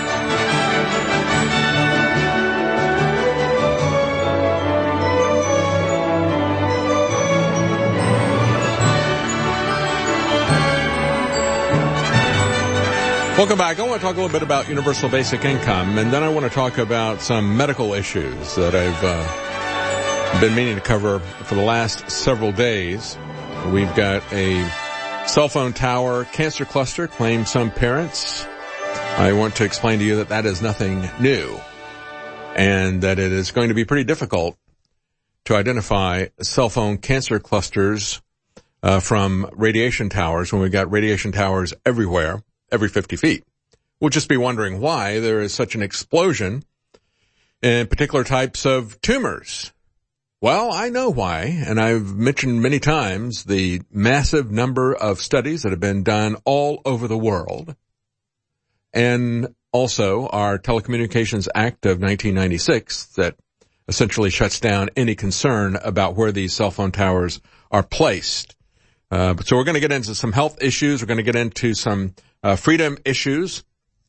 Welcome back. I want to talk a little bit about universal basic income, and then I want to talk about some medical issues that I've uh, been meaning to cover for the last several days. We've got a cell phone tower cancer cluster, claim some parents. I want to explain to you that that is nothing new, and that it is going to be pretty difficult to identify cell phone cancer clusters uh, from radiation towers when we've got radiation towers everywhere. Every fifty feet. We'll just be wondering why there is such an explosion in particular types of tumors. Well, I know why, and I've mentioned many times the massive number of studies that have been done all over the world, and also our Telecommunications Act of nineteen ninety-six that essentially shuts down any concern about where these cell phone towers are placed. Uh, so we're going to get into some health issues. We're going to get into some Uh, freedom issues.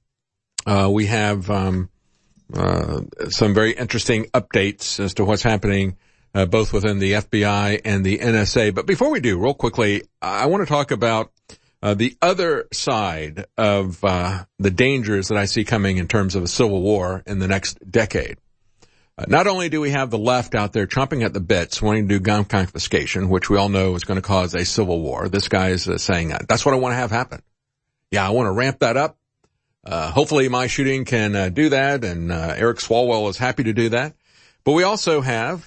Uh, we have um, uh, some very interesting updates as to what's happening uh, both within the F B I and the N S A. But before we do, real quickly, I want to talk about uh, the other side of uh, the dangers that I see coming in terms of a civil war in the next decade. Uh, not only do we have the left out there chomping at the bits, wanting to do gun confiscation, which we all know is going to cause a civil war. This guy is uh, saying that. That's what I want to have happen. Yeah, I want to ramp that up. Uh, hopefully my shooting can uh, do that, and uh, Eric Swalwell is happy to do that. But we also have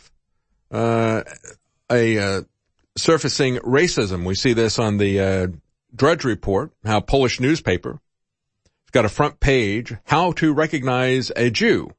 uh, a uh, surfacing racism. We see this on the uh, Drudge Report, how Polish newspaper. It's got a front page, how to recognize a Jew.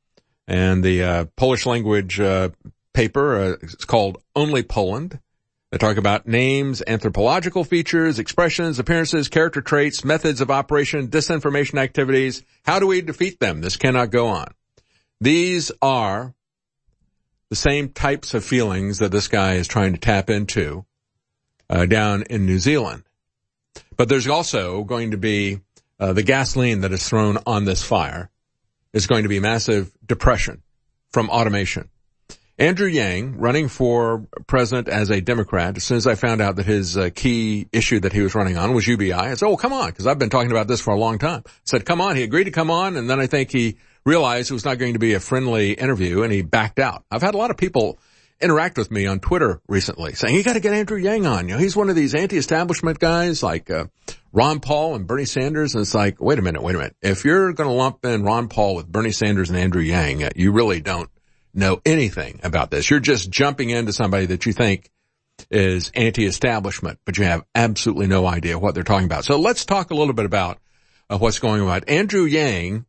And the uh, Polish language uh, paper, uh, it's called Only Poland. They talk about names, anthropological features, expressions, appearances, character traits, methods of operation, disinformation activities. How do we defeat them? This cannot go on. These are the same types of feelings that this guy is trying to tap into uh, down in New Zealand. But there's also going to be uh, the gasoline that is thrown on this fire is going to be massive depression from automation. Andrew Yang, running for president as a Democrat, as soon as I found out that his uh, key issue that he was running on was U B I, I said, oh, come on, because I've been talking about this for a long time. I said, come on. He agreed to come on, and then I think he realized it was not going to be a friendly interview, and he backed out. I've had a lot of people interact with me on Twitter recently saying, you got to get Andrew Yang on. You know, he's one of these anti-establishment guys like uh, Ron Paul and Bernie Sanders. And it's like, wait a minute, wait a minute. If you're going to lump in Ron Paul with Bernie Sanders and Andrew Yang, uh, you really don't know anything about this. You're just jumping into somebody that you think is anti-establishment, but you have absolutely no idea what they're talking about. So let's talk a little bit about uh, what's going on. Andrew Yang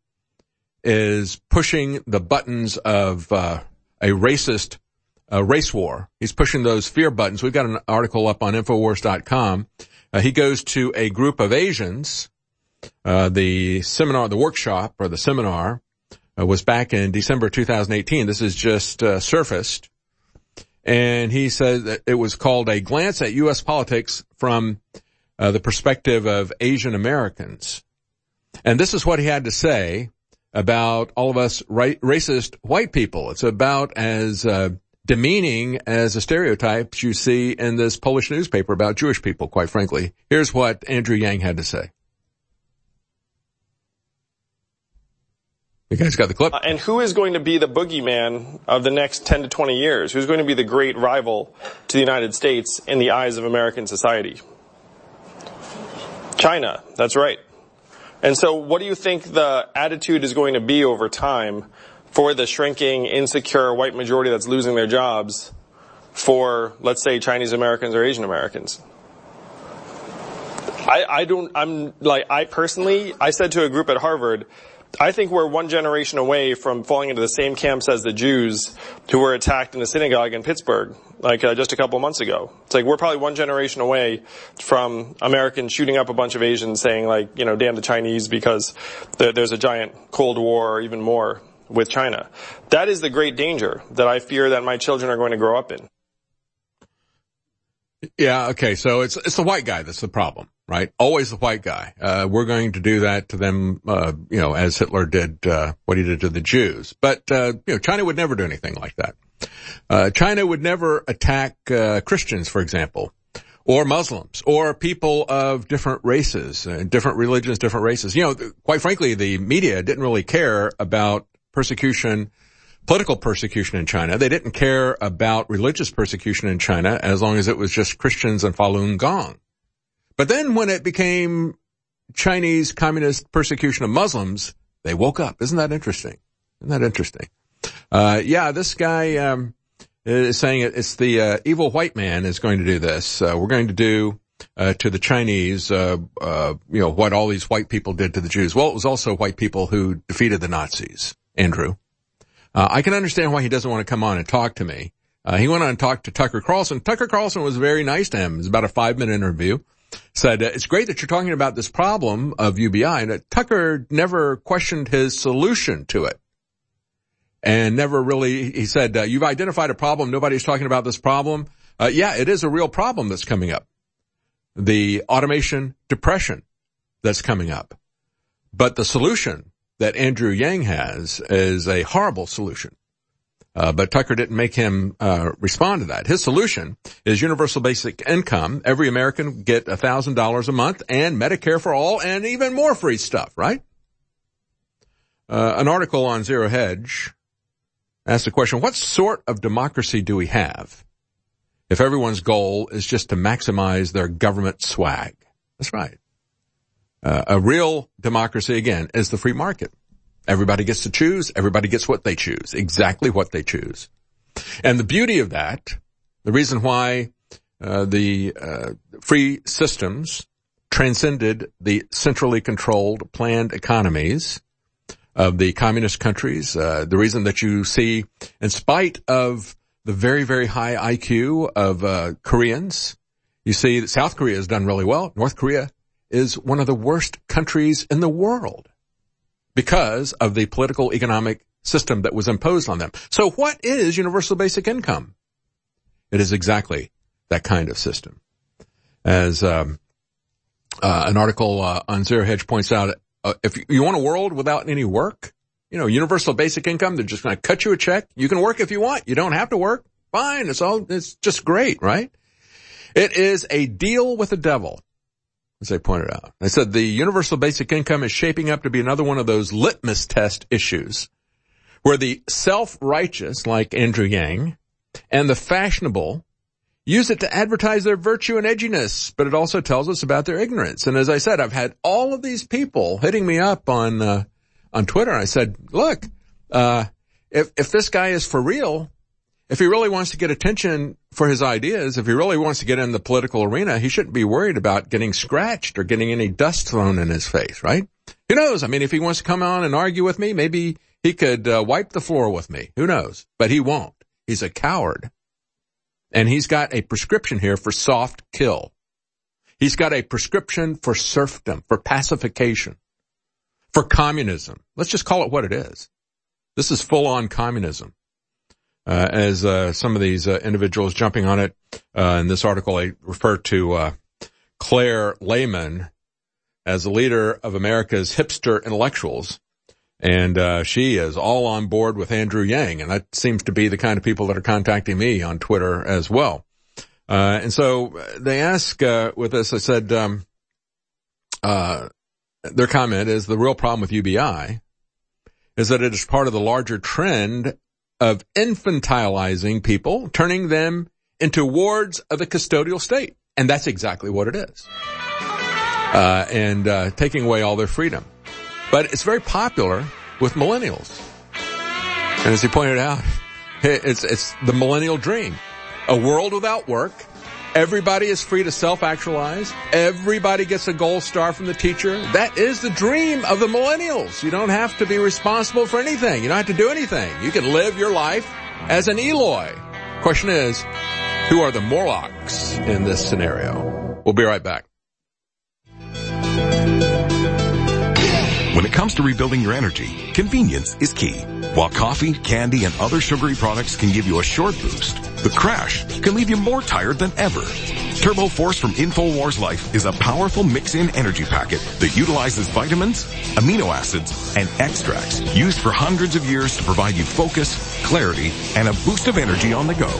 is pushing the buttons of uh, a racist uh, race war. He's pushing those fear buttons. We've got an article up on Infowars dot com. Uh, he goes to a group of Asians. Uh, the seminar, the workshop or the seminar uh, was back in December two thousand eighteen. This is just uh, surfaced. And he said that it was called A Glance at U S Politics from uh, the Perspective of Asian Americans. And this is what he had to say about all of us ra- racist white people. It's about as uh, demeaning as the stereotypes you see in this Polish newspaper about Jewish people, quite frankly. Here's what Andrew Yang had to say. You guys got the clip? Uh, and who is going to be the boogeyman of the next ten to twenty years? Who's going to be the great rival to the United States in the eyes of American society? China. That's right. And so what do you think the attitude is going to be over time for the shrinking, insecure white majority that's losing their jobs for, let's say, Chinese Americans or Asian Americans? I, I don't, I'm like, I personally, I said to a group at Harvard, I think we're one generation away from falling into the same camps as the Jews who were attacked in the synagogue in Pittsburgh, like uh, just a couple months ago. It's like we're probably one generation away from Americans shooting up a bunch of Asians saying, like, you know, damn the Chinese because there, there's a giant Cold War or even more with China. That is the great danger that I fear that my children are going to grow up in. Yeah, okay, so it's it's the white guy that's the problem, right? Always the white guy. Uh, we're going to do that to them, uh, you know, as Hitler did, uh, what he did to the Jews. But, uh, you know, China would never do anything like that. Uh, China would never attack, uh, Christians, for example, or Muslims, or people of different races, uh, different religions, different races. You know, quite frankly, the media didn't really care about persecution, political persecution in China. They didn't care about religious persecution in China as long as it was just Christians and Falun Gong. But then when it became Chinese communist persecution of Muslims, they woke up. Isn't that interesting? Isn't that interesting? Uh, yeah, this guy, um, is saying it, it's the, uh, evil white man is going to do this. Uh, we're going to do, uh, to the Chinese, uh, uh, you know, what all these white people did to the Jews. Well, it was also white people who defeated the Nazis, Andrew. Uh, I can understand why he doesn't want to come on and talk to me. Uh, he went on and talked to Tucker Carlson. Tucker Carlson was very nice to him. It was about a five-minute interview. Said, uh, it's great that you're talking about this problem of U B I. And uh, Tucker never questioned his solution to it. And never really, he said, uh, you've identified a problem. Nobody's talking about this problem. Uh, yeah, it is a real problem that's coming up. The automation depression that's coming up. But the solution that Andrew Yang has is a horrible solution. Uh, but Tucker didn't make him uh respond to that. His solution is universal basic income. Every American get one thousand dollars a month and Medicare for all and even more free stuff, right? Uh, an article on Zero Hedge asked the question, what sort of democracy do we have if everyone's goal is just to maximize their government swag? That's right. Uh, a real democracy, again, is the free market. Everybody gets to choose. Everybody gets what they choose, exactly what they choose. And the beauty of that, the reason why uh, the uh, free systems transcended the centrally controlled planned economies of the communist countries, uh, the reason that you see, in spite of the very, very high I Q of uh, Koreans, you see that South Korea has done really well. North Korea is one of the worst countries in the world because of the political economic system that was imposed on them. So what is universal basic income? It is exactly that kind of system. As um, uh, an article uh, on Zero Hedge points out, uh, if you want a world without any work, you know, universal basic income, they're just going to cut you a check. You can work if you want. You don't have to work. Fine. It's all, it's just great, right? It is a deal with the devil, as they pointed out. They said the universal basic income is shaping up to be another one of those litmus test issues where the self-righteous, like Andrew Yang, and the fashionable use it to advertise their virtue and edginess, but it also tells us about their ignorance. And as I said, I've had all of these people hitting me up on uh, on Twitter. I said, look, uh if if this guy is for real, if he really wants to get attention for his ideas, if he really wants to get in the political arena, he shouldn't be worried about getting scratched or getting any dust thrown in his face, right? Who knows? I mean, if he wants to come on and argue with me, maybe he could uh, wipe the floor with me. Who knows? But he won't. He's a coward. And he's got a prescription here for soft kill. He's got a prescription for serfdom, for pacification, for communism. Let's just call it what it is. This is full-on communism. Uh, as uh, some of these uh, individuals jumping on it, uh, in this article I refer to uh, Claire Lehman as the leader of America's hipster intellectuals. And uh, she is all on board with Andrew Yang, and that seems to be the kind of people that are contacting me on Twitter as well. Uh, and so they ask uh, with this, I said, um, uh, their comment is the real problem with U B I is that it is part of the larger trend of infantilizing people, turning them into wards of the custodial state. And that's exactly what it is. Uh, and uh, taking away all their freedom. But it's very popular with millennials. And as he pointed out, it's it's the millennial dream. A world without work. Everybody is free to self-actualize. Everybody gets a gold star from the teacher. That is the dream of the millennials. You don't have to be responsible for anything. You don't have to do anything. You can live your life as an Eloi. Question is, who are the Morlocks in this scenario? We'll be right back. When it comes to rebuilding your energy, convenience is key. While coffee, candy, and other sugary products can give you a short boost, the crash can leave you more tired than ever. Turbo Force from InfoWars Life is a powerful mix-in energy packet that utilizes vitamins, amino acids, and extracts used for hundreds of years to provide you focus, clarity, and a boost of energy on the go.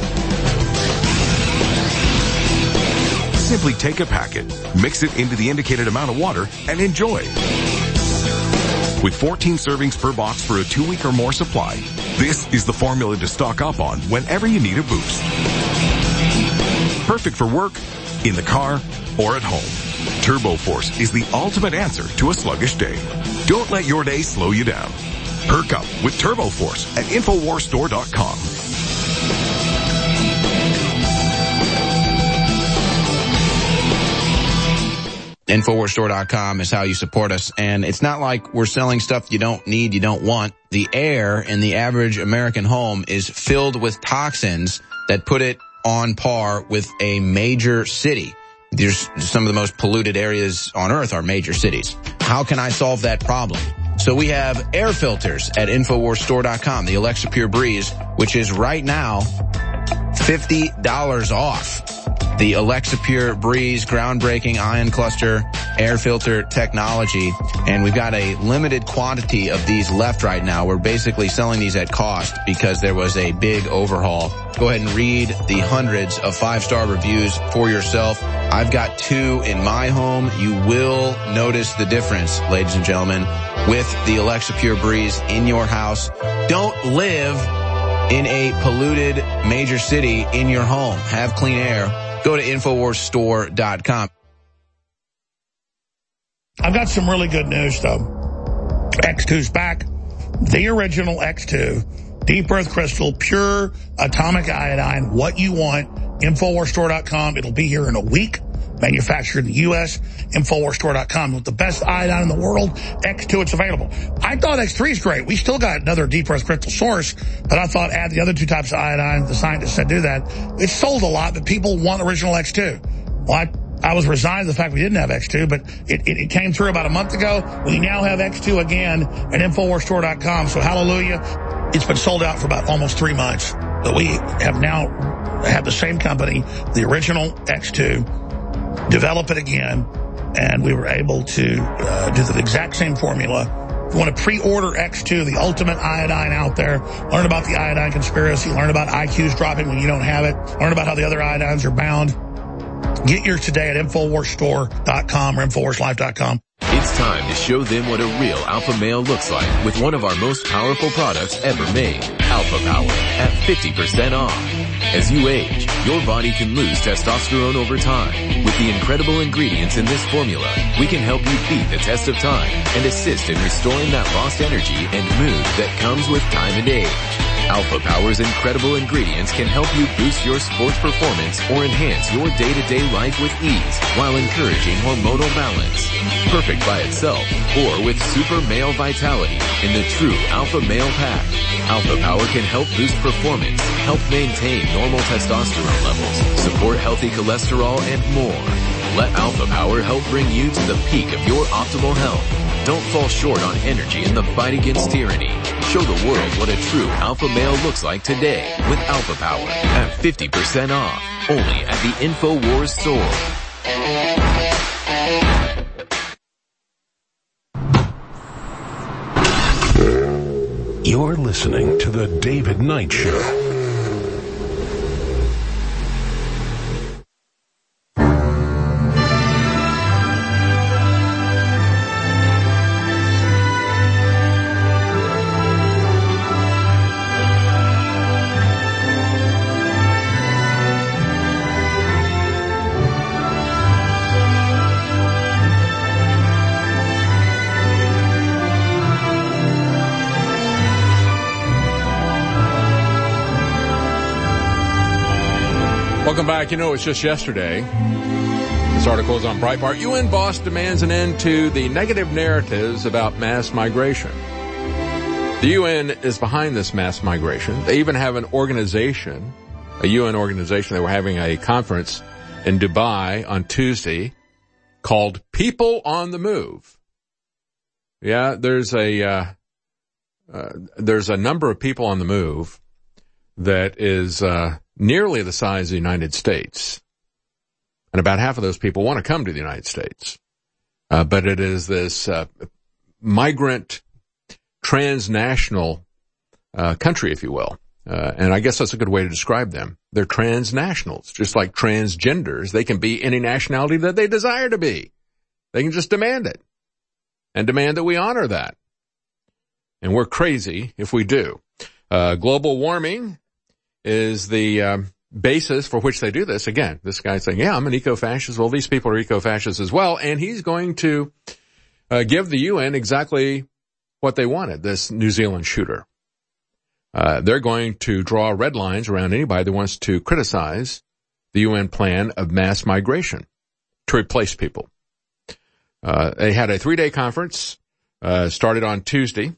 Simply take a packet, mix it into the indicated amount of water, and enjoy. With fourteen servings per box for a two-week or more supply, this is the formula to stock up on whenever you need a boost. Perfect for work, in the car, or at home. Turbo Force is the ultimate answer to a sluggish day. Don't let your day slow you down. Perk up with Turbo Force at Infowars Store dot com. Infowars Store dot com is how you support us. And it's not like we're selling stuff you don't need, you don't want. The air in the average American home is filled with toxins that put it on par with a major city. There's some of the most polluted areas on earth are major cities. How can I solve that problem? So we have air filters at Infowars Store dot com, the Alexa Pure Breeze, which is right now fifty dollars off. The Alexa Pure Breeze groundbreaking ion cluster air filter technology. And we've got a limited quantity of these left right now. We're basically selling these at cost because there was a big overhaul. Go ahead and read the hundreds of five-star reviews for yourself. I've got two in my home. You will notice the difference, ladies and gentlemen, with the Alexa Pure Breeze in your house. Don't live in a polluted major city in your home. Have clean air. Go to Infowars Store dot com. I've got some really good news, though. X two's back. The original X two. Deep Earth Crystal, pure atomic iodine. What you want. Infowars Store dot com. It'll be here in a week. Manufactured in the U S Infowars Store dot com. With the best iodine in the world, X two, it's available. I thought X three is great. We still got another Deep Earth Crystal source, but I thought add the other two types of iodine. The scientists said do that. It's sold a lot, but people want original X two. Well, I, I was resigned to the fact we didn't have X two, but it, it, it came through about a month ago. We now have X two again at Infowars Store dot com. So hallelujah. It's been sold out for about almost three months. But we have now have the same company, the original X two, develop it again, and we were able to uh, do the exact same formula. If you want to pre-order X two, the ultimate iodine out there, learn about the iodine conspiracy, learn about I Qs dropping when you don't have it, learn about how the other iodines are bound. Get yours today at Infowars Store dot com or Infowars Life dot com. It's time to show them what a real alpha male looks like with one of our most powerful products ever made, Alpha Power, at fifty percent off. As you age, your body can lose testosterone over time. With the incredible ingredients in this formula, we can help you beat the test of time and assist in restoring that lost energy and mood that comes with time and age. Alpha Power's incredible ingredients can help you boost your sports performance or enhance your day-to-day life with ease while encouraging hormonal balance. Perfect by itself or with super male vitality in the true Alpha Male Pack. Alpha Power can help boost performance, help maintain normal testosterone levels, support healthy cholesterol, and more. Let Alpha Power help bring you to the peak of your optimal health. Don't fall short on energy in the fight against tyranny. Show the world what a true alpha male looks like today with Alpha Power at fifty percent off. Only at the InfoWars store. You're listening to The David Knight Show. Welcome back. You know, it's just yesterday. This article is on Breitbart. U N boss demands an end to the negative narratives about mass migration. The U N is behind this mass migration. They even have an organization, a U N organization. They were having a conference in Dubai on Tuesday called People on the Move. Yeah, there's a, uh, uh, there's a number of people on the move that is, uh, nearly the size of the United States. And about half of those people want to come to the United States. Uh, but it is this, uh, migrant, transnational, uh, country, if you will. Uh, and I guess that's a good way to describe them. They're transnationals, just like transgenders. They can be any nationality that they desire to be. They can just demand it. And demand that we honor that. And we're crazy if we do. Uh, global warming is the um, basis for which they do this. Again, this guy's saying, yeah, I'm an eco-fascist. Well, these people are eco-fascists as well. And he's going to uh, give the U N exactly what they wanted, this New Zealand shooter. Uh, they're going to draw red lines around anybody that wants to criticize the U N plan of mass migration to replace people. Uh, they had a three-day conference, uh, started on Tuesday.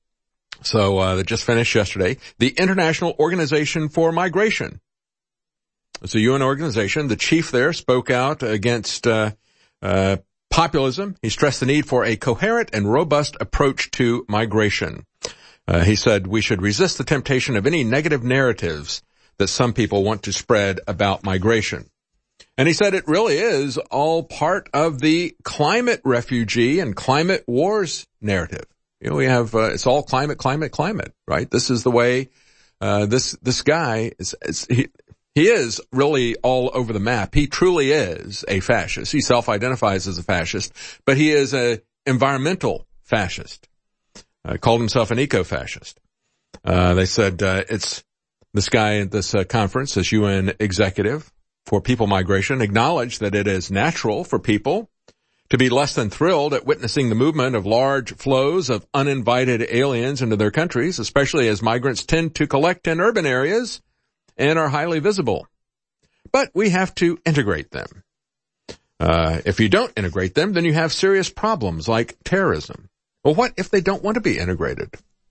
So, uh, that just finished yesterday. The International Organization for Migration. It's a U N organization. The chief there spoke out against, uh, uh, populism. He stressed the need for a coherent and robust approach to migration. Uh, he said we should resist the temptation of any negative narratives that some people want to spread about migration. And he said it really is all part of the climate refugee and climate wars narrative. You know, we have, uh, it's all climate, climate, climate, right? This is the way, uh, this, this guy is, is he, he is really all over the map. He truly is a fascist. He self-identifies as a fascist, but he is a environmental fascist. Uh, called himself an eco-fascist. Uh, they said, uh, it's this guy at this uh, conference, this U N executive for people migration, acknowledged that it is natural for people to be less than thrilled at witnessing the movement of large flows of uninvited aliens into their countries, especially as migrants tend to collect in urban areas and are highly visible. But we have to integrate them. Uh, if you don't integrate them, then you have serious problems like terrorism. Well, what if they don't want to be integrated?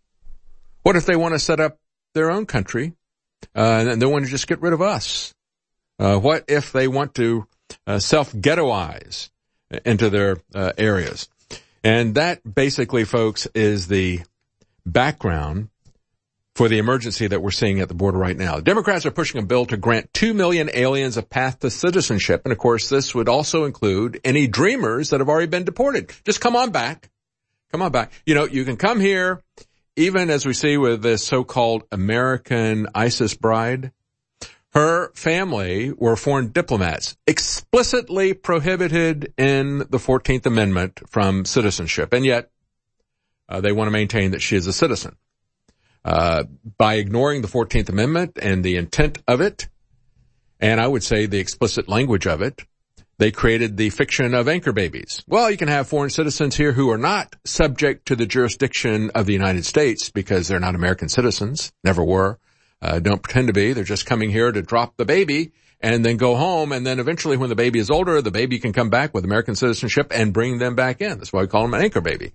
What if they want to set up their own country, uh, and they want to just get rid of us? Uh, what if they want to uh, self-ghettoize into their uh, areas? And that basically, folks, is the background for the emergency that we're seeing at the border right now. The Democrats are pushing a bill to grant two million aliens a path to citizenship. And of course, this would also include any dreamers that have already been deported. Just come on back. Come on back. You know, you can come here, even as we see with this so-called American ISIS bride. Her family were foreign diplomats, explicitly prohibited in the fourteenth Amendment from citizenship. And yet, uh, they want to maintain that she is a citizen. Uh, by ignoring the fourteenth Amendment and the intent of it, and I would say the explicit language of it, they created the fiction of anchor babies. Well, you can have foreign citizens here who are not subject to the jurisdiction of the United States because they're not American citizens, never were. Uh, don't pretend to be. They're just coming here to drop the baby and then go home. And then eventually when the baby is older, the baby can come back with American citizenship and bring them back in. That's why we call them an anchor baby.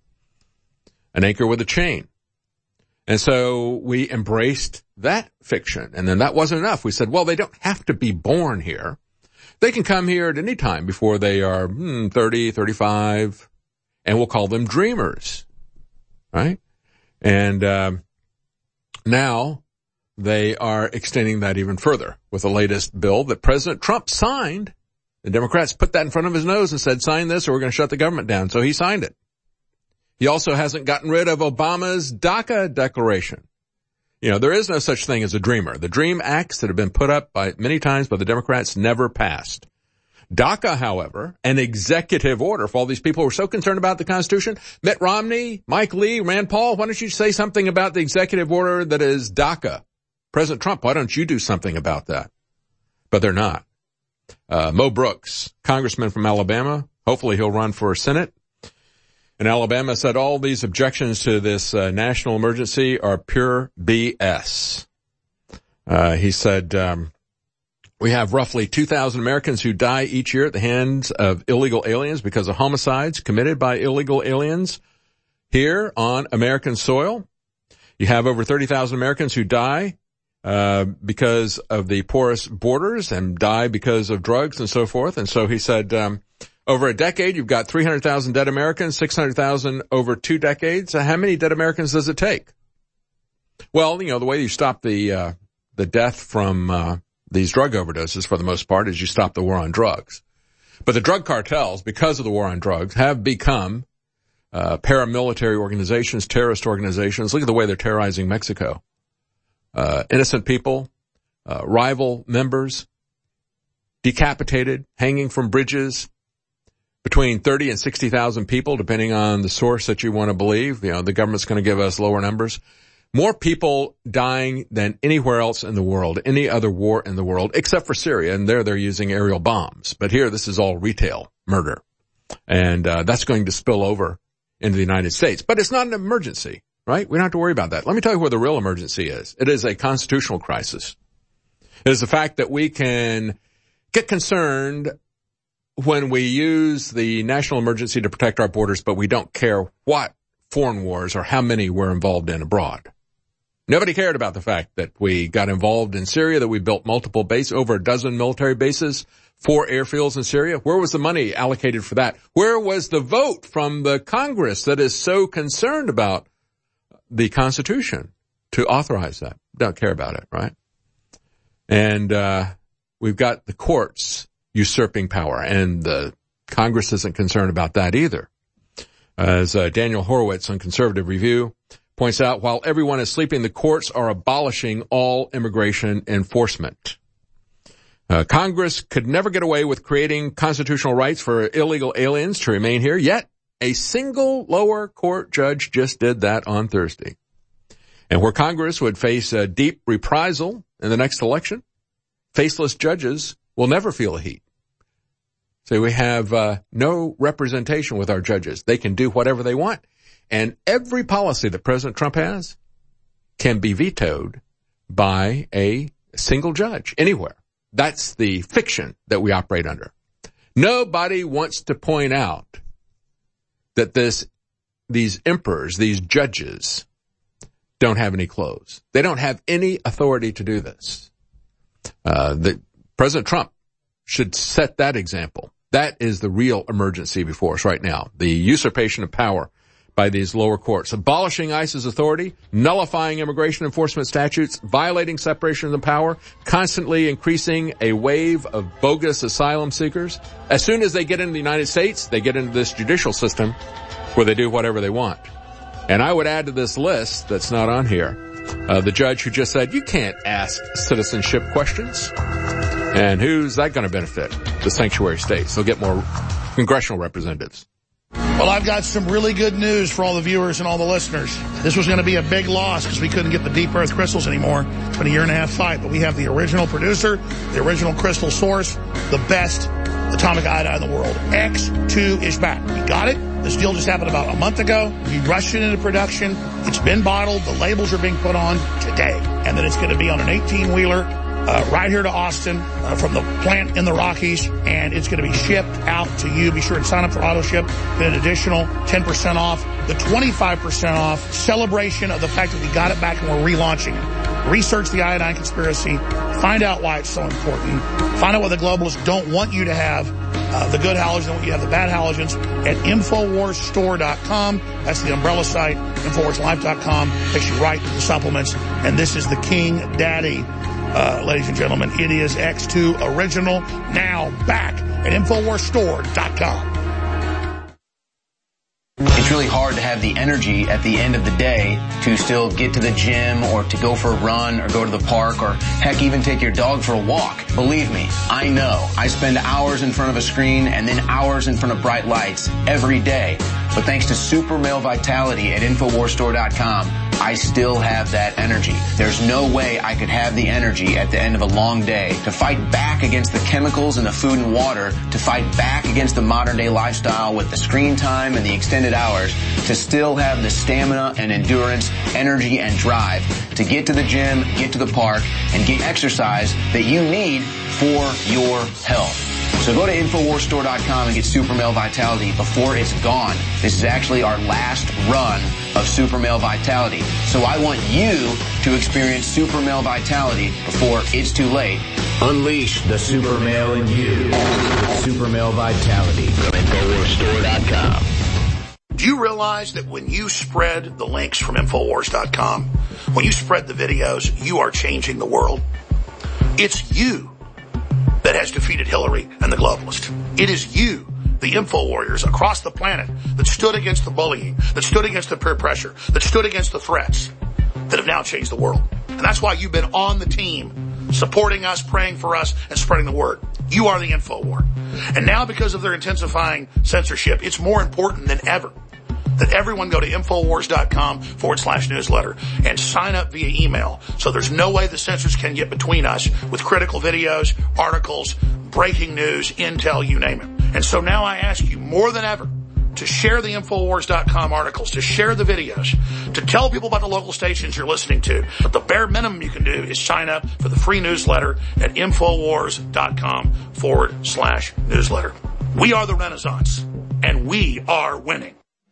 An anchor with a chain. And so we embraced that fiction. And then that wasn't enough. We said, well, they don't have to be born here. They can come here at any time before they are hmm, thirty, thirty-five, and we'll call them dreamers, right? And um, now they are extending that even further with the latest bill that President Trump signed. The Democrats put that in front of his nose and said, sign this or we're going to shut the government down. So he signed it. He also hasn't gotten rid of Obama's DACA declaration. You know, there is no such thing as a dreamer. The DREAM Acts that have been put up by many times by the Democrats never passed. DACA, however, an executive order for all these people who are so concerned about the Constitution. Mitt Romney, Mike Lee, Rand Paul, why don't you say something about the executive order that is DACA? President Trump, why don't you do something about that? But they're not. Uh, Mo Brooks, congressman from Alabama, hopefully he'll run for Senate. In Alabama said all these objections to this uh, national emergency are pure B S. Uh, he said, um, we have roughly two thousand Americans who die each year at the hands of illegal aliens because of homicides committed by illegal aliens here on American soil. You have over thirty thousand Americans who die Uh, because of the porous borders and die because of drugs and so forth. And so he said, um, over a decade, you've got three hundred thousand dead Americans, six hundred thousand over two decades. So how many dead Americans does it take? Well, you know, the way you stop the, uh, the death from, uh, these drug overdoses for the most part is you stop the war on drugs. But the drug cartels, because of the war on drugs, have become, uh, paramilitary organizations, terrorist organizations. Look at the way they're terrorizing Mexico. Uh, innocent people, uh, rival members, decapitated, hanging from bridges, between thirty and sixty thousand people, depending on the source that you want to believe. You know, the government's going to give us lower numbers. More people dying than anywhere else in the world, any other war in the world, except for Syria. And there they're using aerial bombs. But here, this is all retail murder. And, uh, that's going to spill over into the United States. But it's not an emergency. Right? We don't have to worry about that. Let me tell you where the real emergency is. It is a constitutional crisis. It is the fact that we can get concerned when we use the national emergency to protect our borders, but we don't care what foreign wars or how many we're involved in abroad. Nobody cared about the fact that we got involved in Syria, that we built multiple bases, over a dozen military bases, four airfields in Syria. Where was the money allocated for that? Where was the vote from the Congress that is so concerned about the Constitution to authorize that? Don't care about it, right? And uh we've got the courts usurping power, and the Congress isn't concerned about that either. As uh, Daniel Horowitz on Conservative Review points out, while everyone is sleeping, the courts are abolishing all immigration enforcement. Uh, Congress could never get away with creating constitutional rights for illegal aliens to remain here, yet a single lower court judge just did that on Thursday. And where Congress would face a deep reprisal in the next election, faceless judges will never feel the heat. So we have uh, no representation with our judges. They can do whatever they want. And every policy that President Trump has can be vetoed by a single judge anywhere. That's the fiction that we operate under. Nobody wants to point out that this, these emperors, these judges, don't have any clothes. They don't have any authority to do this. Uh, the, President Trump should set that example. That is the real emergency before us right now. The usurpation of power by these lower courts, abolishing ICE's authority, nullifying immigration enforcement statutes, violating separation of power, constantly increasing a wave of bogus asylum seekers. As soon as they get into the United States, they get into this judicial system where they do whatever they want. And I would add to this list that's not on here, uh, the judge who just said, you can't ask citizenship questions. And who's that going to benefit? The sanctuary states. They'll get more congressional representatives. Well, I've got some really good news for all the viewers and all the listeners. This was going to be a big loss because we couldn't get the deep earth crystals anymore. It's been a year and a half fight, but we have the original producer, the original crystal source, the best atomic iodine in the world. X two is back. We got it. This deal just happened about a month ago. We rushed it into production. It's been bottled. The labels are being put on today. And then it's going to be on an eighteen-wheeler. Uh, right here to Austin uh, from the plant in the Rockies, and it's going to be shipped out to you. Be sure and sign up for auto ship. Then an additional ten percent off, the twenty-five percent off celebration of the fact that we got it back and we're relaunching it. Research the iodine conspiracy. Find out why it's so important. Find out why the globalists don't want you to have uh, the good halogens, they want you to have the bad halogens at Infowars Store dot com. That's the umbrella site. Infowars Life dot com takes you right to the supplements. And this is the King Daddy, uh, ladies and gentlemen. It is X two Original, now back at Infowars Store dot com. It's really hard to have the energy at the end of the day to still get to the gym or to go for a run or go to the park or heck, even take your dog for a walk. Believe me, I know. I spend hours in front of a screen and then hours in front of bright lights every day. But thanks to Super Male Vitality at Infowars Store dot com, I still have that energy. There's no way I could have the energy at the end of a long day to fight back against the chemicals in the food and water, to fight back against the modern day lifestyle with the screen time and the extended hours, to still have the stamina and endurance, energy and drive to get to the gym, get to the park, and get exercise that you need for your health. So go to Infowars Store dot com and get Super Male Vitality before it's gone. This is actually our last run of Super Male Vitality. So I want you to experience Super Male Vitality before it's too late. Unleash the super male in you with Super Male Vitality from Infowars Store dot com. Do you realize that when you spread the links from Infowars dot com, when you spread the videos, you are changing the world? It's you that has defeated Hillary and the globalists. It is you, the info warriors across the planet, that stood against the bullying, that stood against the peer pressure, that stood against the threats, that have now changed the world. And that's why you've been on the team, supporting us, praying for us, and spreading the word. You are the info war. And now, because of their intensifying censorship, it's more important than ever that everyone go to Infowars dot com forward slash newsletter and sign up via email. So there's no way the censors can get between us with critical videos, articles, breaking news, intel, you name it. And so now I ask you more than ever to share the Infowars dot com articles, to share the videos, to tell people about the local stations you're listening to. But the bare minimum you can do is sign up for the free newsletter at Infowars dot com forward slash newsletter. We are the Renaissance, and we are winning.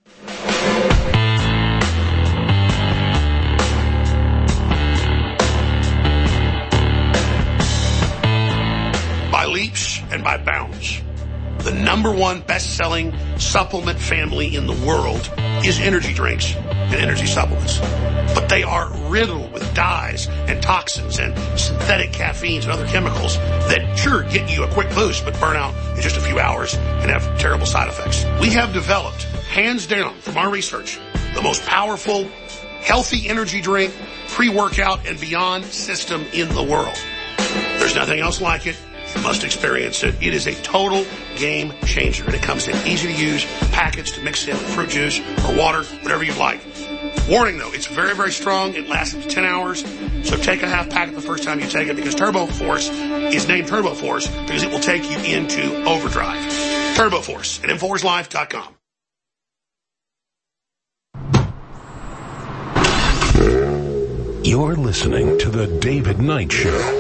By leaps and by bounds, the number one best-selling supplement family in the world is energy drinks and energy supplements. But they are riddled with dyes and toxins and synthetic caffeines and other chemicals that sure get you a quick boost but burn out in just a few hours and have terrible side effects. We have developed, hands down from our research, the most powerful, healthy energy drink, pre-workout, and beyond system in the world. There's nothing else like it. You must experience it. It is a total game changer, and it comes in easy-to-use packets to mix in with fruit juice or water, whatever you'd like. Warning, though, it's very, very strong. It lasts up to ten hours, so take a half packet the first time you take it, because Turbo Force is named Turbo Force because it will take you into overdrive. Turbo Force at Infowars Life dot com. You're listening to The David Knight Show.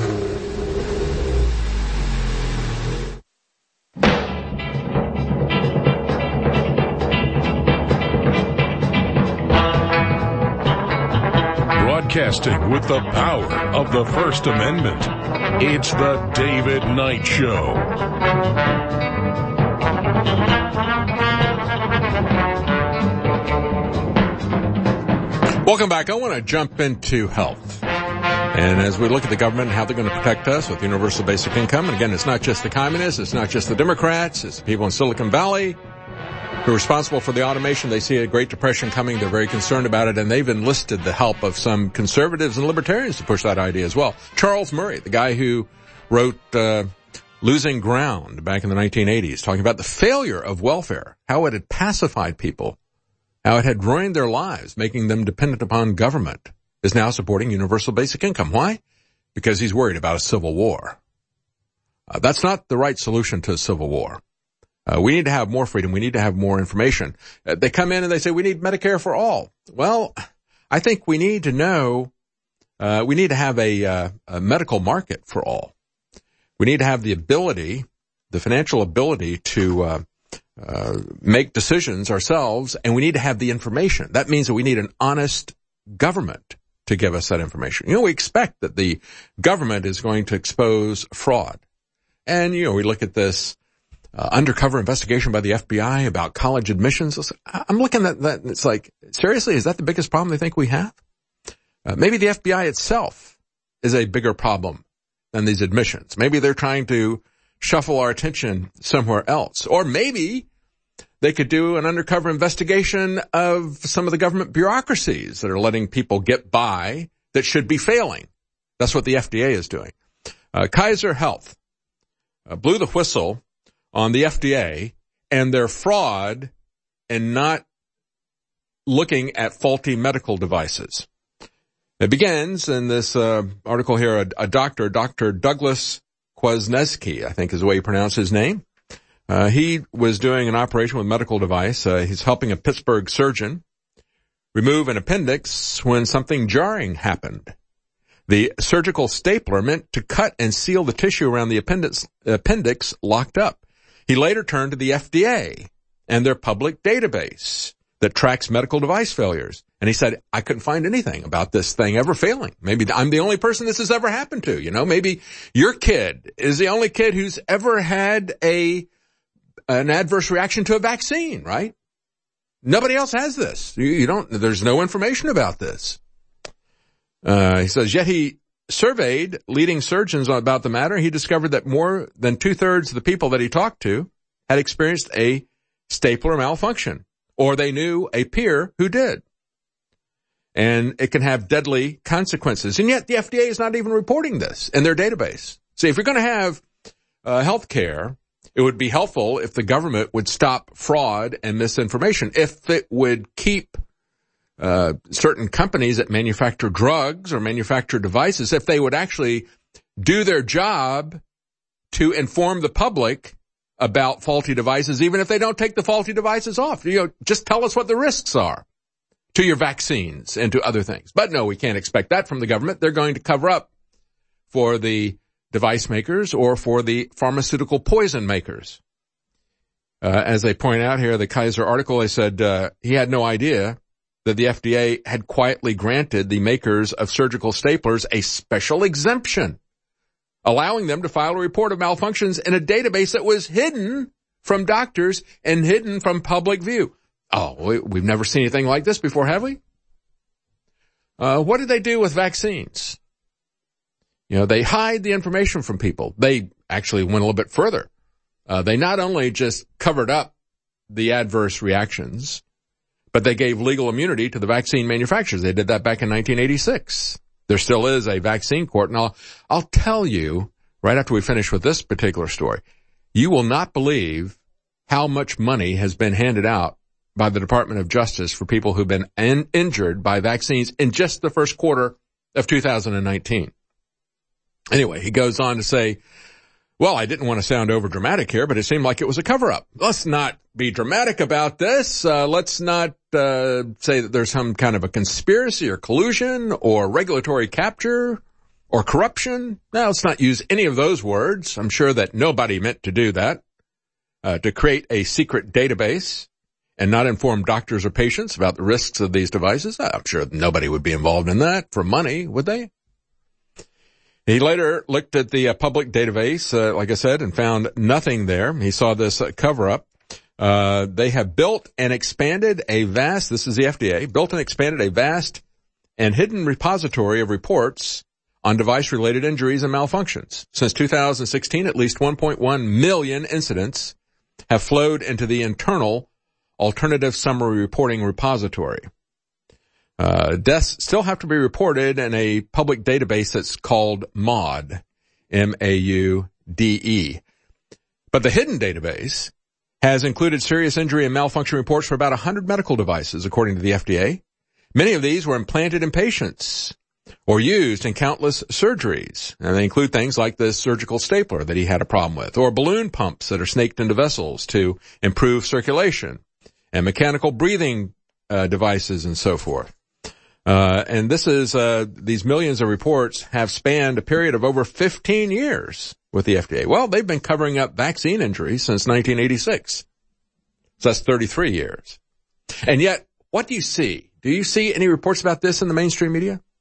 Broadcasting with the power of the First Amendment. It's The David Knight Show. Welcome back. I want to jump into health. And as we look at the government and how they're going to protect us with universal basic income, and again, it's not just the communists, it's not just the Democrats, it's the people in Silicon Valley who are responsible for the automation. They see a Great Depression coming. They're very concerned about it, and they've enlisted the help of some conservatives and libertarians to push that idea as well. Charles Murray, the guy who wrote uh, Losing Ground back in the nineteen eighties, talking about the failure of welfare, how it had pacified people, how it had ruined their lives, making them dependent upon government, is now supporting universal basic income. Why? Because he's worried about a civil war. Uh, that's not the right solution to a civil war. Uh, we need to have more freedom. We need to have more information. Uh, they come in and they say, we need Medicare for all. Well, I think we need to know, uh, we need to have a, uh, a medical market for all. We need to have the ability, the financial ability to, uh, uh, make decisions ourselves, and we need to have the information. That means that we need an honest government to give us that information. You know, we expect that the government is going to expose fraud. And, you know, we look at this uh, undercover investigation by the F B I about college admissions. I'm looking at that and it's like, seriously, is that the biggest problem they think we have? Uh, maybe the F B I itself is a bigger problem than these admissions. Maybe they're trying to shuffle our attention somewhere else. Or maybe they could do an undercover investigation of some of the government bureaucracies that are letting people get by that should be failing. That's what the F D A is doing. Uh, Kaiser Health uh, blew the whistle on the F D A and their fraud in not looking at faulty medical devices. It begins in this uh, article here, a, a doctor, Doctor Douglas Kwasniewski, I think is the way you pronounce his name. Uh, he was doing an operation with a medical device. Uh, he's helping a Pittsburgh surgeon remove an appendix when something jarring happened. The surgical stapler meant to cut and seal the tissue around the appendix, appendix locked up. He later turned to the F D A and their public database that tracks medical device failures. And he said, I couldn't find anything about this thing ever failing. Maybe I'm the only person this has ever happened to. You know, maybe your kid is the only kid who's ever had a an adverse reaction to a vaccine, right? Nobody else has this. You, you don't, there's no information about this. Uh, he says, yet he surveyed leading surgeons about the matter. He discovered that more than two-thirds of the people that he talked to had experienced a stapler malfunction, or they knew a peer who did. And it can have deadly consequences. And yet the F D A is not even reporting this in their database. See, if you're going to have uh, health care, it would be helpful if the government would stop fraud and misinformation, if it would keep uh certain companies that manufacture drugs or manufacture devices, if they would actually do their job to inform the public about faulty devices, even if they don't take the faulty devices off. You know, just tell us what the risks are to your vaccines and to other things. But no, we can't expect that from the government. They're going to cover up for the device makers or for the pharmaceutical poison makers. Uh, as they point out here, the Kaiser article, they said uh, he had no idea that the F D A had quietly granted the makers of surgical staplers a special exemption, allowing them to file a report of malfunctions in a database that was hidden from doctors and hidden from public view. Oh, we've never seen anything like this before, have we? Uh, what did they do with vaccines? You know, they hide the information from people. They actually went a little bit further. Uh, they not only just covered up the adverse reactions, but they gave legal immunity to the vaccine manufacturers. They did that back in nineteen eighty-six. There still is a vaccine court, and I'll, I'll tell you right after we finish with this particular story, you will not believe how much money has been handed out by the Department of Justice for people who've been in, injured by vaccines in just the first quarter of two thousand nineteen. Anyway, he goes on to say, well, I didn't want to sound over dramatic here, but it seemed like it was a cover-up. Let's not be dramatic about this. Uh, let's not uh, say that there's some kind of a conspiracy or collusion or regulatory capture or corruption. Now, let's not use any of those words. I'm sure that nobody meant to do that, uh, to create a secret database and not inform doctors or patients about the risks of these devices. I'm sure nobody would be involved in that for money, would they? He later looked at the uh, public database, uh, like I said, and found nothing there. He saw this uh, cover-up. Uh, they have built and expanded a vast, this is the F D A, built and expanded a vast and hidden repository of reports on device-related injuries and malfunctions. Since two thousand sixteen, at least one point one million incidents have flowed into the internal Alternative Summary Reporting Repository. Uh, deaths still have to be reported in a public database that's called MAUDE, M A U D E. But the hidden database has included serious injury and malfunction reports for about one hundred medical devices, according to the F D A. Many of these were implanted in patients or used in countless surgeries. And they include things like the surgical stapler that he had a problem with, or balloon pumps that are snaked into vessels to improve circulation, and mechanical breathing uh, devices and so forth. Uh, and this is, uh, these millions of reports have spanned a period of over fifteen years with the F D A. Well, they've been covering up vaccine injuries since nineteen eighty-six. So that's thirty-three years. And yet, what do you see? Do you see any reports about this in the mainstream media?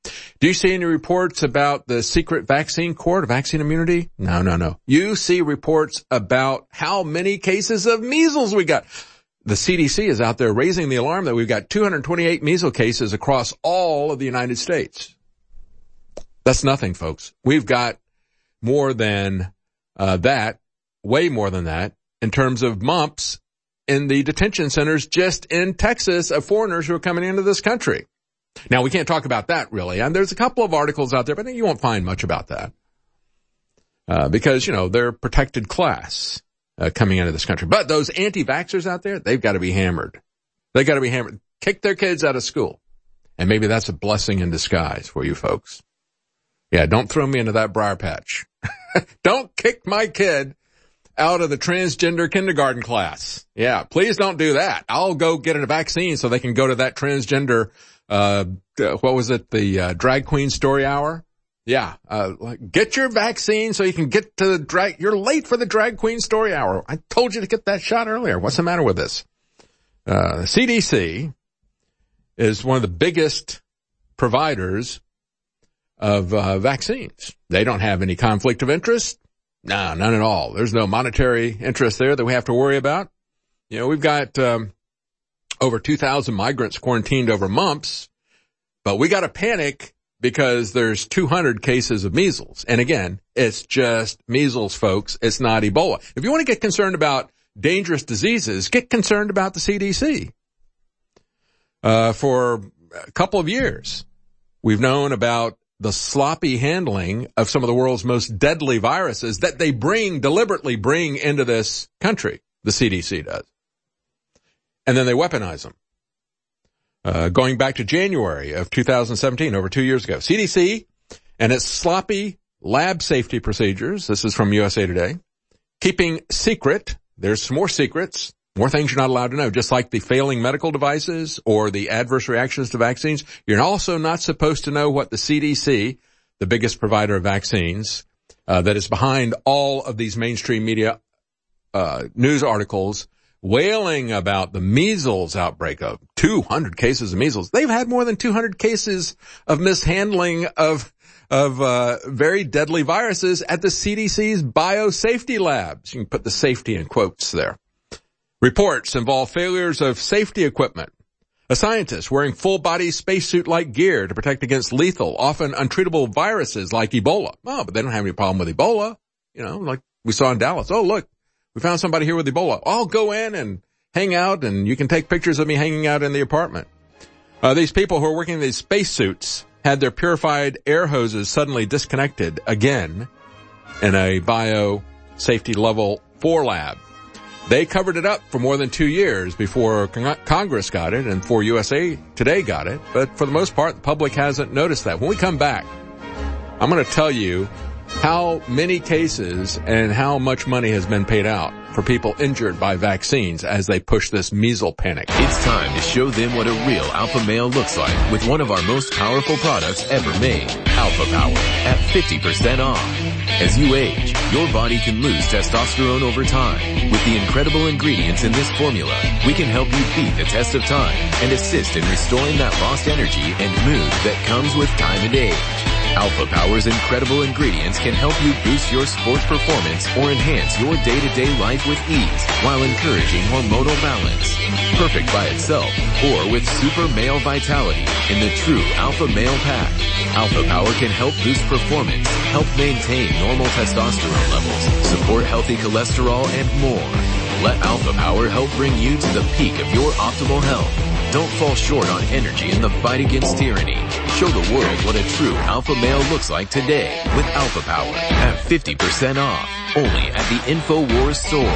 Do you see any reports about the secret vaccine court, vaccine immunity? No, no, no. You see reports about how many cases of measles we got. The C D C is out there raising the alarm that we've got two hundred twenty-eight measles cases across all of the United States. That's nothing, folks. We've got more than uh, that, way more than that, in terms of mumps in the detention centers just in Texas of foreigners who are coming into this country. Now, we can't talk about that, really. And there's a couple of articles out there, but you won't find much about that. Uh, because, you know, they're a protected class uh, coming into this country. But those anti-vaxxers out there, they've got to be hammered. They've got to be hammered. Kick their kids out of school. And maybe that's a blessing in disguise for you folks. Yeah, don't throw me into that briar patch. Don't kick my kid out of the transgender kindergarten class. Yeah, please don't do that. I'll go get a vaccine so they can go to that transgender Uh, what was it? The, uh, drag queen story hour? Yeah, uh, get your vaccine so you can get to the drag, you're late for the drag queen story hour. I told you to get that shot earlier. What's the matter with this? Uh, the C D C is one of the biggest providers of, uh, vaccines. They don't have any conflict of interest. No, none at all. There's no monetary interest there that we have to worry about. You know, we've got, um, over two thousand migrants quarantined over mumps, but we got to panic because there's two hundred cases of measles. And again, it's just measles, folks. It's not Ebola. If you want to get concerned about dangerous diseases, get concerned about the C D C. Uh, for a couple of years, we've known about the sloppy handling of some of the world's most deadly viruses that they bring, deliberately bring into this country. The C D C does. And then they weaponize them. Uh, going back to January of two thousand seventeen, over two years ago, C D C and its sloppy lab safety procedures, this is from U S A Today, keeping secret, there's some more secrets, more things you're not allowed to know, just like the failing medical devices or the adverse reactions to vaccines. You're also not supposed to know what the C D C, the biggest provider of vaccines, uh, that is behind all of these mainstream media, uh, news articles wailing about the measles outbreak of two hundred cases of measles. They've had more than two hundred cases of mishandling of, of, uh, very deadly viruses at the C D C's biosafety labs. You can put the safety in quotes there. Reports involve failures of safety equipment. A scientist wearing full-body spacesuit-like gear to protect against lethal, often untreatable viruses like Ebola. Oh, but they don't have any problem with Ebola. You know, like we saw in Dallas. Oh, look. We found somebody here with Ebola. I'll go in and hang out, and you can take pictures of me hanging out in the apartment. Uh, these people who are working in these spacesuits had their purified air hoses suddenly disconnected again in a biosafety level four lab. They covered it up for more than two years before con- Congress got it and before U S A Today got it. But for the most part, the public hasn't noticed that. When we come back, I'm going to tell you how many cases and how much money has been paid out for people injured by vaccines as they push this measles panic. It's time to show them what a real alpha male looks like with one of our most powerful products ever made, Alpha Power, at fifty percent off. As you age, your body can lose testosterone over time. With the incredible ingredients in this formula, we can help you beat the test of time and assist in restoring that lost energy and mood that comes with time and age. Alpha Power's incredible ingredients can help you boost your sports performance or enhance your day-to-day life with ease while encouraging hormonal balance. Perfect by itself or with super male vitality in the true Alpha Male Pack. Alpha Power can help boost performance, help maintain normal testosterone levels, support healthy cholesterol, and more. Let Alpha Power help bring you to the peak of your optimal health. Don't fall short on energy in the fight against tyranny. Show the world what a true alpha male looks like today with Alpha Power at fifty percent off. Only at the InfoWars store.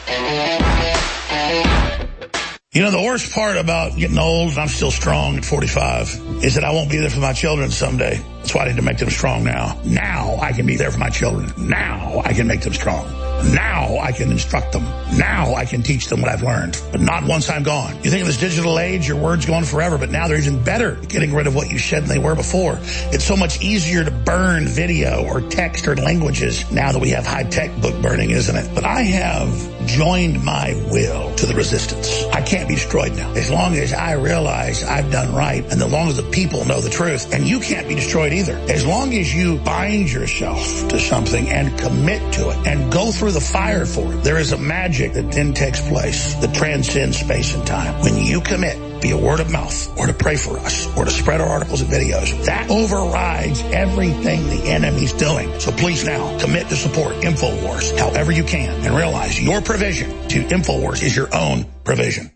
You know, the worst part about getting old, and I'm still strong at forty-five, is that I won't be there for my children someday. That's why I need to make them strong now. Now I can be there for my children. Now I can make them strong. Now I can instruct them. Now I can teach them what I've learned. But not once I'm gone. You think in this digital age, your word's going forever, but now they're even better at getting rid of what you said than they were before. It's so much easier to burn video or text or languages now that we have high-tech book burning, isn't it? But I have joined my will to the resistance. I can't be destroyed now. As long as I realize I've done right, and as long as the people know the truth, and you can't be destroyed either. As long as you bind yourself to something and commit to it and go through the fire for it, there is a magic that then takes place that transcends space and time. When you commit, via word of mouth, or to pray for us, or to spread our articles and videos, that overrides everything the enemy's doing. So please now commit to support InfoWars however you can, and realize your provision to InfoWars is your own provision.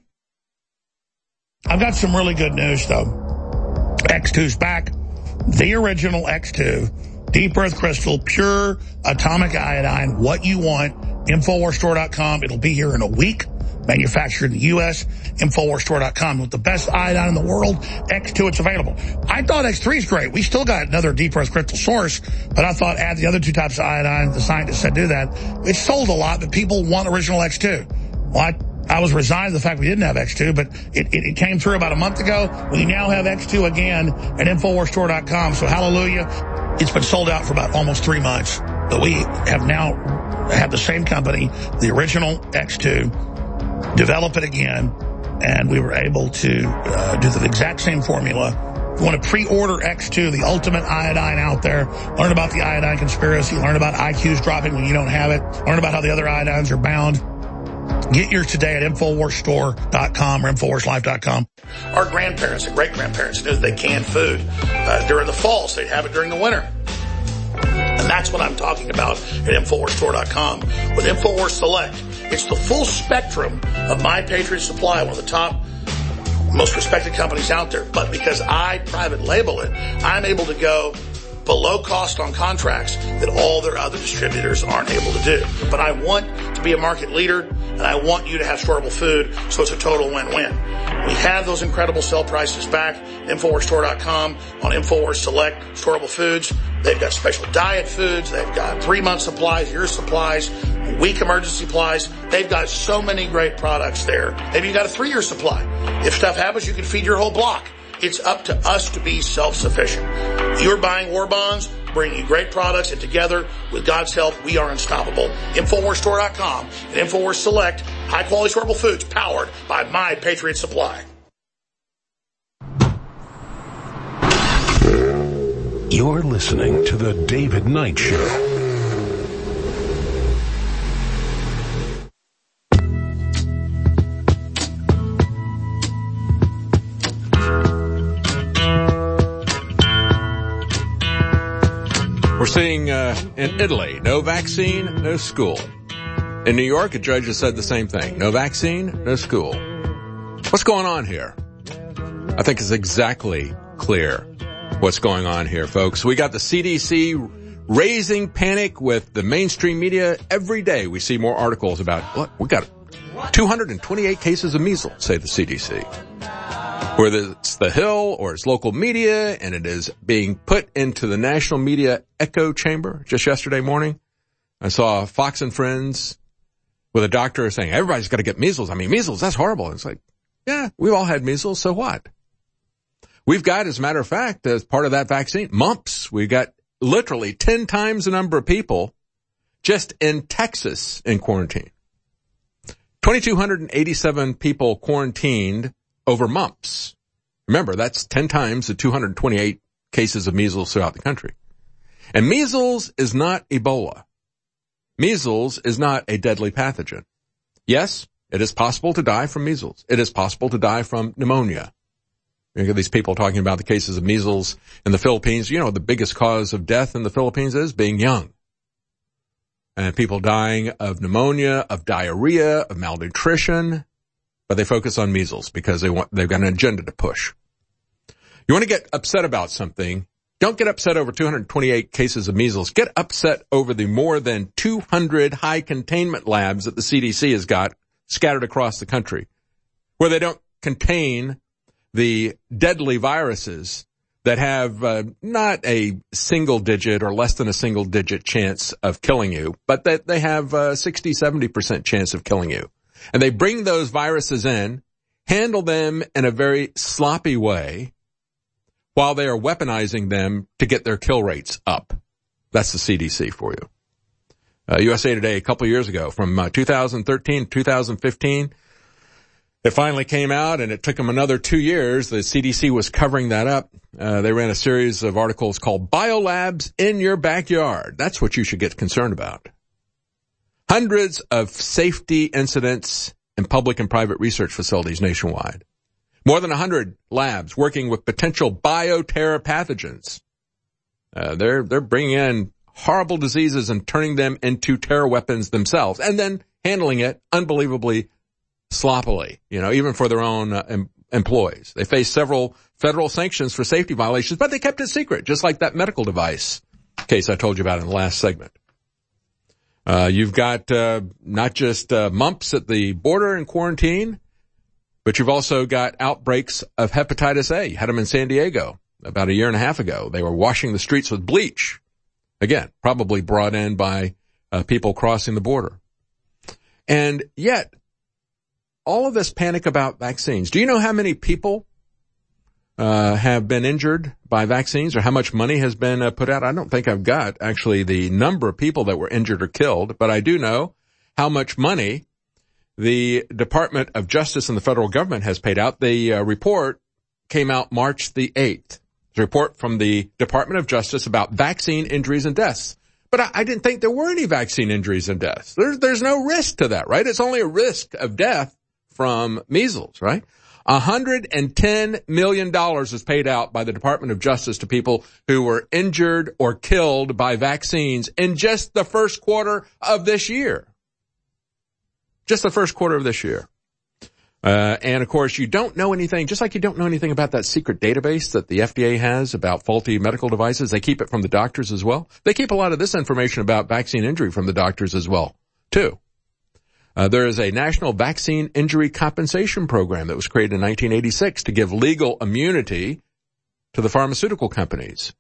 I've got some really good news though. X two's back. The original X two, deep earth crystal, pure atomic iodine, what you want, Infowars Store dot com. It'll be here in a week. Manufactured in the U S, Infowars Store dot com. With the best iodine in the world, X two, it's available. I thought X three is great. We still got another deep earth crystal source, but I thought add the other two types of iodine. The scientists said do that. It's sold a lot, but people want original X two. Well, I, I was resigned to the fact we didn't have X two, but it, it, it came through about a month ago. We now have X two again at Infowars Store dot com. So hallelujah. It's been sold out for about almost three months. But we have now had the same company, the original X two, develop it again, and we were able to uh, do the exact same formula. If you want to pre-order X two, the ultimate iodine out there, learn about the iodine conspiracy, learn about I Qs dropping when you don't have it, learn about how the other iodines are bound. Get yours today at Infowars Store dot com or Infowars Life dot com. Our grandparents and great-grandparents knew that they canned food uh, during the fall, so they'd have it during the winter. And that's what I'm talking about at Infowars Store dot com. With Infowars Select, it's the full spectrum of My Patriot Supply, one of the top, most respected companies out there. But because I private label it, I'm able to go below cost on contracts that all their other distributors aren't able to do. But I want to be a market leader, and I want you to have storeable food, so it's a total win-win. We have those incredible sale prices back. Infowars Store dot com on Infowars Select Storeable Foods. They've got special diet foods. They've got three-month supplies, year supplies, week emergency supplies. They've got so many great products there. Maybe you got a three-year supply. If stuff happens, you can feed your whole block. It's up to us to be self-sufficient. You're buying war bonds, bringing you great products, and together, with God's help, we are unstoppable. Infowars Store dot com and Infowars Select, high-quality storeable foods powered by My Patriot Supply. You're listening to The David Knight Show. We're seeing uh, in Italy, no vaccine, no school. In New York, a judge has said the same thing. No vaccine, no school. What's going on here? I think it's exactly clear what's going on here, folks. We got the C D C raising panic with the mainstream media. Every day we see more articles about, look, we got two hundred twenty-eight cases of measles, say the C D C. Whether it's the Hill or it's local media, and it is being put into the national media echo chamber. Just yesterday morning, I saw Fox and Friends with a doctor saying, everybody's got to get measles. I mean, measles, that's horrible. It's like, yeah, we've all had measles, so what? We've got, as a matter of fact, as part of that vaccine, mumps. We got literally ten times the number of people just in Texas in quarantine. two thousand two hundred eighty-seven people quarantined over mumps. Remember, that's ten times the two hundred twenty-eight cases of measles throughout the country. And measles is not Ebola. Measles is not a deadly pathogen. Yes, it is possible to die from measles. It is possible to die from pneumonia. You get these people talking about the cases of measles in the Philippines. You know, the biggest cause of death in the Philippines is being young. And people dying of pneumonia, of diarrhea, of malnutrition. But they focus on measles because they want, they've got an agenda to push. You want to get upset about something, don't get upset over two hundred twenty-eight cases of measles. Get upset over the more than two hundred high containment labs that the C D C has got scattered across the country, where they don't contain the deadly viruses that have uh, not a single digit or less than a single digit chance of killing you, but that they have a sixty, seventy percent chance of killing you. And they bring those viruses in, handle them in a very sloppy way while they are weaponizing them to get their kill rates up. That's the C D C for you. Uh, U S A Today a couple of years ago, from uh, two thousand thirteen to two thousand fifteen, it finally came out, and it took them another two years. The C D C was covering that up. Uh, they ran a series of articles called Biolabs in Your Backyard. That's what you should get concerned about. Hundreds of safety incidents in public and private research facilities nationwide. More than one hundred labs working with potential bioterror pathogens. Uh, they're, they're bringing in horrible diseases and turning them into terror weapons themselves, and then handling it unbelievably sloppily, you know, even for their own uh, em- employees. They face several federal sanctions for safety violations, but they kept it secret, just like that medical device case I told you about in the last segment. Uh, you've got uh, not just uh, mumps at the border in quarantine, but you've also got outbreaks of hepatitis A. You had them in San Diego about a year and a half ago. They were washing the streets with bleach. Again, probably brought in by uh, people crossing the border. And yet, all of this panic about vaccines. Do you know how many people uh have been injured by vaccines, or how much money has been uh, put out? I don't think I've got actually the number of people that were injured or killed, but I do know how much money the Department of Justice and the federal government has paid out. The uh, report came out March the eighth. It's a report from the Department of Justice about vaccine injuries and deaths. But I, I didn't think there were any vaccine injuries and deaths. There's, there's no risk to that, right? It's only a risk of death from measles, right? one hundred ten million dollars is paid out by the Department of Justice to people who were injured or killed by vaccines in just the first quarter of this year. Just the first quarter of this year. Uh, and of course, you don't know anything, just like you don't know anything about that secret database that the F D A has about faulty medical devices. They keep it from the doctors as well. They keep a lot of this information about vaccine injury from the doctors as well, too. Uh, there is a National Vaccine Injury Compensation Program that was created in nineteen eighty-six to give legal immunity to the pharmaceutical companies.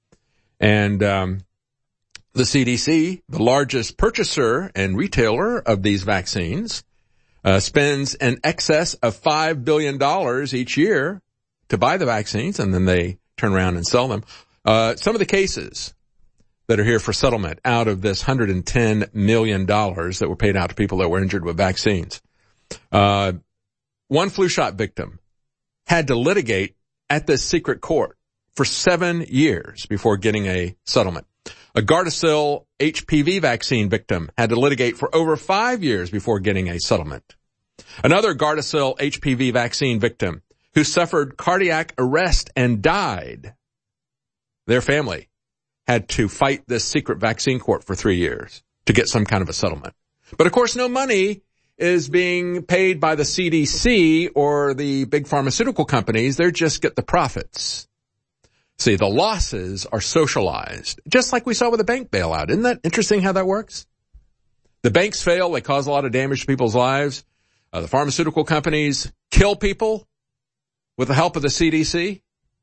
And um the C D C, the largest purchaser and retailer of these vaccines, uh spends in excess of five billion dollars each year to buy the vaccines, and then they turn around and sell them. Uh some of the cases that are here for settlement out of this one hundred ten million dollars that were paid out to people that were injured with vaccines. Uh, one flu shot victim had to litigate at this secret court for seven years before getting a settlement. A Gardasil H P V vaccine victim had to litigate for over five years before getting a settlement. Another Gardasil H P V vaccine victim who suffered cardiac arrest and died, their family had to fight this secret vaccine court for three years to get some kind of a settlement. But of course, no money is being paid by the C D C or the big pharmaceutical companies. They just get the profits. See, the losses are socialized, just like we saw with the bank bailout. Isn't that interesting how that works? The banks fail. They cause a lot of damage to people's lives. Uh, the pharmaceutical companies kill people with the help of the C D C,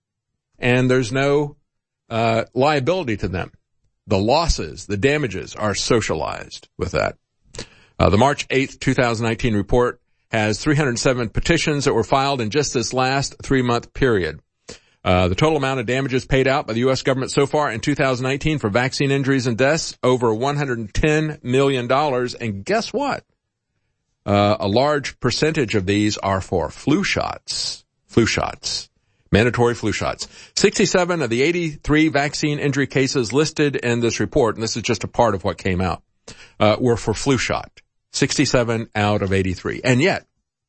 and there's no Uh, liability to them. The losses, the damages are socialized with that. Uh, the March eighth, twenty nineteen report has three hundred seven petitions that were filed in just this last three-month period. Uh, the total amount of damages paid out by the U S government so far in two thousand nineteen for vaccine injuries and deaths, over one hundred ten million dollars. And guess what? Uh, a large percentage of these are for flu shots. Flu shots. Mandatory flu shots. sixty-seven of the eighty-three vaccine injury cases listed in this report, and this is just a part of what came out, uh, were for flu shot. sixty-seven out of eighty-three. And yet,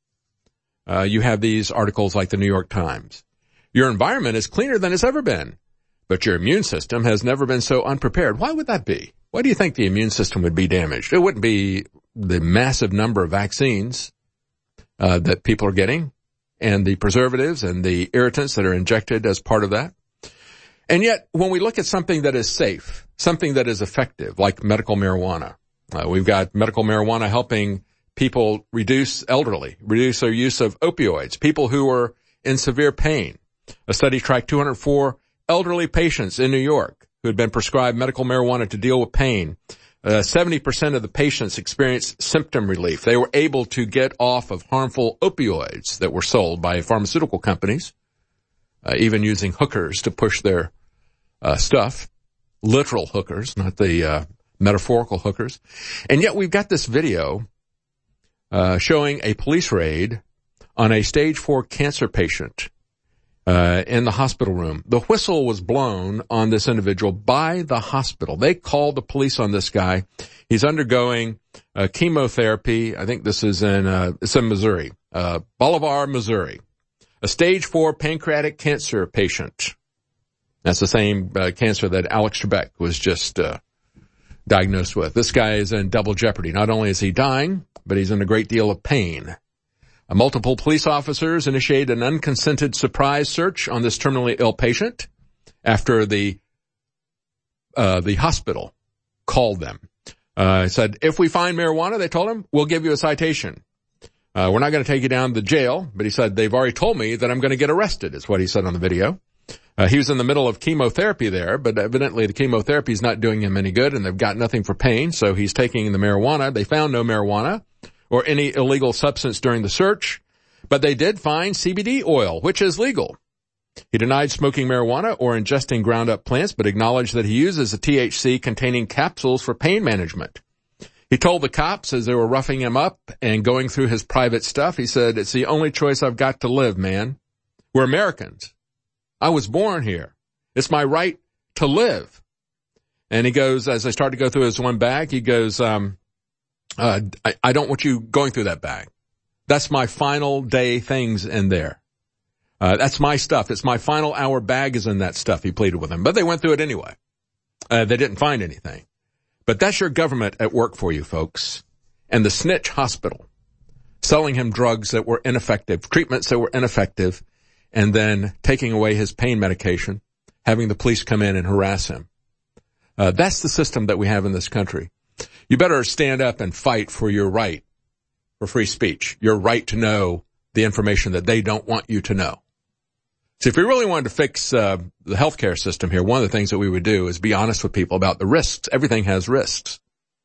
uh, you have these articles like the New York Times. Your environment is cleaner than it's ever been, but your immune system has never been so unprepared. Why would that be? Why do you think the immune system would be damaged? It wouldn't be the massive number of vaccines, uh, that people are getting, and the preservatives and the irritants that are injected as part of that. And yet, when we look at something that is safe, something that is effective, like medical marijuana, uh, we've got medical marijuana helping people reduce elderly, reduce their use of opioids, people who are in severe pain. A study tracked two hundred four elderly patients in New York who had been prescribed medical marijuana to deal with pain. Uh, seventy percent of the patients experienced symptom relief. They were able to get off of harmful opioids that were sold by pharmaceutical companies, uh, even using hookers to push their uh, stuff. Literal hookers, not the uh, metaphorical hookers. And yet we've got this video uh, showing a police raid on a stage four cancer patient Uh, in the hospital room. The whistle was blown on this individual by the hospital. They called the police on this guy. He's undergoing uh, chemotherapy. I think this is in, uh, it's in Missouri, uh, Bolivar, Missouri. A stage four pancreatic cancer patient. That's the same uh, cancer that Alex Trebek was just uh, diagnosed with. This guy is in double jeopardy. Not only is he dying, but he's in a great deal of pain. Uh, multiple police officers initiated an unconsented surprise search on this terminally ill patient after the uh, the hospital called them. Uh, said, if we find marijuana, they told him, we'll give you a citation. Uh, we're not going to take you down to jail, but he said, they've already told me that I'm going to get arrested, is what he said on the video. Uh, he was in the middle of chemotherapy there, but evidently the chemotherapy is not doing him any good, and they've got nothing for pain, so he's taking the marijuana. They found no marijuana or any illegal substance during the search, but they did find C B D oil, which is legal. He denied smoking marijuana or ingesting ground-up plants, but acknowledged that he uses a T H C-containing capsules for pain management. He told the cops as they were roughing him up and going through his private stuff, he said, it's the only choice I've got to live, man. We're Americans. I was born here. It's my right to live. And he goes, as I start to go through his one bag, he goes, um, uh, I, I don't want you going through that bag. That's my final day things in there. Uh, that's my stuff. It's my final hour bag is in that stuff, he pleaded with them. But they went through it anyway. Uh, they didn't find anything. But that's your government at work for you, folks. And the snitch hospital selling him drugs that were ineffective, treatments that were ineffective, and then taking away his pain medication, having the police come in and harass him. Uh, that's the system that we have in this country. You better stand up and fight for your right for free speech, your right to know the information that they don't want you to know. So if we really wanted to fix uh, the healthcare system here, one of the things that we would do is be honest with people about the risks. Everything has risks.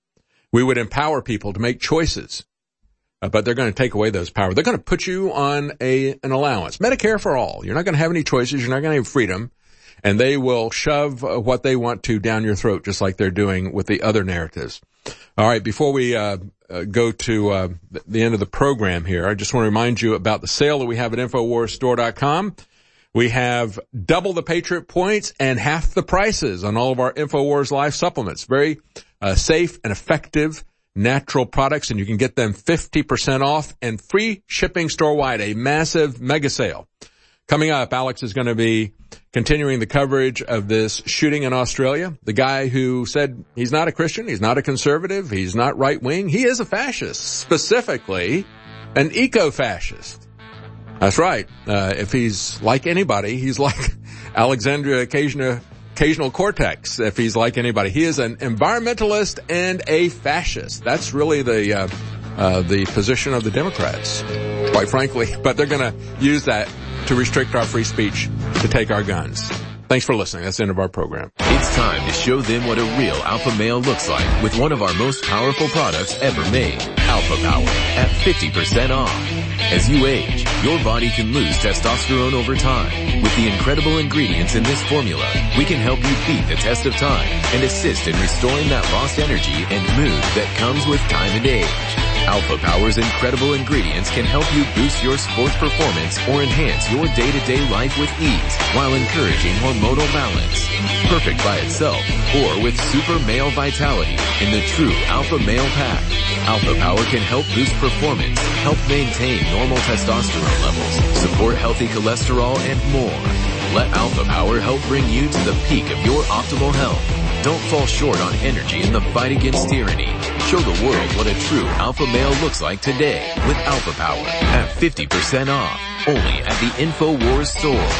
We would empower people to make choices, uh, but they're going to take away those powers. They're going to put you on a an allowance. Medicare for all. You're not going to have any choices. You're not going to have freedom. And they will shove uh, what they want to down your throat, just like they're doing with the other narratives. All right, before we uh, uh go to uh the end of the program here, I just want to remind you about the sale that we have at Infowars Store dot com. We have double the Patriot points and half the prices on all of our Infowars Life supplements. Very uh, safe and effective natural products, and you can get them fifty percent off and free shipping store-wide, a massive mega sale. Coming up, Alex is going to be continuing the coverage of this shooting in Australia. The guy who said he's not a Christian, he's not a conservative, he's not right-wing, he is a fascist, specifically an eco-fascist. That's right. Uh, if he's like anybody, he's like Alexandria Occasional, Occasional Cortex. If he's like anybody, he is an environmentalist and a fascist. That's really the, uh, uh, the position of the Democrats, quite frankly. But they're going to use that to restrict our free speech, to take our guns. Thanks for listening. That's the end of our program. It's time to show them what a real alpha male looks like with one of our most powerful products ever made, Alpha Power, at fifty percent off. As you age, your body can lose testosterone over time. With the incredible ingredients in this formula, we can help you beat the test of time and assist in restoring that lost energy and mood that comes with time and age. Alpha Power's incredible ingredients can help you boost your sports performance or enhance your day-to-day life with ease while encouraging hormonal balance. Perfect by itself or with super male vitality in the true Alpha Male Pack. Alpha Power can help boost performance, help maintain normal testosterone levels, support healthy cholesterol, and more. Let Alpha Power help bring you to the peak of your optimal health. Don't fall short on energy in the fight against tyranny. Show the world what a true alpha male looks like today with Alpha Power at fifty percent off, only at the Infowars store.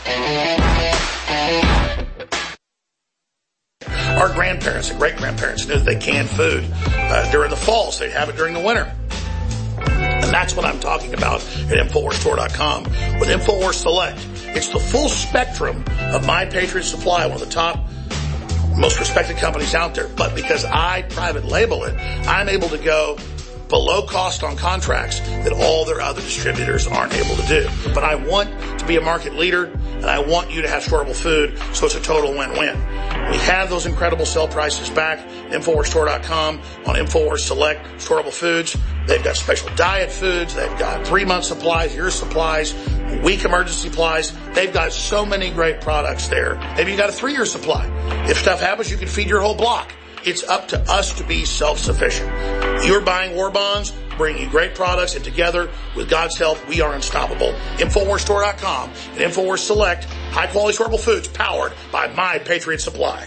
Our grandparents and great-grandparents knew they canned food uh, during the fall, so they'd have it during the winter. And that's what I'm talking about at Infowars Store dot com with Infowars Select. It's the full spectrum of My Patriot Supply, one of the top, most respected companies out there. But because I private label it, I'm able to go below cost on contracts that all their other distributors aren't able to do. But I want to be a market leader, and I want you to have storable food, so it's a total win-win. We have those incredible sale prices back at Infowars Store dot com on Infowars Select Storable Foods. They've got special diet foods. They've got three-month supplies, year supplies, week emergency supplies. They've got so many great products there. Maybe you got a three-year supply. If stuff happens, you can feed your whole block. It's up to us to be self-sufficient. You're buying war bonds, bringing you great products, and together, with God's help, we are unstoppable. Infowars Store dot com and Infowars Select, high-quality storable foods powered by My Patriot Supply.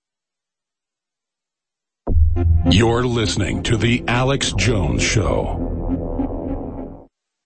You're listening to The Alex Jones Show.